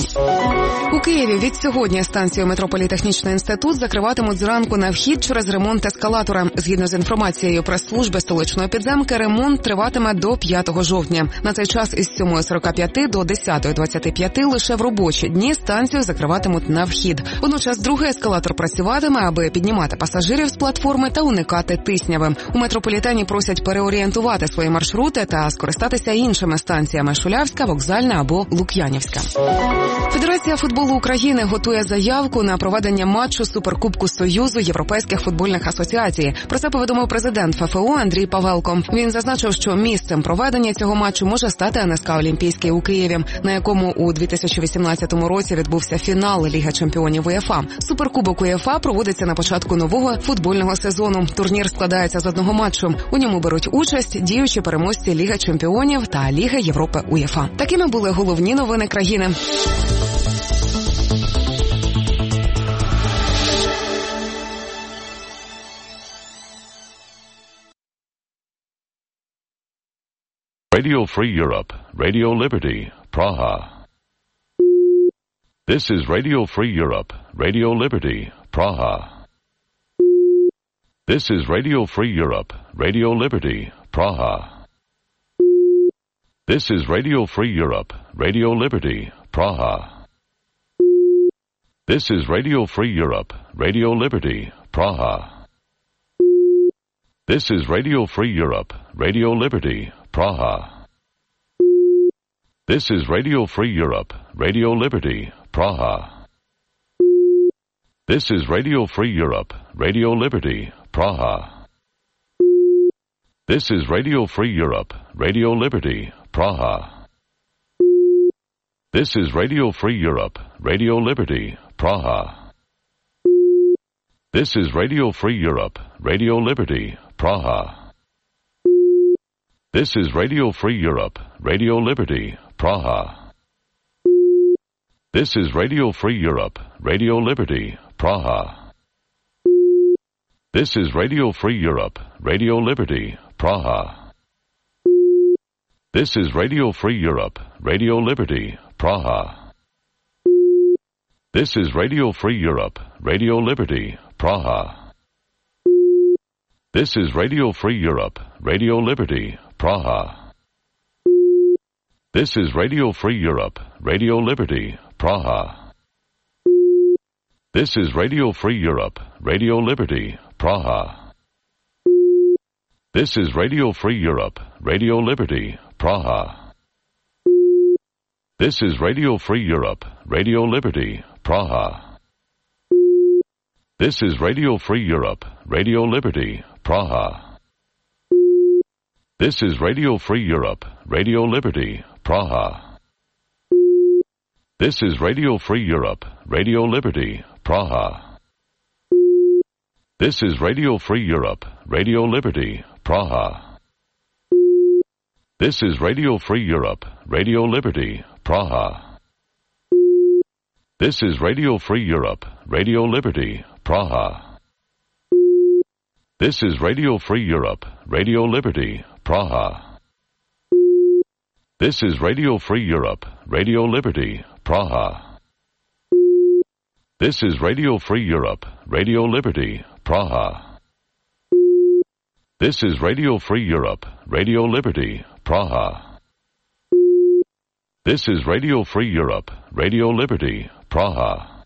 У Києві від сьогодні станцію метрополітехнічний інститут закриватимуть зранку на вхід через ремонт ескалатора. Згідно з інформацією прес-служби столичної підземки, ремонт триватиме до 5 жовтня. На цей час із 7:45 до 10:25 лише в робочі дні станцію закриватимуть на вхід. Водночас другий ескалатор працюватиме, аби піднімати пасажирів з платформи та уникати тисняви. У метрополітені просять переорієнтувати свої маршрути та скористатися іншими станціями – Шулявська, Вокзальна або Лук'янівська. Федерація футболу України готує заявку на проведення матчу Суперкубку Союзу Європейських футбольних асоціацій. Про це повідомив президент ФФО Андрій Павелко. Він зазначив, що місцем проведення цього матчу може стати НСК «Олімпійський» у Києві, на якому у 2018 році відбувся фінал Ліги чемпіонів УЄФА. Суперкубок УЄФА проводиться на початку нового футбольного сезону. Турнір складається з одного матчу. У ньому беруть участь діючі переможці Ліги чемпіонів та Ліги Європи УЄФА. Такими були головні новини країни. Radio Free Europe, Radio Liberty, Praha. This is Radio Free Europe, Radio Liberty, Praha. This is Radio Free Europe, Radio Liberty, Praha. This is Radio Free Europe, Radio Liberty, Praha. This is Radio Free Europe, Radio Liberty, Praha. This is Radio Free Europe, Radio Liberty, Praha. This is Radio Free Europe, Radio Liberty, Praha. This is Radio Free Europe, Radio Liberty, Praha. This is Radio Free Europe, Radio Liberty, Praha. This is Radio Free Europe, Radio Liberty, Praha. This is Radio Free Europe, Radio Liberty, Praha. This is Radio Free Europe, Radio Liberty, Praha. This is Radio Free Europe, Radio Liberty, Praha. This is Radio Free Europe, Radio Liberty, Praha. This is Radio Free Europe, Radio Liberty, Praha. This is Radio Free Europe, Radio Liberty, Praha. This is Radio Free Europe, Radio Liberty, Praha. This is Radio Free Europe, Radio Liberty, Praha. This is Radio Free Europe, Radio Liberty, Praha. This is Radio Free Europe, Radio Liberty, Praha. This is Radio Free Europe, Radio Liberty, Praha. This is Radio Free Europe, Radio Liberty, Praha. This is Radio Free Europe, Radio Liberty, Praha. This is Radio Free Europe, Radio Liberty, Praha. This is Radio Free Europe, Radio Liberty, Praha. This is Radio Free Europe, Radio Liberty, Praha. This is Radio Free Europe, Radio Liberty, Praha. This is Radio Free Europe, Radio Liberty, Praha. This is Radio Free Europe, Radio Liberty, Praha. This is Radio Free Europe, Radio Liberty, Praha. This is Radio Free Europe, Radio Liberty, Praha. This is Radio Free Europe, Radio Liberty, Praha.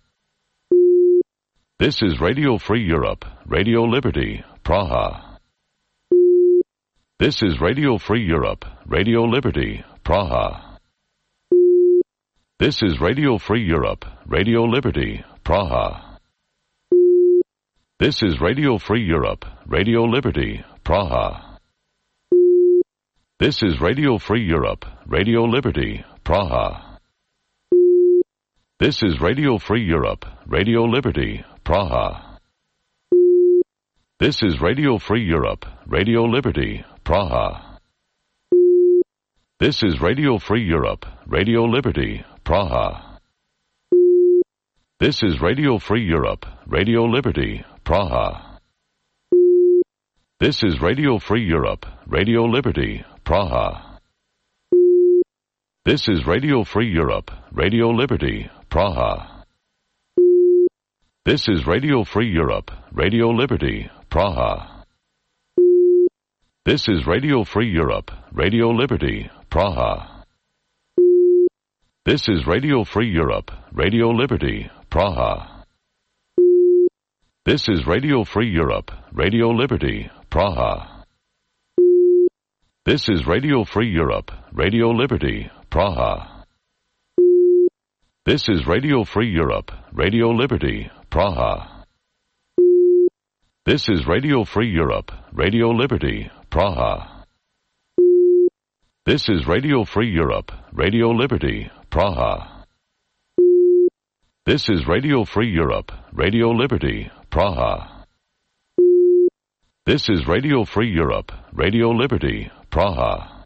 This is Radio Free Europe, Radio Liberty, Praha. This is Radio Free Europe, Radio Liberty, Praha. This is Radio Free Europe, Radio Liberty, Praha. This is Radio Free Europe, Radio Liberty, Praha. This is Radio Free Europe, Radio Liberty, Praha. This is Radio Free Europe, Radio Liberty, Praha. This is Radio Free Europe, Radio Liberty, Praha. This is Radio Free Europe, Radio Liberty, Praha. This is Radio Free Europe, Radio Liberty, Praha. This is Radio Free Europe, Radio Liberty, Praha. This is Radio Free Europe, Radio Liberty, Praha. This is Radio Free Europe, Radio Liberty, Praha. This is Radio Free Europe, Radio Liberty, Praha. This is Radio Free Europe, Radio Liberty, Praha. This is Radio Free Europe, Radio Liberty, Praha. This is Radio Free Europe, Radio Liberty, Praha. This is Radio Free Europe, Radio Liberty, Praha. This is Radio Free Europe, Radio Liberty, Praha. This is Radio Free Europe, Radio Liberty, Praha. This is Radio Free Europe, Radio Liberty, Praha. This is Radio Free Europe, Radio Liberty, Praha.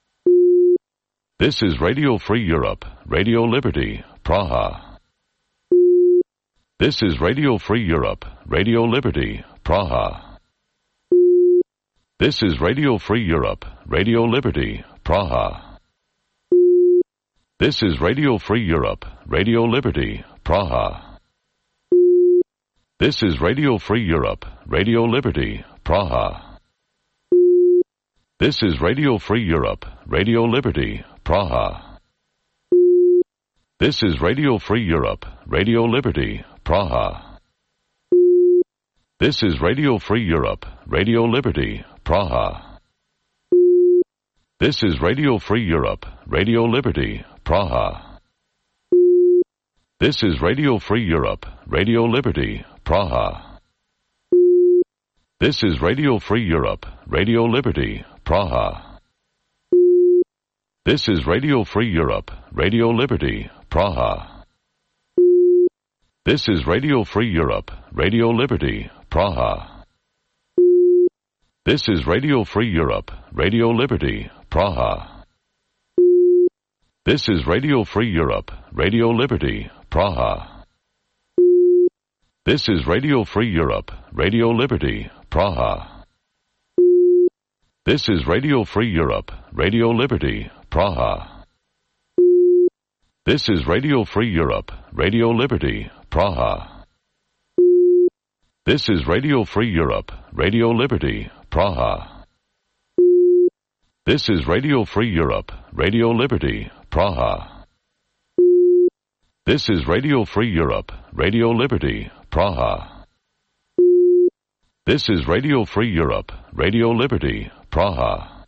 This is Radio Free Europe, Radio Liberty, Praha. This is Radio Free Europe, Radio Liberty, Praha. This is Radio Free Europe, Radio Liberty, Praha. This is Radio Free Europe, Radio Liberty, Praha. This is Radio Free Europe, Radio Liberty, Praha. This is Radio Free Europe, Radio Liberty, Praha. This is Radio Free Europe, Radio Liberty, Praha. This is Radio Free Europe, Radio Liberty, Praha. This is Radio Free Europe, Radio Liberty, Praha. This is Radio Free Europe, Radio Liberty, Praha. This is Radio Free Europe, Radio Liberty, Praha. This is Radio Free Europe, Radio Liberty, Praha. This is Radio Free Europe, Radio Liberty, Praha. This is Radio Free Europe, Radio Liberty, Praha. This is Radio Free Europe, Radio Liberty, Praha. This is Radio Free Europe, Radio Liberty, Praha. This is Radio Free Europe, Radio Liberty, Praha. This is Radio Free Europe, Radio Liberty, Praha. This is Radio Free Europe, Radio Liberty, Praha. This is Radio Free Europe, Radio Liberty, Praha. This is Radio Free Europe, Radio Liberty, Praha. This is Radio Free Europe, Radio Liberty, Praha.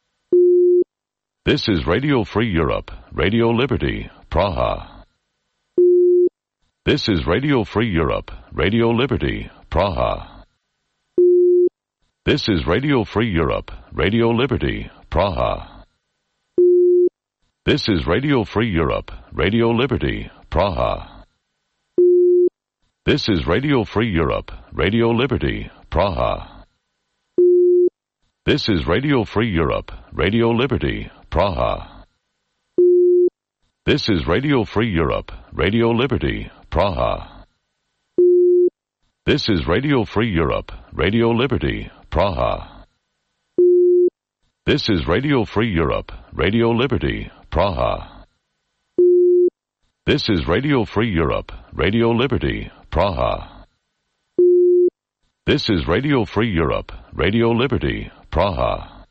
This is Radio Free Europe, Radio Liberty, Praha. This is Radio Free Europe, Radio Liberty, Praha. This is Radio Free Europe, Radio Liberty, Praha. This is Radio Free Europe, Radio Liberty, Praha. This is Radio Free Europe, Radio Liberty, Praha. This is Radio Free Europe, Radio Liberty, Praha. This is Radio Free Europe, Radio Liberty, Praha. This is Radio Free Europe, Radio Liberty, Praha. This is Radio Free Europe, Radio Liberty, Praha. This is Radio Free Europe, Radio Liberty, Praha. This is Radio Free Europe, Radio Liberty, Praha.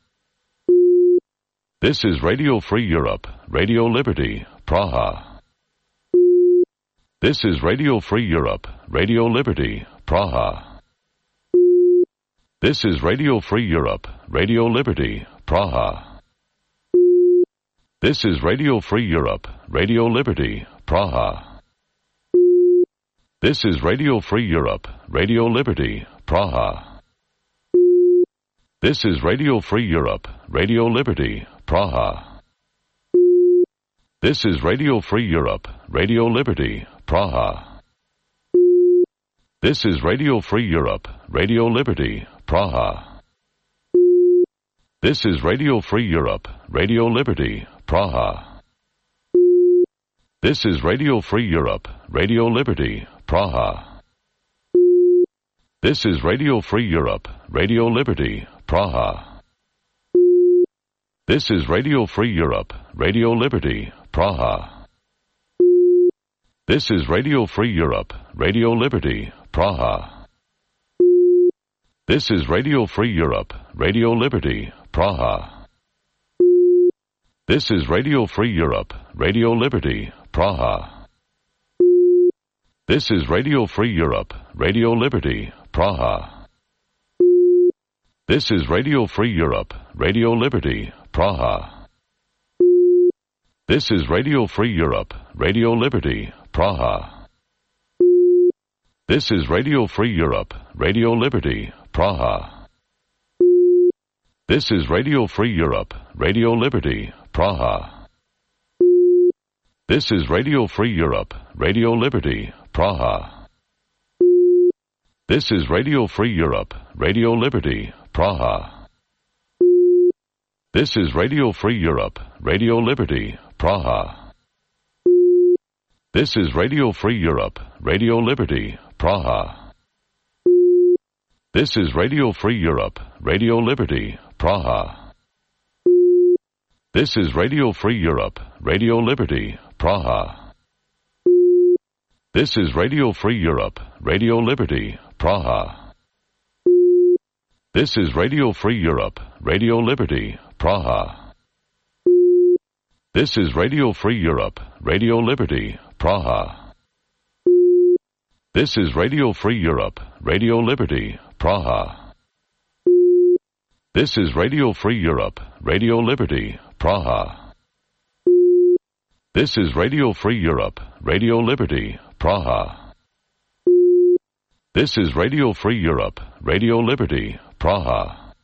This is Radio Free Europe, Radio Liberty, Praha. This is Radio Free Europe, Radio Liberty, Praha. This is Radio Free Europe, Radio Liberty, Praha. This is Radio Free Europe, Radio Liberty, Praha. This is Radio Free Europe, Radio Liberty, Praha. This is Radio Free Europe, Radio Liberty, Praha. This is Radio Free Europe, Radio Liberty, Praha. This is Radio Free Europe, Radio Liberty, Praha. This is Radio Free Europe, Radio Liberty, Praha. This is Radio Free Europe, Radio Liberty, Praha. This is Radio Free Europe, Radio Liberty, Praha. This is Radio Free Europe, Radio Liberty, Praha. This is Radio Free Europe, Radio Liberty, Praha. This is Radio Free Europe, Radio Liberty, Praha. This is Radio Free Europe, Radio Liberty, Praha. This is Radio Free Europe, Radio Liberty, Praha. This is Radio Free Europe, Radio Liberty, Praha. This is Radio Free Europe, Radio Liberty, Praha. This is Radio Free Europe, Radio Liberty, Praha. This is Radio Free Europe, Radio Liberty, Praha. This is Radio Free Europe, Radio Liberty, Praha. This is Radio Free Europe, Radio Liberty, Praha. This is Radio Free Europe, Radio Liberty, Praha. This is Radio Free Europe, Radio Liberty, Praha. This is Radio Free Europe, Radio Liberty, Praha. This is Radio Free Europe, Radio Liberty, Praha. This is Radio Free Europe, Radio Liberty, Praha. This is Radio Free Europe, Radio Liberty, Praha. This is Radio Free Europe, Radio Liberty, Praha. This is Radio Free Europe, Radio Liberty, Praha. This is Radio Free Europe, Radio Liberty, Praha. This is Radio Free Europe, Radio Liberty, Praha. This is Radio Free Europe, Radio Liberty, Praha.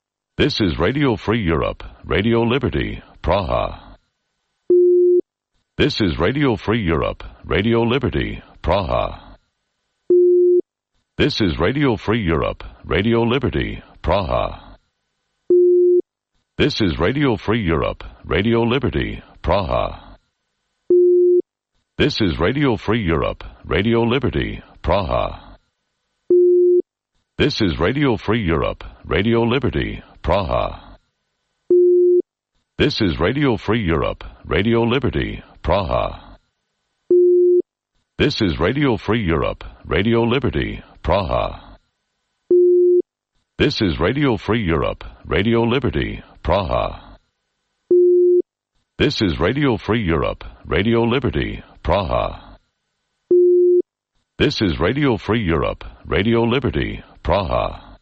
This is Radio Free Europe, Radio Liberty, Praha. This is Radio Free Europe, Radio Liberty, Praha. This is Radio Free Europe, Radio Liberty, Praha. This is Radio Free Europe, Radio Liberty, Praha. This is Radio Free Europe, Radio Liberty, Praha. This is Radio Free Europe, Radio Liberty, Praha. This is Radio Free Europe, Radio Liberty, Praha. This is Radio Free Europe, Radio Liberty, Praha. This is Radio Free Europe, Radio Liberty, Praha. This is Radio Free Europe, Radio Liberty, Praha. This is Radio Free Europe, Radio Liberty, Praha.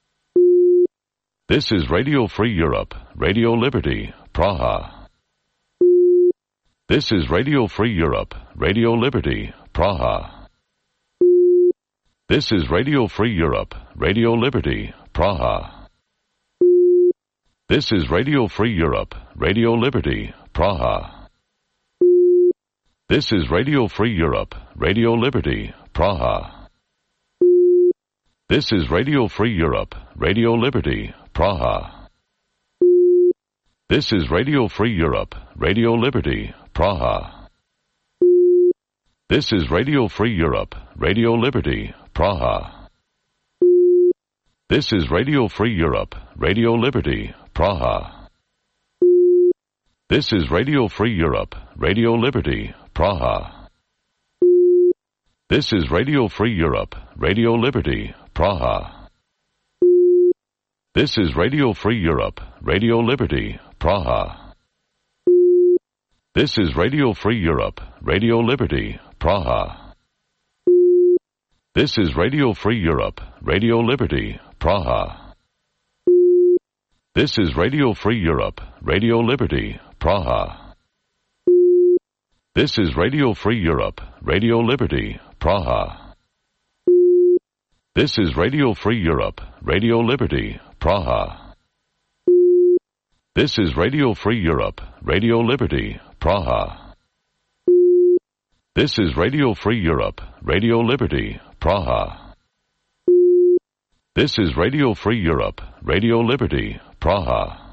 This is Radio Free Europe, Radio Liberty, Praha. This is Radio Free Europe, Radio Liberty, Praha. This is Radio Free Europe, Radio Liberty, Praha. This is Radio Free Europe, Radio Liberty, Praha. This is Radio Free Europe, Radio Liberty, Praha. This is Radio Free Europe, Radio Liberty, Praha. This is Radio Free Europe, Radio Liberty, Praha. This is Radio Free Europe, Radio Liberty, Praha. This is Radio Free Europe, Radio Liberty, Praha. This is Radio Free Europe, Radio Liberty, Praha. This is Radio Free Europe, Radio Liberty, Praha. This is Radio Free Europe, Radio Liberty, Praha. This is Radio Free Europe, Radio Liberty, Praha. This is Radio Free Europe, Radio Liberty, Praha. This is Radio Free Europe, Radio Liberty, Praha. This is Radio Free Europe, Radio Liberty, Praha. This is Radio Free Europe, Radio Liberty, Praha. This is Radio Free Europe, Radio Liberty, Praha. This is Radio Free Europe, Radio Liberty, Praha. This is Radio Free Europe, Radio Liberty, Praha.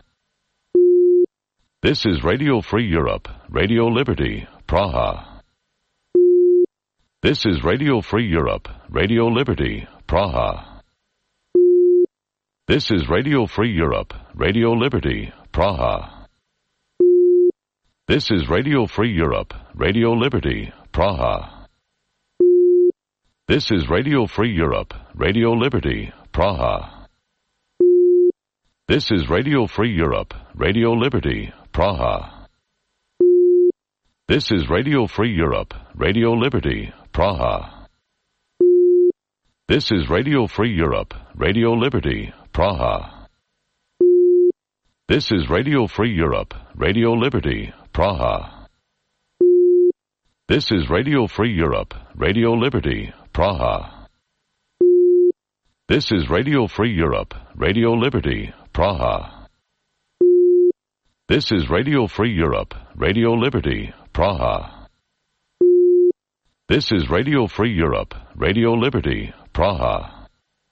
This is Radio Free Europe, Radio Liberty, Praha. This is Radio Free Europe, Radio Liberty, Praha. This is Radio Free Europe, Radio Liberty, Praha. This is Radio Free Europe, Radio Liberty, Praha. This is Radio Free Europe, Radio Liberty, Praha. This is Radio Free Europe, Radio Liberty, Praha. This is Radio Free Europe, Radio Liberty, Praha. This is Radio Free Europe, Radio Liberty, Praha. This is Radio Free Europe, Radio Liberty, Praha. This is Radio Free Europe, Radio Liberty, Praha. This is Radio Free Europe, Radio Liberty, Praha. This is Radio Free Europe, Radio Liberty, Praha. This is Radio Free Europe, Radio Liberty, Praha.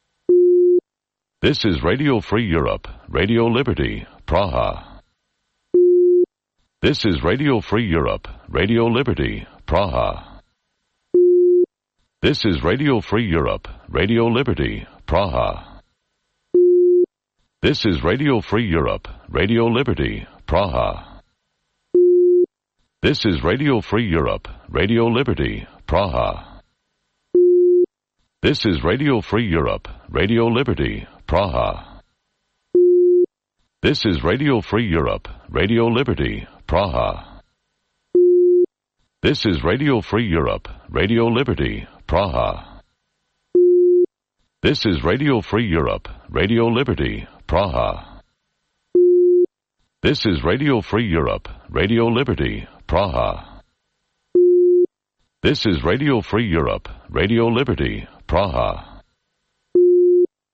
This is Radio Free Europe, Radio Liberty, Praha. This is Radio Free Europe, Radio Liberty, Praha. This is Radio Free Europe, Radio Liberty, Praha. This is Radio Free Europe, Radio Liberty, Praha. This is Radio Free Europe, Radio Liberty, Praha. This is Radio Free Europe, Radio Liberty, Praha. This is Radio Free Europe, Radio Liberty, Praha. This is Radio Free Europe, Radio Liberty, Praha. This is Radio Free Europe, Radio Liberty, Praha. This is Radio Free Europe, Radio Liberty, Praha. This is Radio Free Europe, Radio Liberty, Praha.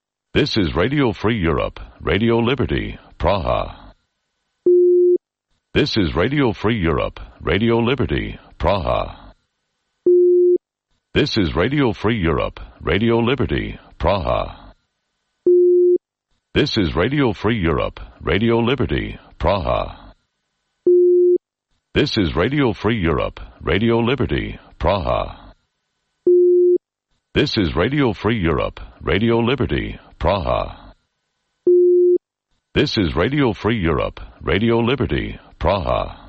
This is Radio Free Europe, Radio Liberty, Praha. This is Radio Free Europe, Radio Liberty, Praha. This is Radio Free Europe, Radio Liberty, Praha. This is Radio Free Europe, Radio Liberty, Praha. This is Radio Free Europe, Radio Liberty, Praha. This is Radio Free Europe, Radio Liberty, Praha. This is Radio Free Europe, Radio Liberty, Praha.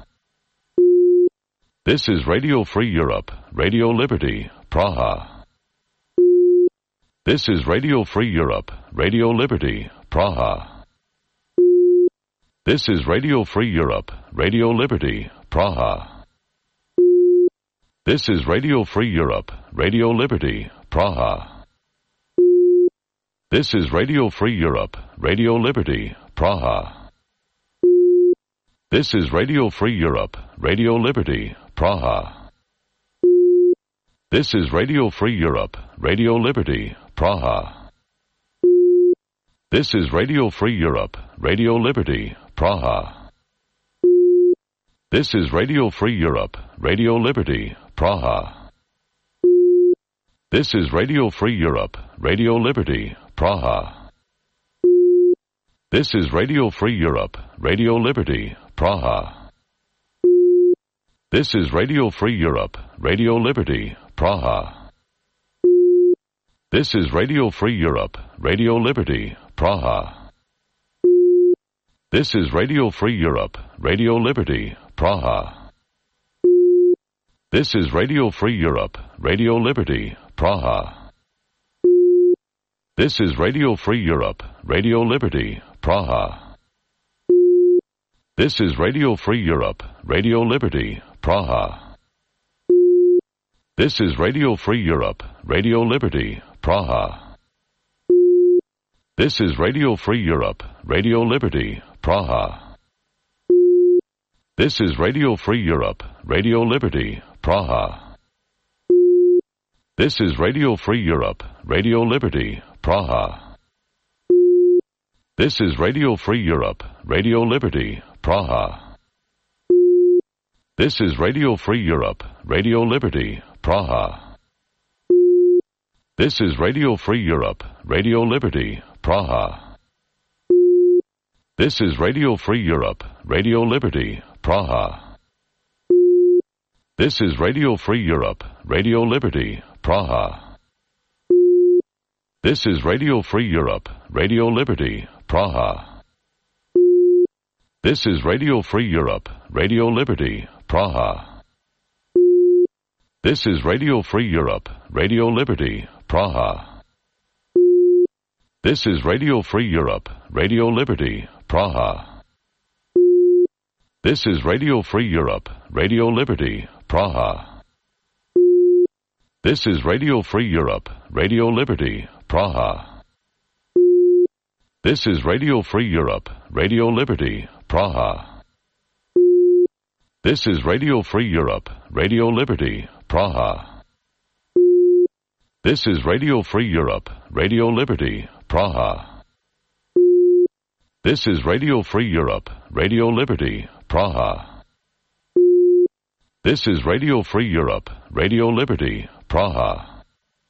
This is Radio Free Europe, Radio Liberty, Praha. This is Radio Free Europe, Radio Liberty, Praha. This is Radio Free Europe, Radio Liberty, Praha. This is Radio Free Europe, Radio Liberty, Praha. This is Radio Free Europe, Radio Liberty, Praha. This is Radio Free Europe, Radio Liberty, Praha. This is Radio Free Europe, Radio Liberty, Praha. This is Radio Free Europe, Radio Liberty, Praha. This is Radio Free Europe, Radio Liberty, Praha. This is Radio Free Europe, Radio Liberty, Praha. This is Radio Free Europe, Radio Liberty, Praha. This is Radio Free Europe, Radio Liberty, Praha. This is Radio Free Europe, Radio Liberty, Praha. This is Radio Free Europe, Radio Liberty, Praha. This is Radio Free Europe, Radio Liberty, Praha. This is Radio Free Europe, Radio Liberty, Praha. This is Radio Free Europe, Radio Liberty, Praha. This is Radio Free Europe, Radio Liberty, Praha. This is Radio Free Europe, Radio Liberty, Praha. This is Radio Free Europe, Radio Liberty, Praha. This is Radio Free Europe, Radio Liberty, Praha. This is Radio Free Europe, Radio Liberty, Praha. This is Radio Free Europe, Radio Liberty, Praha. This is Radio Free Europe, Radio Liberty, Praha. This is Radio Free Europe, Radio Liberty, Praha. This is Radio Free Europe, Radio Liberty, Praha. This is Radio Free Europe, Radio Liberty, Praha. This is Radio Free Europe, Radio Liberty, Praha. This is Radio Free Europe, Radio Liberty, Praha. This is Radio Free Europe, Radio Liberty, Praha. This is Radio Free Europe, Radio Liberty, Praha. This is Radio Free Europe, Radio Liberty, Praha. This is Radio Free Europe, Radio Liberty, Praha. This is Radio Free Europe, Radio Liberty, Praha. This is Radio Free Europe, Radio Liberty, Praha. This is Radio Free Europe, Radio Liberty, Praha. This is Radio Free Europe, Radio Liberty, Praha.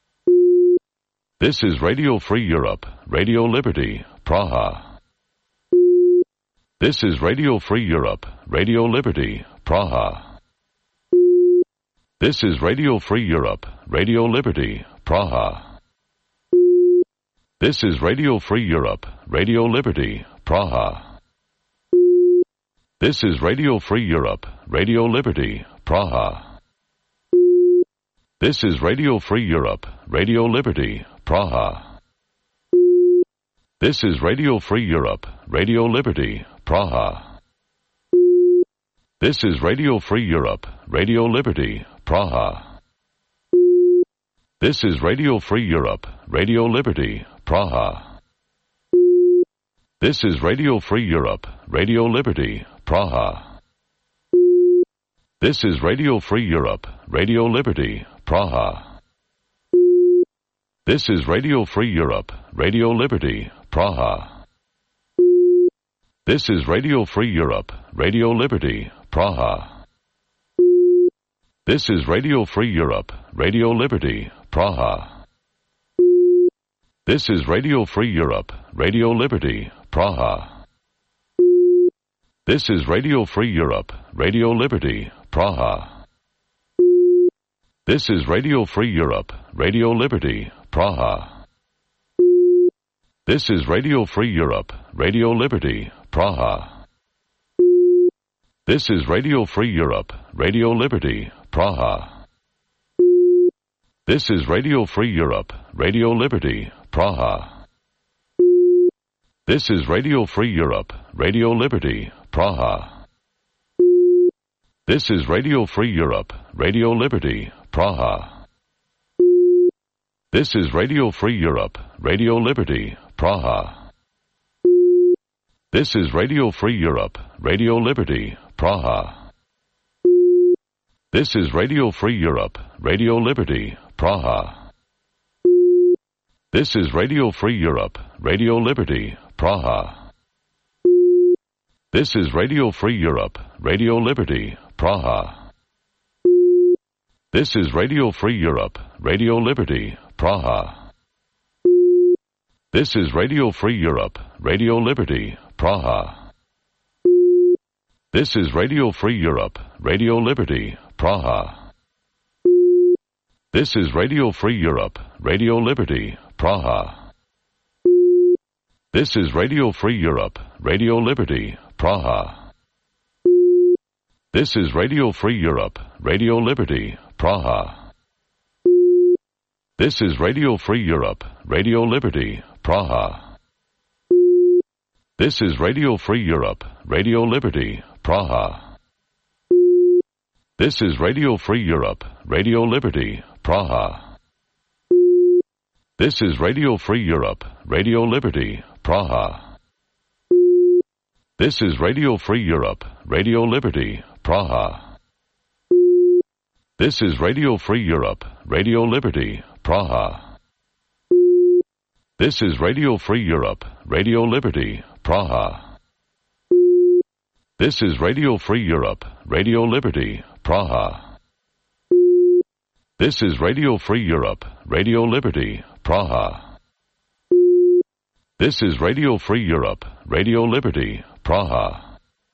This is Radio Free Europe, Radio Liberty, Praha. This is Radio Free Europe, Radio Liberty, Praha. This is Radio Free Europe, Radio Liberty, Praha. This is Radio Free Europe, Radio Liberty, Praha. This is Radio Free Europe, Radio Liberty, Praha. This is Radio Free Europe, Radio Liberty, Praha. This is Radio Free Europe, Radio Liberty, Praha. This is Radio Free Europe, Radio Liberty, Praha. This is Radio Free Europe, Radio Liberty, Praha. This is Radio Free Europe, Radio Liberty, Praha. This is Radio Free Europe, Radio Liberty, Praha. This is Radio Free Europe, Radio Liberty, Praha. This is Radio Free Europe, Radio Liberty, Praha. This is Radio Free Europe, Radio Liberty, Praha. This is Radio Free Europe, Radio Liberty, Praha. This is Radio Free Europe, Radio Liberty, Praha. This is Radio Free Europe, Radio Liberty, Praha. This is Radio Free Europe, Radio Liberty, Praha. This is Radio Free Europe, Radio Liberty, Praha. This is Radio Free Europe, Radio Liberty, Praha. This is Radio Free Europe, Radio Liberty, Praha. This is Radio Free Europe, Radio Liberty, Praha. This is Radio Free Europe, Radio Liberty, Praha. This is Radio Free Europe, Radio Liberty, Praha. This is Radio Free Europe, Radio Liberty, Praha. This is Radio Free Europe, Radio Liberty, Praha. This is Radio Free Europe, Radio Liberty, Praha. This is Radio Free Europe, Radio Liberty, Praha. This is Radio Free Europe, Radio Liberty, Praha. This is Radio Free Europe, Radio Liberty, Praha. This is Radio Free Europe, Radio Liberty, Praha. This is Radio Free Europe, Radio Liberty, Praha. This is Radio Free Europe, Radio Liberty, Praha. This is Radio Free Europe, Radio Liberty, Praha. This is Radio Free Europe, Radio Liberty, Praha. This is Radio Free Europe, Radio Liberty, Praha. This is Radio Free Europe, Radio Liberty, Praha. This is Radio Free Europe, Radio Liberty, Praha. This is Radio Free Europe, Radio Liberty, Praha. This is Radio Free Europe, Radio Liberty, Praha. This is Radio Free Europe, Radio Liberty, Praha. This is Radio Free Europe, Radio Liberty, Praha. This is Radio Free Europe, Radio Liberty, Praha.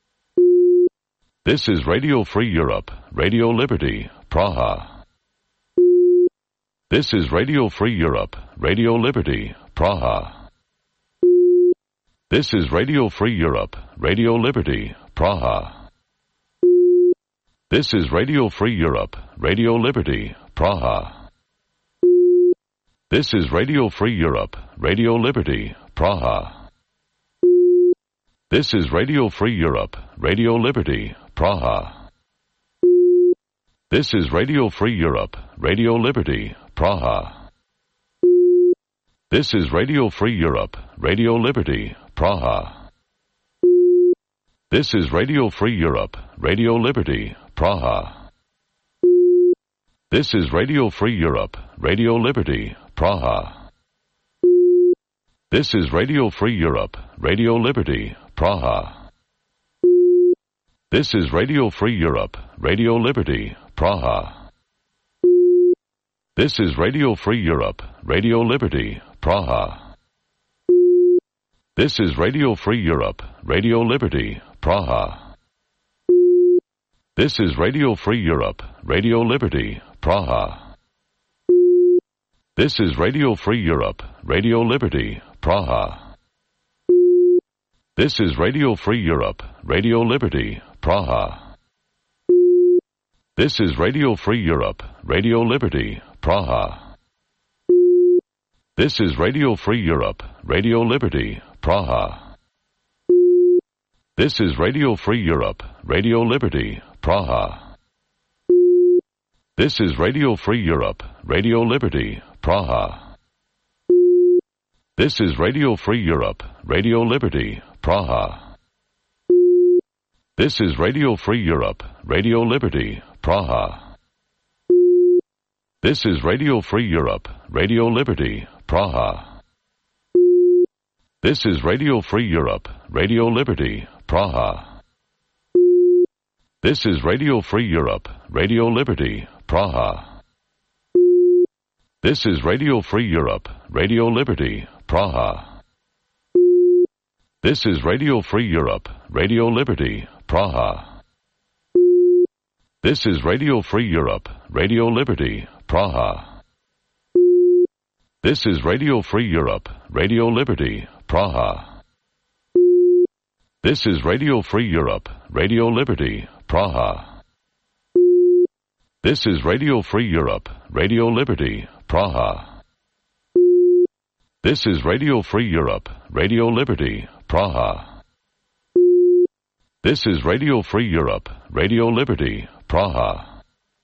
This is Radio Free Europe, Radio Liberty, Praha. This is Radio Free Europe, Radio Liberty, Praha. This is Radio Free Europe, Radio Liberty, Praha. This is Radio Free Europe, Radio Liberty, Praha. This is Radio Free Europe, Radio Liberty, Praha. This is Radio Free Europe, Radio Liberty, Praha. This is Radio Free Europe, Radio Liberty, Praha. This is Radio Free Europe, Radio Liberty, Praha. This is Radio Free Europe, Radio Liberty, Praha. This is Radio Free Europe, Radio Liberty, Praha. This is Radio Free Europe, Radio Liberty, Praha. This is Radio Free Europe, Radio Liberty, Praha. This is Radio Free Europe, Radio Liberty, Praha. This is Radio Free Europe, Radio Liberty, Praha. This is Radio Free Europe, Radio Liberty, Praha. This is Radio Free Europe, Radio Liberty, Praha. This is Radio Free Europe, Radio Liberty, Praha. This is Radio Free Europe, Radio Liberty, Praha. This is Radio Free Europe, Radio Liberty, Praha. This is Radio Free Europe, Radio Liberty, Praha. This is Radio Free Europe, Radio Liberty, Praha. This is Radio Free Europe, Radio Liberty, Praha. This is Radio Free Europe, Radio Liberty, Praha. This is Radio Free Europe, Radio Liberty, Praha. This is Radio Free Europe, Radio Liberty, Praha. This is Radio Free Europe, Radio Liberty, Praha. This is Radio Free Europe, Radio Liberty, Praha. This is Radio Free Europe, Radio Liberty, Praha. This is Radio Free Europe, Radio Liberty, Praha. This is Radio Free Europe, Radio Liberty, Praha. This is Radio Free Europe, Radio Liberty, Praha. This is Radio Free Europe, Radio Liberty, Praha. This is Radio Free Europe, Radio Liberty, Praha. This is Radio Free Europe, Radio Liberty, Praha.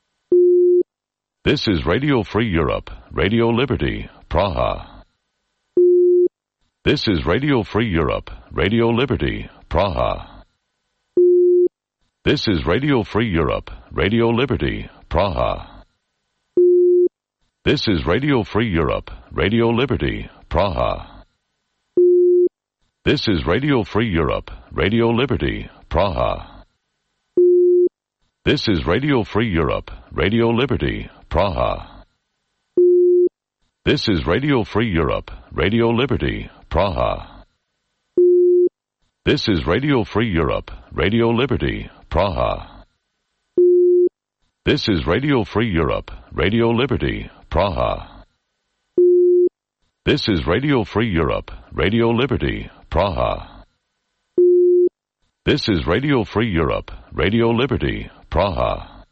This is Radio Free Europe, Radio Liberty, Praha. This is Radio Free Europe, Radio Liberty, Praha. This is Radio Free Europe, Radio Liberty, Praha. This is Radio Free Europe, Radio Liberty, Praha. This is Radio Free Europe, Radio Liberty, Praha. This is Radio Free Europe, Radio Liberty, Praha. This is Radio Free Europe, Radio Liberty, Praha. This is Radio Free Europe, Radio Liberty, Praha. This is Radio Free Europe, Radio Liberty, Praha. This is Radio Free Europe, Radio Liberty, Praha. This is Radio Free Europe, Radio Liberty, Praha.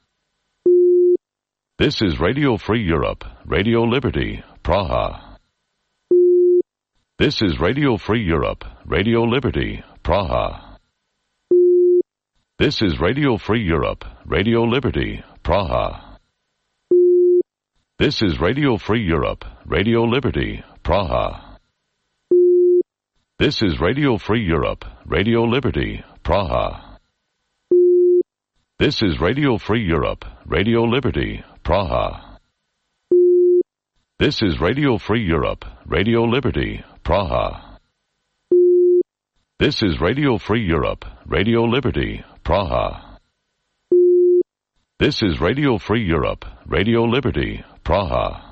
This is Radio Free Europe, Radio Liberty, Praha. This is Radio Free Europe, Radio Liberty, Praha. This is Radio Free Europe, Radio Liberty, Praha. This is Radio Free Europe, Radio Liberty, Praha. This is Radio Free Europe, Radio Liberty, Praha. This is Radio Free Europe, Radio Liberty, Praha. This is Radio Free Europe, Radio Liberty, Praha. This is Radio Free Europe, Radio Liberty, Praha. This is Radio Free Europe, Radio Liberty, Praha.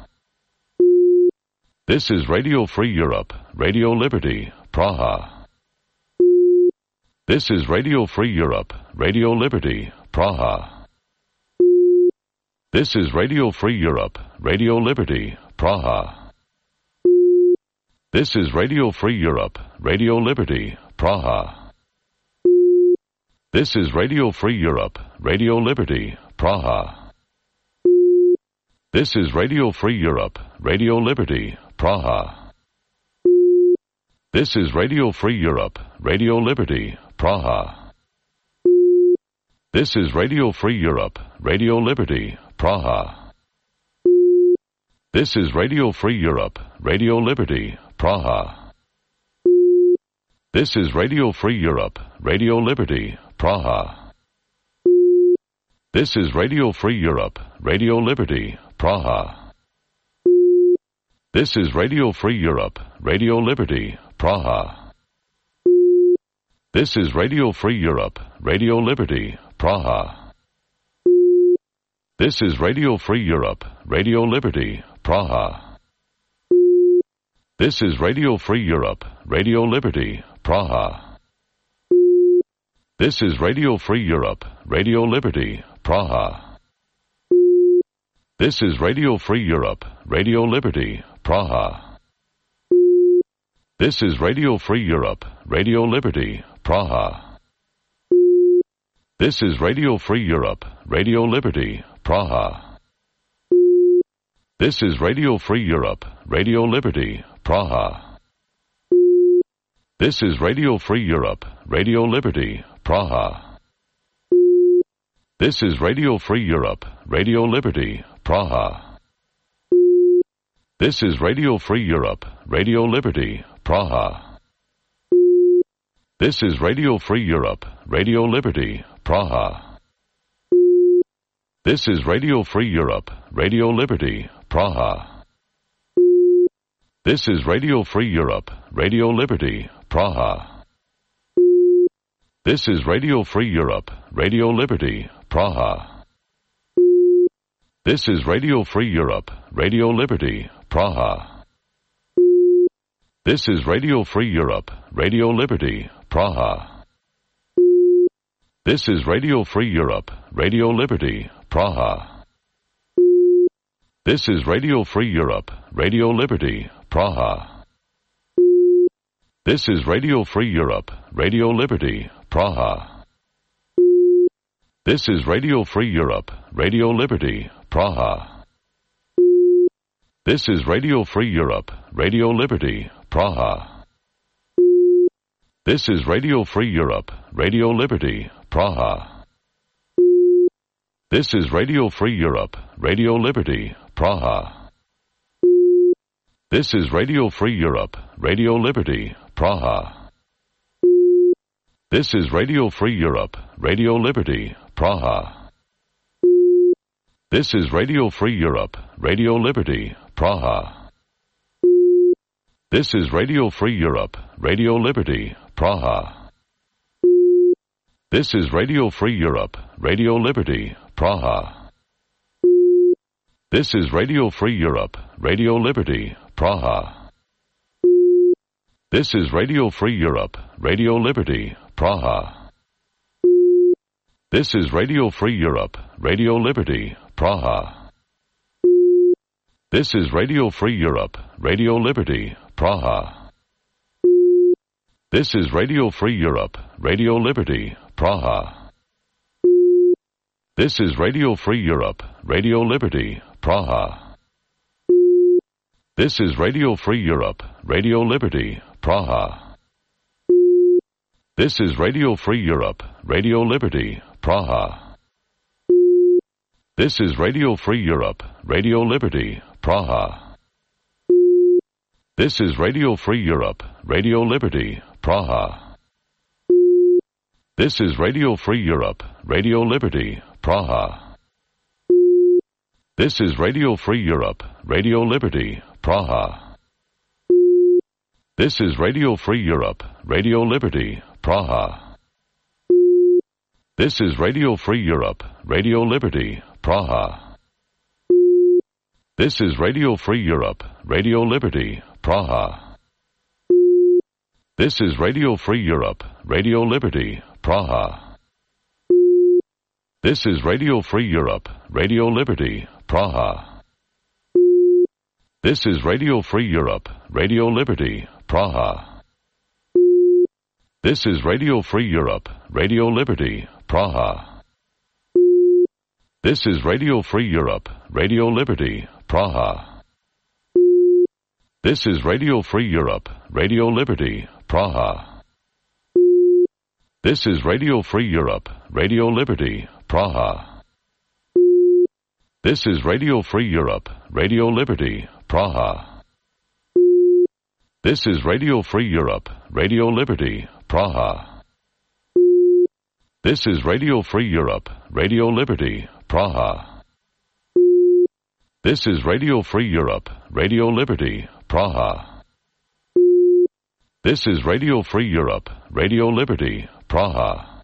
This is Radio Free Europe, Radio Liberty, Praha. This is Radio Free Europe, Radio Liberty, Praha. This is Radio Free Europe, Radio Liberty, Praha. This is Radio Free Europe, Radio Liberty, Praha. This is Radio Free Europe, Radio Liberty, Praha. This is Radio Free Europe, Radio Liberty, Praha. This is Radio Free Europe, Radio Liberty, Praha. This is Radio Free Europe, Radio Liberty, Praha. This is Radio Free Europe, Radio Liberty, Praha. This is Radio Free Europe, Radio Liberty, Praha. This is Radio Free Europe, Radio Liberty, Praha. This is Radio Free Europe, Radio Liberty, Praha. This is Radio Free Europe, Radio Liberty, Praha. This is Radio Free Europe, Radio Liberty, Praha. This is Radio Free Europe, Radio Liberty, Praha. This is Radio Free Europe, Radio Liberty, Praha. This is Radio Free Europe, Radio Liberty, Praha. This is Radio Free Europe, Radio Liberty, Praha. This is Radio Free Europe, Radio Liberty, Praha. This is Radio Free Europe, Radio Liberty, Praha. This is Radio Free Europe, Radio Liberty, Praha. This is Radio Free Europe, Radio Liberty, Praha. This is Radio Free Europe, Radio Liberty, Praha. This is Radio Free Europe, Radio Liberty, Praha. This is Radio Free Europe, Radio Liberty, Praha. This is Radio Free Europe, Radio Liberty, Praha. This is Radio Free Europe, Radio Liberty, Praha. This is Radio Free Europe, Radio Liberty, Praha. This is Radio Free Europe, Radio Liberty, Praha. This is Radio Free Europe, Radio Liberty, Praha. This is Radio Free Europe, Radio Liberty, Praha. This is Radio Free Europe, Radio Liberty, Praha. This is Radio Free Europe, Radio Liberty, Praha. This is Radio Free Europe, Radio Liberty, Praha. This is Radio Free Europe, Radio Liberty, Praha. This is Radio Free Europe, Radio Liberty, Praha. This is Radio Free Europe, Radio Liberty, Praha. This is Radio Free Europe, Radio Liberty, Praha. This is Radio Free Europe, Radio Liberty, Praha. This is Radio Free Europe, Radio Liberty, Praha. This is Radio Free Europe, Radio Liberty, Praha. This is Radio Free Europe, Radio Liberty, Praha. This is Radio Free Europe, Radio Liberty, Praha. This is Radio Free Europe, Radio Liberty, Praha. This is Radio Free Europe, Radio Liberty, Praha. This is Radio Free Europe, Radio Liberty, Praha. This is Radio Free Europe, Radio Liberty, Praha. This is Radio Free Europe, Radio Liberty, Praha. This is Radio Free Europe, Radio Liberty, Praha. This is Radio Free Europe, Radio Liberty, Praha. This is Radio Free Europe, Radio Liberty, Praha. This is Radio Free Europe, Radio Liberty, Praha. This is Radio Free Europe, Radio Liberty, Praha. This is Radio Free Europe, Radio Liberty, Praha. This is Radio Free Europe, Radio Liberty, Praha. This is Radio Free Europe, Radio Liberty, Praha. This is Radio Free Europe, Radio Liberty, Praha. This is Radio Free Europe, Radio Liberty, Praha. This is Radio Free Europe, Radio Liberty, Praha. This is Radio Free Europe, Radio Liberty, Praha. This is Radio Free Europe, Radio Liberty, Praha. This is Radio Free Europe, Radio Liberty, Praha. This is Radio Free Europe, Radio Liberty, Praha. This is Radio Free Europe, Radio Liberty, Praha. This is Radio Free Europe, Radio Liberty, Praha. This is Radio Free Europe, Radio Liberty, Praha. This is Radio Free Europe, Radio Liberty, Praha. This is Radio Free Europe, Radio Liberty, Praha.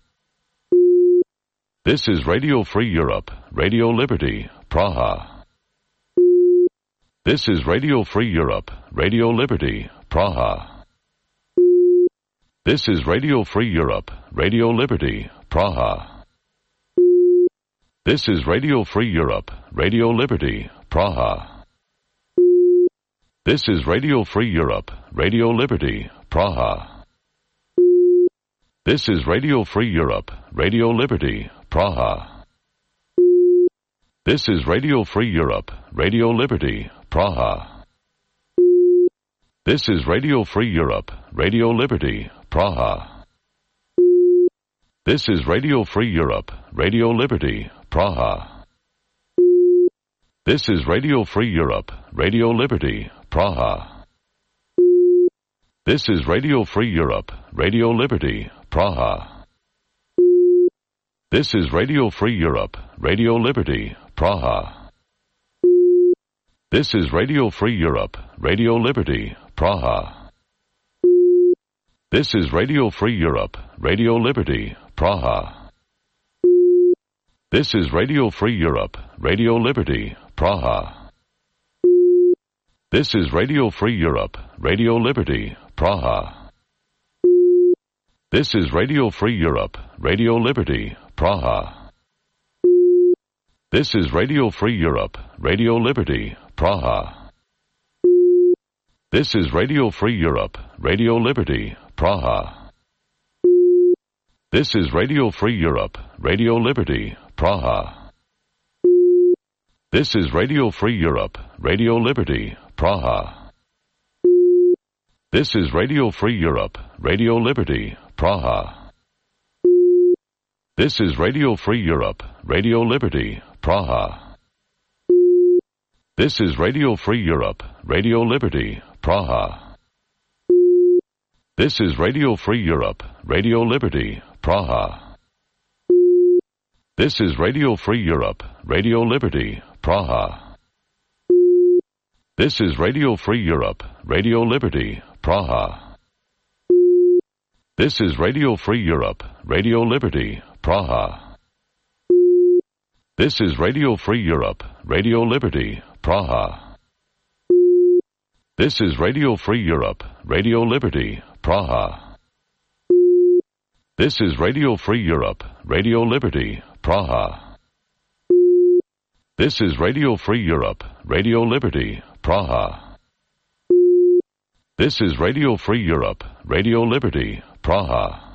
This is Radio Free Europe, Radio Liberty, Praha. This is Radio Free Europe, Radio Liberty, Praha. This is Radio Free Europe, Radio Liberty, Praha. This is Radio Free Europe, Radio Liberty, Praha. This is Radio Free Europe, Radio Liberty, Praha. This is Radio Free Europe, Radio Liberty, Praha. This is Radio Free Europe, Radio Liberty, Praha. This is Radio Free Europe, Radio Liberty, Praha. This is Radio Free Europe, Radio Liberty, Praha. This is Radio Free Europe, Radio Liberty, Praha. This is Radio Free Europe, Radio Liberty, Praha. This is Radio Free Europe, Radio Liberty, Praha. This is Radio Free Europe, Radio Liberty, Praha. This is Radio Free Europe, Radio Liberty, Praha. This is Radio Free Europe, Radio Liberty, Praha. This is Radio Free Europe, Radio Liberty, Praha. This is Radio Free Europe, Radio Liberty, Praha. This is Radio Free Europe, Radio Liberty, Praha. This is Radio Free Europe, Radio Liberty, Praha. This is Radio Free Europe, Radio Liberty, Praha. This is Radio Free Europe, Radio Liberty, Praha. This is Radio Free Europe, Radio Liberty, Praha. This is Radio Free Europe, Radio Liberty, Praha. This is Radio Free Europe, Radio Liberty, Praha. This is Radio Free Europe, Radio Liberty, Praha. This is Radio Free Europe, Radio Liberty, Praha. This is Radio Free Europe, Radio Liberty, Praha. This is Radio Free Europe, Radio Liberty, Praha. This is Radio Free Europe, Radio Liberty, Praha. This is Radio Free Europe, Radio Liberty, Praha. This is Radio Free Europe, Radio Liberty, Praha. This is Radio Free Europe, Radio Liberty, Praha. This is Radio Free Europe, Radio Liberty, Praha.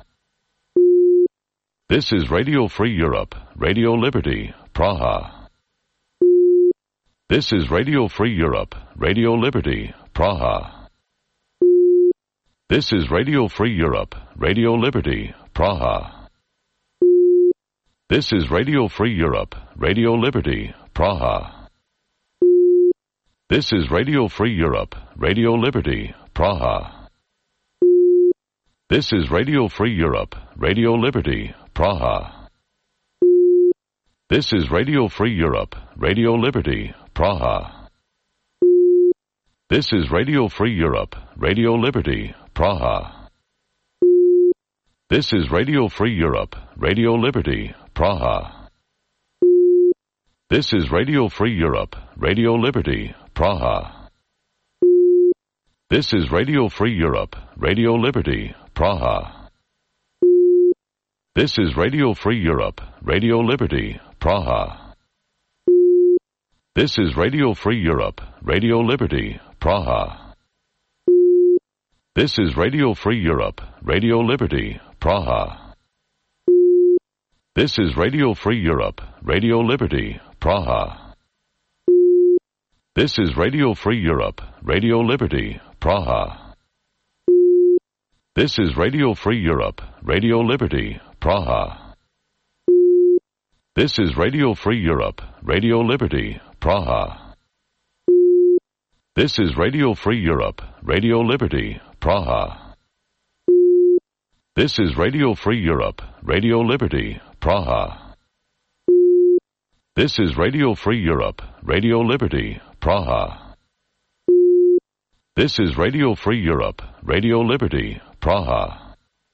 This is Radio Free Europe, Radio Liberty, Praha. This is Radio Free Europe, Radio Liberty, Praha. This is Radio Free Europe, Radio Liberty, Praha. This is Radio Free Europe, Radio Liberty, Praha. This is Radio Free Europe, Radio Liberty, Praha. This is Radio Free Europe, Radio Liberty, Praha. This is Radio Free Europe, Radio Liberty, Praha. This is Radio Free Europe, Radio Liberty, Praha. This is Radio Free Europe, Radio Liberty, Praha. This is Radio Free Europe, Radio Liberty, Praha. This is Radio Free Europe, Radio Liberty, Praha. This is Radio Free Europe, Radio Liberty, Praha. This is Radio Free Europe, Radio Liberty, Praha. This is Radio Free Europe, Radio Liberty, Praha. This is Radio Free Europe, Radio Liberty, Praha. This is Radio Free Europe, Radio Liberty, Praha. This is Radio Free Europe, Radio Liberty, Praha. This is Radio Free Europe, Radio Liberty, Praha. This is Radio Free Europe, Radio Liberty, Praha. This is Radio Free Europe, Radio Liberty, Praha. This is Radio Free Europe, Radio Liberty, Praha. This is Radio Free Europe, Radio Liberty, Praha.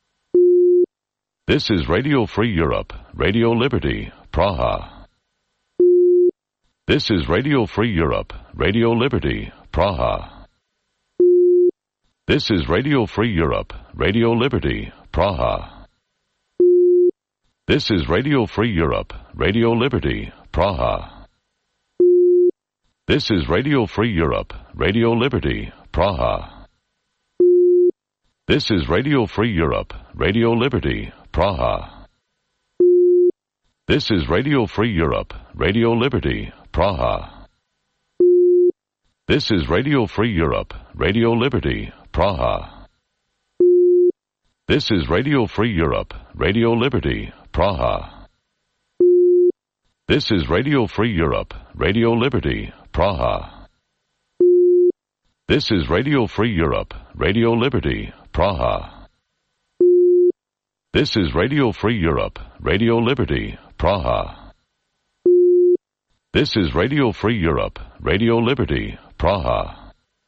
This is Radio Free Europe, Radio Liberty, Praha. This is Radio Free Europe, Radio Liberty, Praha. This is Radio Free Europe, Radio Liberty, Praha. This is Radio Free Europe, Radio Liberty, Praha. This is Radio Free Europe, Radio Liberty, Praha. This is Radio Free Europe, Radio Liberty, Praha. This is Radio Free Europe, Radio Liberty, Praha. This is Radio Free Europe, Radio Liberty, Praha. This is Radio Free Europe, Radio Liberty, Praha. This is Radio Free Europe, Radio Liberty, Praha. This is Radio Free Europe, Radio Liberty, Praha. This is Radio Free Europe, Radio Liberty, Praha. This is Radio Free Europe, Radio Liberty, Praha.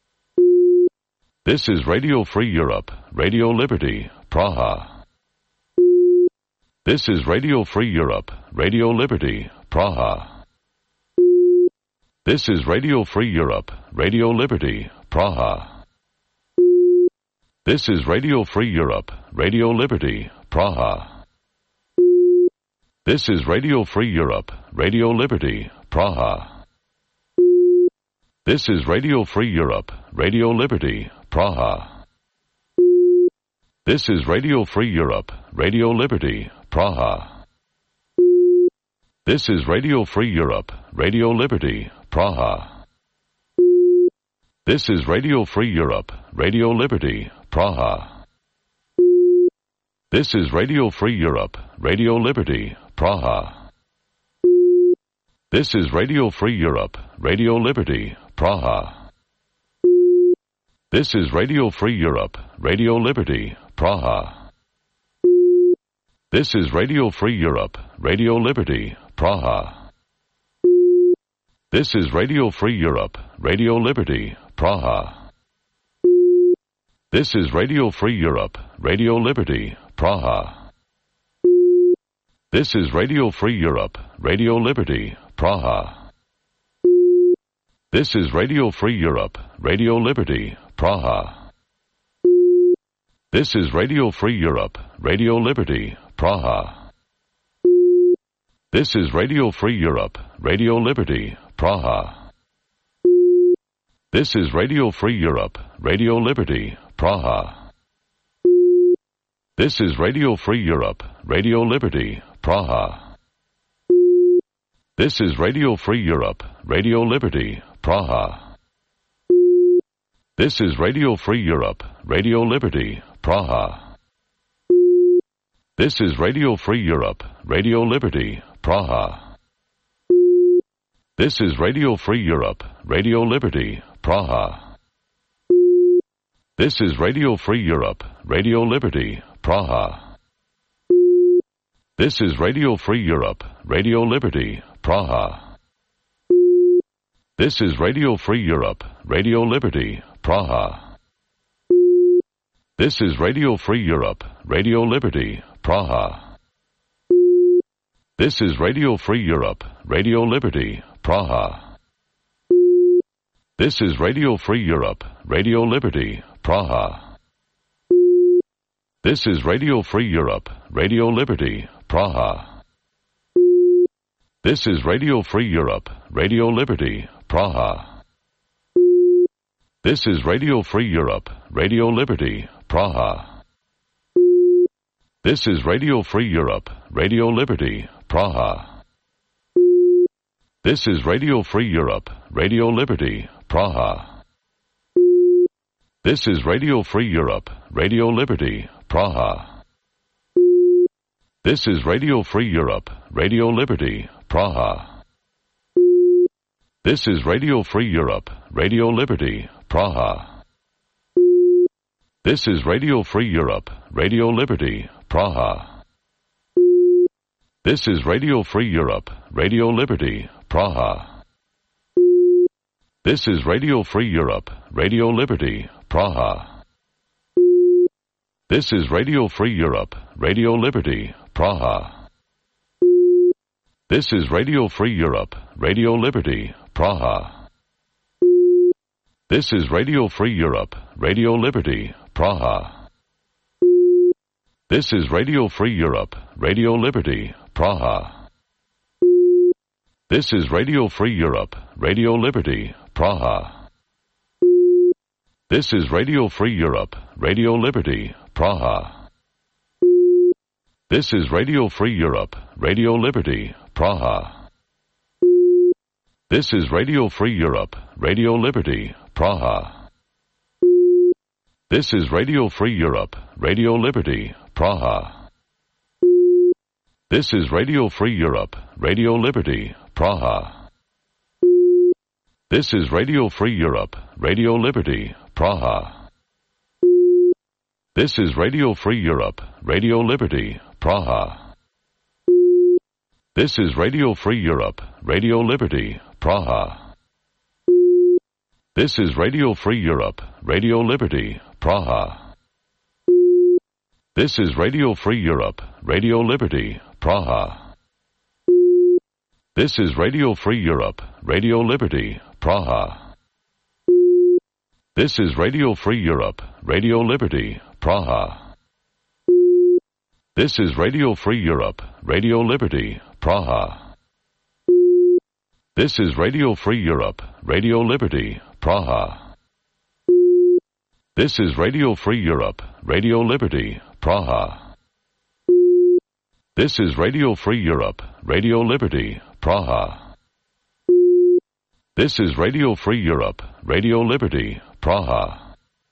This is Radio Free Europe, Radio Liberty, Praha. This is Radio Free Europe, Radio Liberty, Praha. This is Radio Free Europe, Radio Liberty, Praha. This is Radio Free Europe, Radio Liberty, Praha. This is Radio Free Europe, Radio Liberty, Praha. This is Radio Free Europe, Radio Liberty, Praha. This is Radio Free Europe, Radio Liberty, Praha. This is Radio Free Europe, Radio Liberty, Praha. This is Radio Free Europe, Radio Liberty, Praha. This is Radio Free Europe, Radio Liberty, Praha. This is Radio Free Europe, Radio Liberty, Praha. This is Radio Free Europe, Radio Liberty, Praha. This is Radio Free Europe, Radio Liberty, Praha. This is Radio Free Europe, Radio Liberty, Praha. This is Radio Free Europe, Radio Liberty, Praha. This is Radio Free Europe, Radio Liberty, Praha. This is Radio Free Europe, Radio Liberty, Praha. This is Radio Free Europe, Radio Liberty, Praha. This is Radio Free Europe, Radio Liberty, Praha. This is Radio Free Europe, Radio Liberty, Praha. This is Radio Free Europe, Radio Liberty, Praha. This is Radio Free Europe, Radio Liberty, Praha. This is Radio Free Europe, Radio Liberty, Praha. This is Radio Free Europe, Radio Liberty, Praha. This is Radio Free Europe, Radio Liberty, Praha. This is Radio Free Europe, Radio Liberty, Praha. This is Radio Free Europe, Radio Liberty, Praha. This is Radio Free Europe, Radio Liberty, Praha. This is Radio Free Europe, Radio Liberty, Praha. This is Radio Free Europe, Radio Liberty, Praha. This is Radio Free Europe, Radio Liberty, Praha. This is Radio Free Europe, Radio Liberty, Praha. This is Radio Free Europe, Radio Liberty, Praha. This is Radio Free Europe, Radio Liberty, Praha. This is Radio Free Europe, Radio Liberty, Praha. This is Radio Free Europe, Radio Liberty, Praha. This is Radio Free Europe, Radio Liberty, Praha. This is Radio Free Europe, Radio Liberty, Praha. This is Radio Free Europe, Radio Liberty, Praha. This is Radio Free Europe, Radio Liberty, Praha. This is Radio Free Europe, Radio Liberty, Praha. This is Radio Free Europe, Radio Liberty, Praha. This is Radio Free Europe, Radio Liberty, Praha. This is Radio Free Europe, Radio Liberty, Praha. This is Radio Free Europe, Radio Liberty, Praha. This is Radio Free Europe, Radio Liberty, Praha. This is Radio Free Europe, Radio Liberty, Praha. This is Radio Free Europe, Radio Liberty, Praha. This is Radio Free Europe, Radio Liberty, Praha. This is Radio Free Europe, Radio Liberty, Praha. This is Radio Free Europe, Radio Liberty, Praha. This is Radio Free Europe, Radio Liberty, Praha. This is Radio Free Europe, Radio Liberty, Praha. This is Radio Free Europe, Radio Liberty, Praha. This is Radio Free Europe, Radio Liberty, Praha. This is Radio Free Europe, Radio Liberty, Praha. This is Radio Free Europe, Radio Liberty, Praha. This is Radio Free Europe, Radio Liberty, Praha. This is Radio Free Europe, Radio Liberty, Praha. This is Radio Free Europe, Radio Liberty, Praha. This is Radio Free Europe, Radio Liberty, Praha. This is Radio Free Europe, Radio Liberty, Praha. This is Radio Free Europe, Radio Liberty, Praha. This is Radio Free Europe, Radio Liberty, Praha.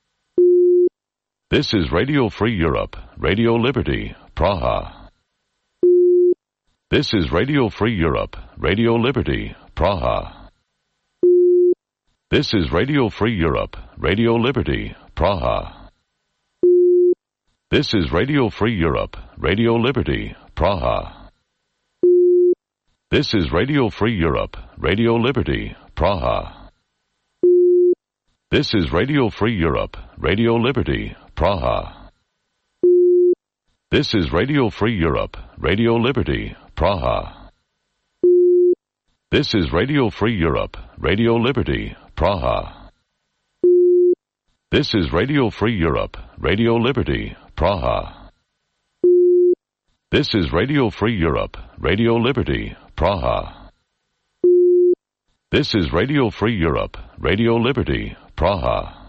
This is Radio Free Europe, Radio Liberty, Praha. This is Radio Free Europe, Radio Liberty, Praha. This is Radio Free Europe, Radio Liberty, Praha. This is Radio Free Europe, Radio Liberty, Praha. This is Radio Free Europe, Radio Liberty, Praha. This is Radio Free Europe, Radio Liberty, Praha. This is Radio Free Europe, Radio Liberty, Praha. This is Radio Free Europe, Radio Liberty, Praha. This is Radio Free Europe, Radio Liberty, Praha. This is Radio Free Europe, Radio Liberty, Praha. This is Radio Free Europe, Radio Liberty, Praha.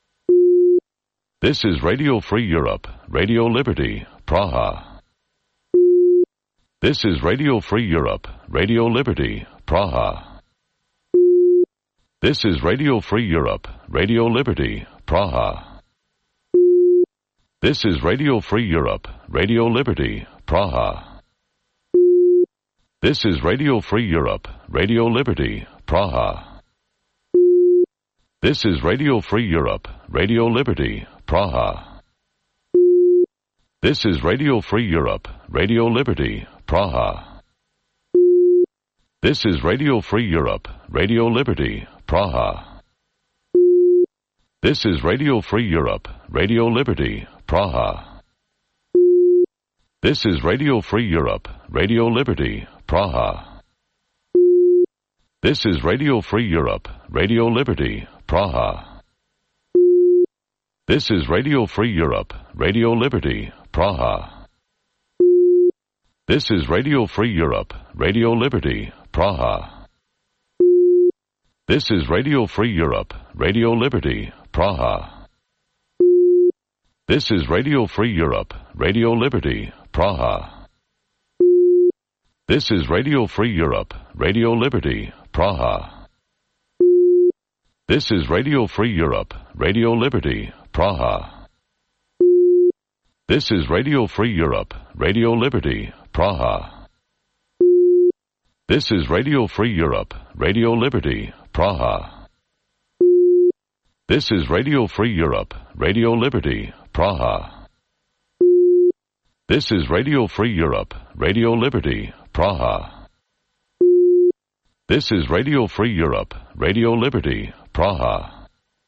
This is Radio Free Europe, Radio Liberty, Praha. This is Radio Free Europe, Radio Liberty, Praha. This is Radio Free Europe, Radio Liberty, Praha. This is Radio Free Europe, Radio Liberty, Praha. This is Radio Free Europe, Radio Liberty, Praha. This is Radio Free Europe, Radio Liberty, Praha. This is Radio Free Europe, Radio Liberty, Praha. This is Radio Free Europe, Radio Liberty, Praha. This is Radio Free Europe, Radio Liberty, Praha. This is Radio Free Europe, Radio Liberty, Praha. This is Radio Free Europe, Radio Liberty, Praha. This is Radio Free Europe, Radio Liberty, Praha. This is Radio Free Europe, Radio Liberty, Praha. This is Radio Free Europe, Radio Liberty, Praha. This is Radio Free Europe, Radio Liberty, Praha. This is Radio Free Europe, Radio Liberty, Praha. This is Radio Free Europe, Radio Liberty, Praha. This is Radio Free Europe, Radio Liberty, Praha. This is Radio Free Europe, Radio Liberty, Praha. This is Radio Free Europe, Radio Liberty, Praha. This is Radio Free Europe, Radio Liberty, Praha. This is Radio Free Europe, Radio Liberty, Praha.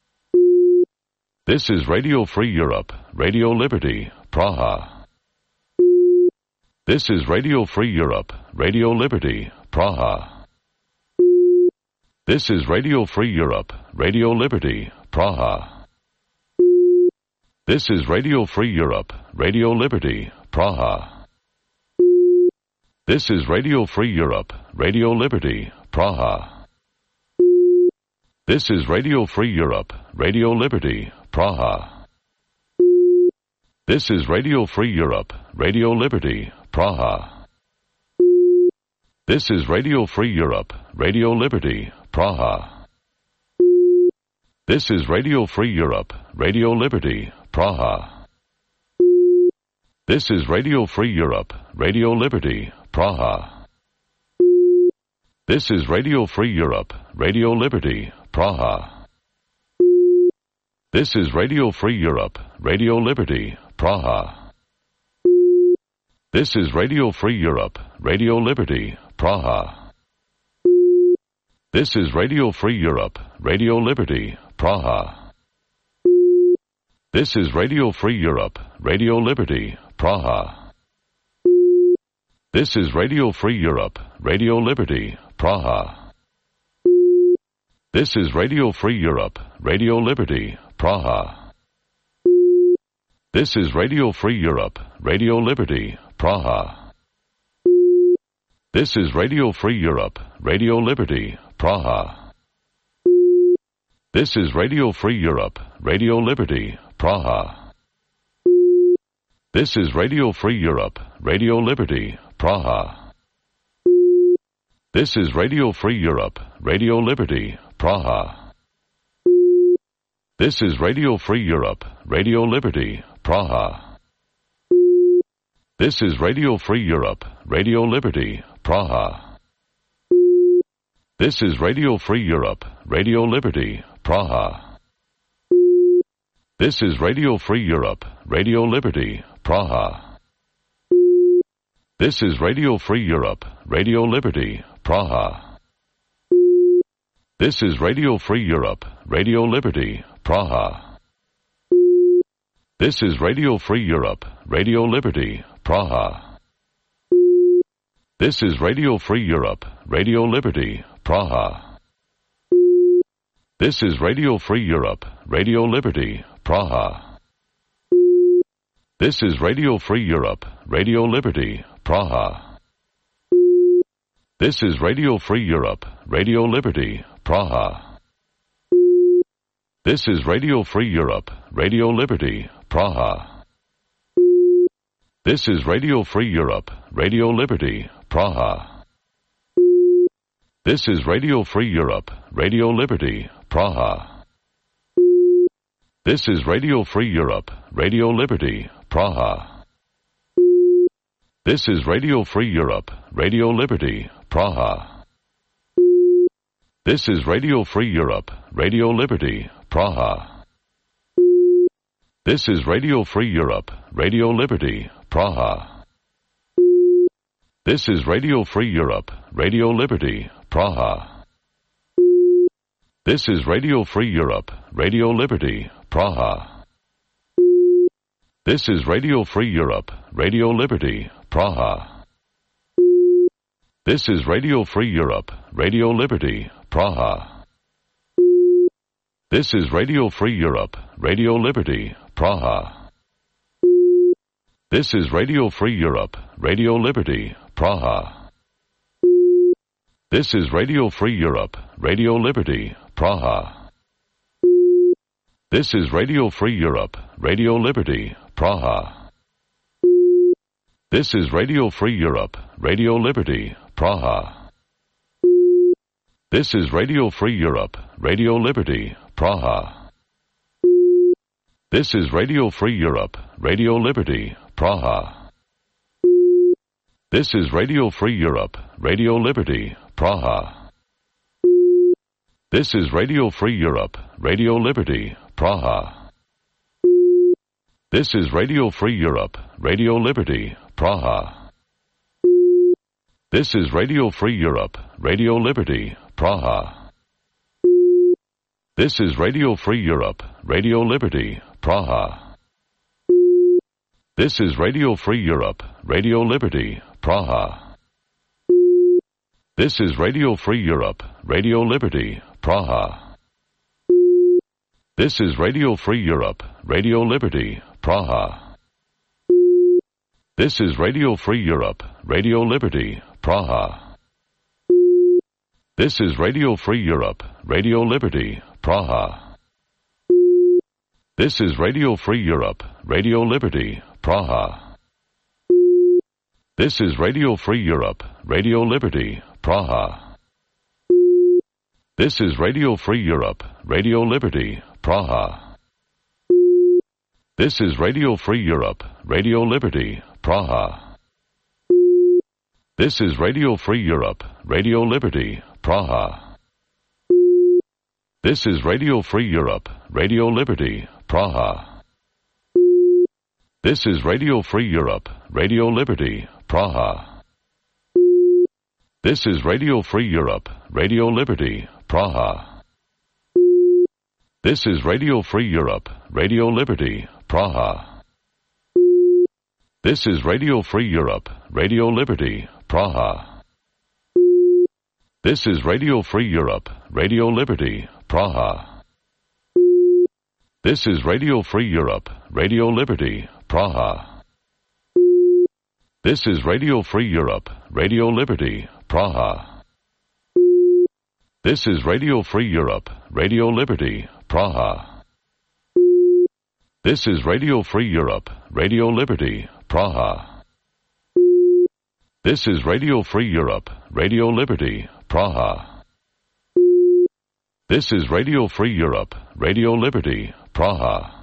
This is Radio Free Europe, Radio Liberty, Praha. This is Radio Free Europe, Radio Liberty, Praha. This is Radio Free Europe, Radio Liberty, Praha. This is Radio Free Europe, Radio Liberty, Praha. This is Radio Free Europe, Radio Liberty, Praha. This is Radio Free Europe, Radio Liberty, Praha. This is Radio Free Europe, Radio Liberty, Praha. This is Radio Free Europe, Radio Liberty, Praha. This is Radio Free Europe, Radio Liberty, Praha. This is Radio Free Europe, Radio Liberty, Praha. This is Radio Free Europe, Radio Liberty, Praha. This is Radio Free Europe, Radio Liberty, Praha. This is Radio Free Europe, Radio Liberty, Praha. This is Radio Free Europe, Radio Liberty, Praha. This is Radio Free Europe, Radio Liberty, Praha. This is Radio Free Europe, Radio Liberty, Praha. This is Radio Free Europe, Radio Liberty, Praha. This is Radio Free Europe, Radio Liberty, Praha. This is Radio Free Europe, Radio Liberty, Praha. This is Radio Free Europe, Radio Liberty, Praha. This is Radio Free Europe, Radio Liberty, Praha. This is Radio Free Europe, Radio Liberty, Praha. This is Radio Free Europe, Radio Liberty, Praha. This is Radio Free Europe, Radio Liberty, Praha. This is Radio Free Europe, Radio Liberty, Praha. This is Radio Free Europe, Radio Liberty, Praha. This is Radio Free Europe, Radio Liberty, Praha. This is Radio Free Europe, Radio Liberty, Praha. This is Radio Free Europe, Radio Liberty, Praha. This is Radio Free Europe, Radio Liberty, Praha. This is Radio Free Europe, Radio Liberty, Praha. This is Radio Free Europe, Radio Liberty, Praha. This is Radio Free Europe, Radio Liberty, Praha. This is Radio Free Europe, Radio Liberty, Praha. This is Radio Free Europe, Radio Liberty, Praha. This is Radio Free Europe, Radio Liberty, Praha. This is Radio Free Europe, Radio Liberty, Praha. This is Radio Free Europe, Radio Liberty, Praha. This is Radio Free Europe, Radio Liberty, Praha. This is Radio Free Europe, Radio Liberty, Praha. This is Radio Free Europe, Radio Liberty, Praha. This is Radio Free Europe, Radio Liberty, Praha. This is Radio Free Europe, Radio Liberty, Praha. This is Radio Free Europe, Radio Liberty, Praha. This is Radio Free Europe, Radio Liberty, Praha. This is Radio Free Europe, Radio Liberty, Praha. This is Radio Free Europe, Radio Liberty, Praha. This is Radio Free Europe, Radio Liberty, Praha. This is Radio Free Europe, Radio Liberty, Praha. This is Radio Free Europe, Radio Liberty, Praha. This is Radio Free Europe, Radio Liberty, Praha. This is Radio Free Europe, Radio Liberty, Praha. This is Radio Free Europe, Radio Liberty, Praha. This is Radio Free Europe, Radio Liberty, Praha. This is Radio Free Europe, Radio Liberty, Praha. This is Radio Free Europe, Radio Liberty, Praha. This is Radio Free Europe, Radio Liberty, Praha. This is Radio Free Europe, Radio Liberty, Praha. This is Radio Free Europe, Radio Liberty, Praha. This is Radio Free Europe, Radio Liberty, Praha. This is Radio Free Europe, Radio Liberty, Praha. This is Radio Free Europe, Radio Liberty, Praha. This is Radio Free Europe, Radio Liberty, Praha. This is Radio Free Europe, Radio Liberty, Praha. This is Radio Free Europe, Radio Liberty, Praha. This is Radio Free Europe, Radio Liberty, Praha. This is Radio Free Europe, Radio Liberty, Praha. This is Radio Free Europe, Radio Liberty, Praha. This is Radio Free Europe, Radio Liberty, Praha. This is Radio Free Europe, Radio Liberty, Praha. This is Radio Free Europe, Radio Liberty, Praha. This is Radio Free Europe, Radio Liberty, Praha. This is Radio Free Europe, Radio Liberty, Praha. This is Radio Free Europe, Radio Liberty, Praha. This is Radio Free Europe, Radio Liberty, Praha. This is Radio Free Europe, Radio Liberty, Praha. This is Radio Free Europe, Radio Liberty, Praha. This is Radio Free Europe, Radio Liberty, Praha.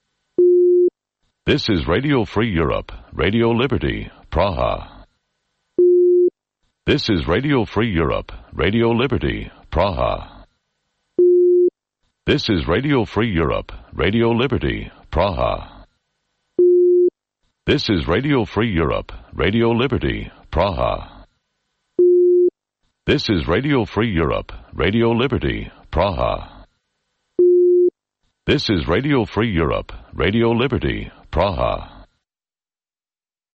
This is Radio Free Europe, Radio Liberty, Praha. This is Radio Free Europe, Radio Liberty, Praha. This is Radio Free Europe, Radio Liberty, Praha. This is Radio Free Europe, Radio Liberty, Praha. This is Radio Free Europe, Radio Liberty, Praha. This is Radio Free Europe, Radio Liberty, Praha.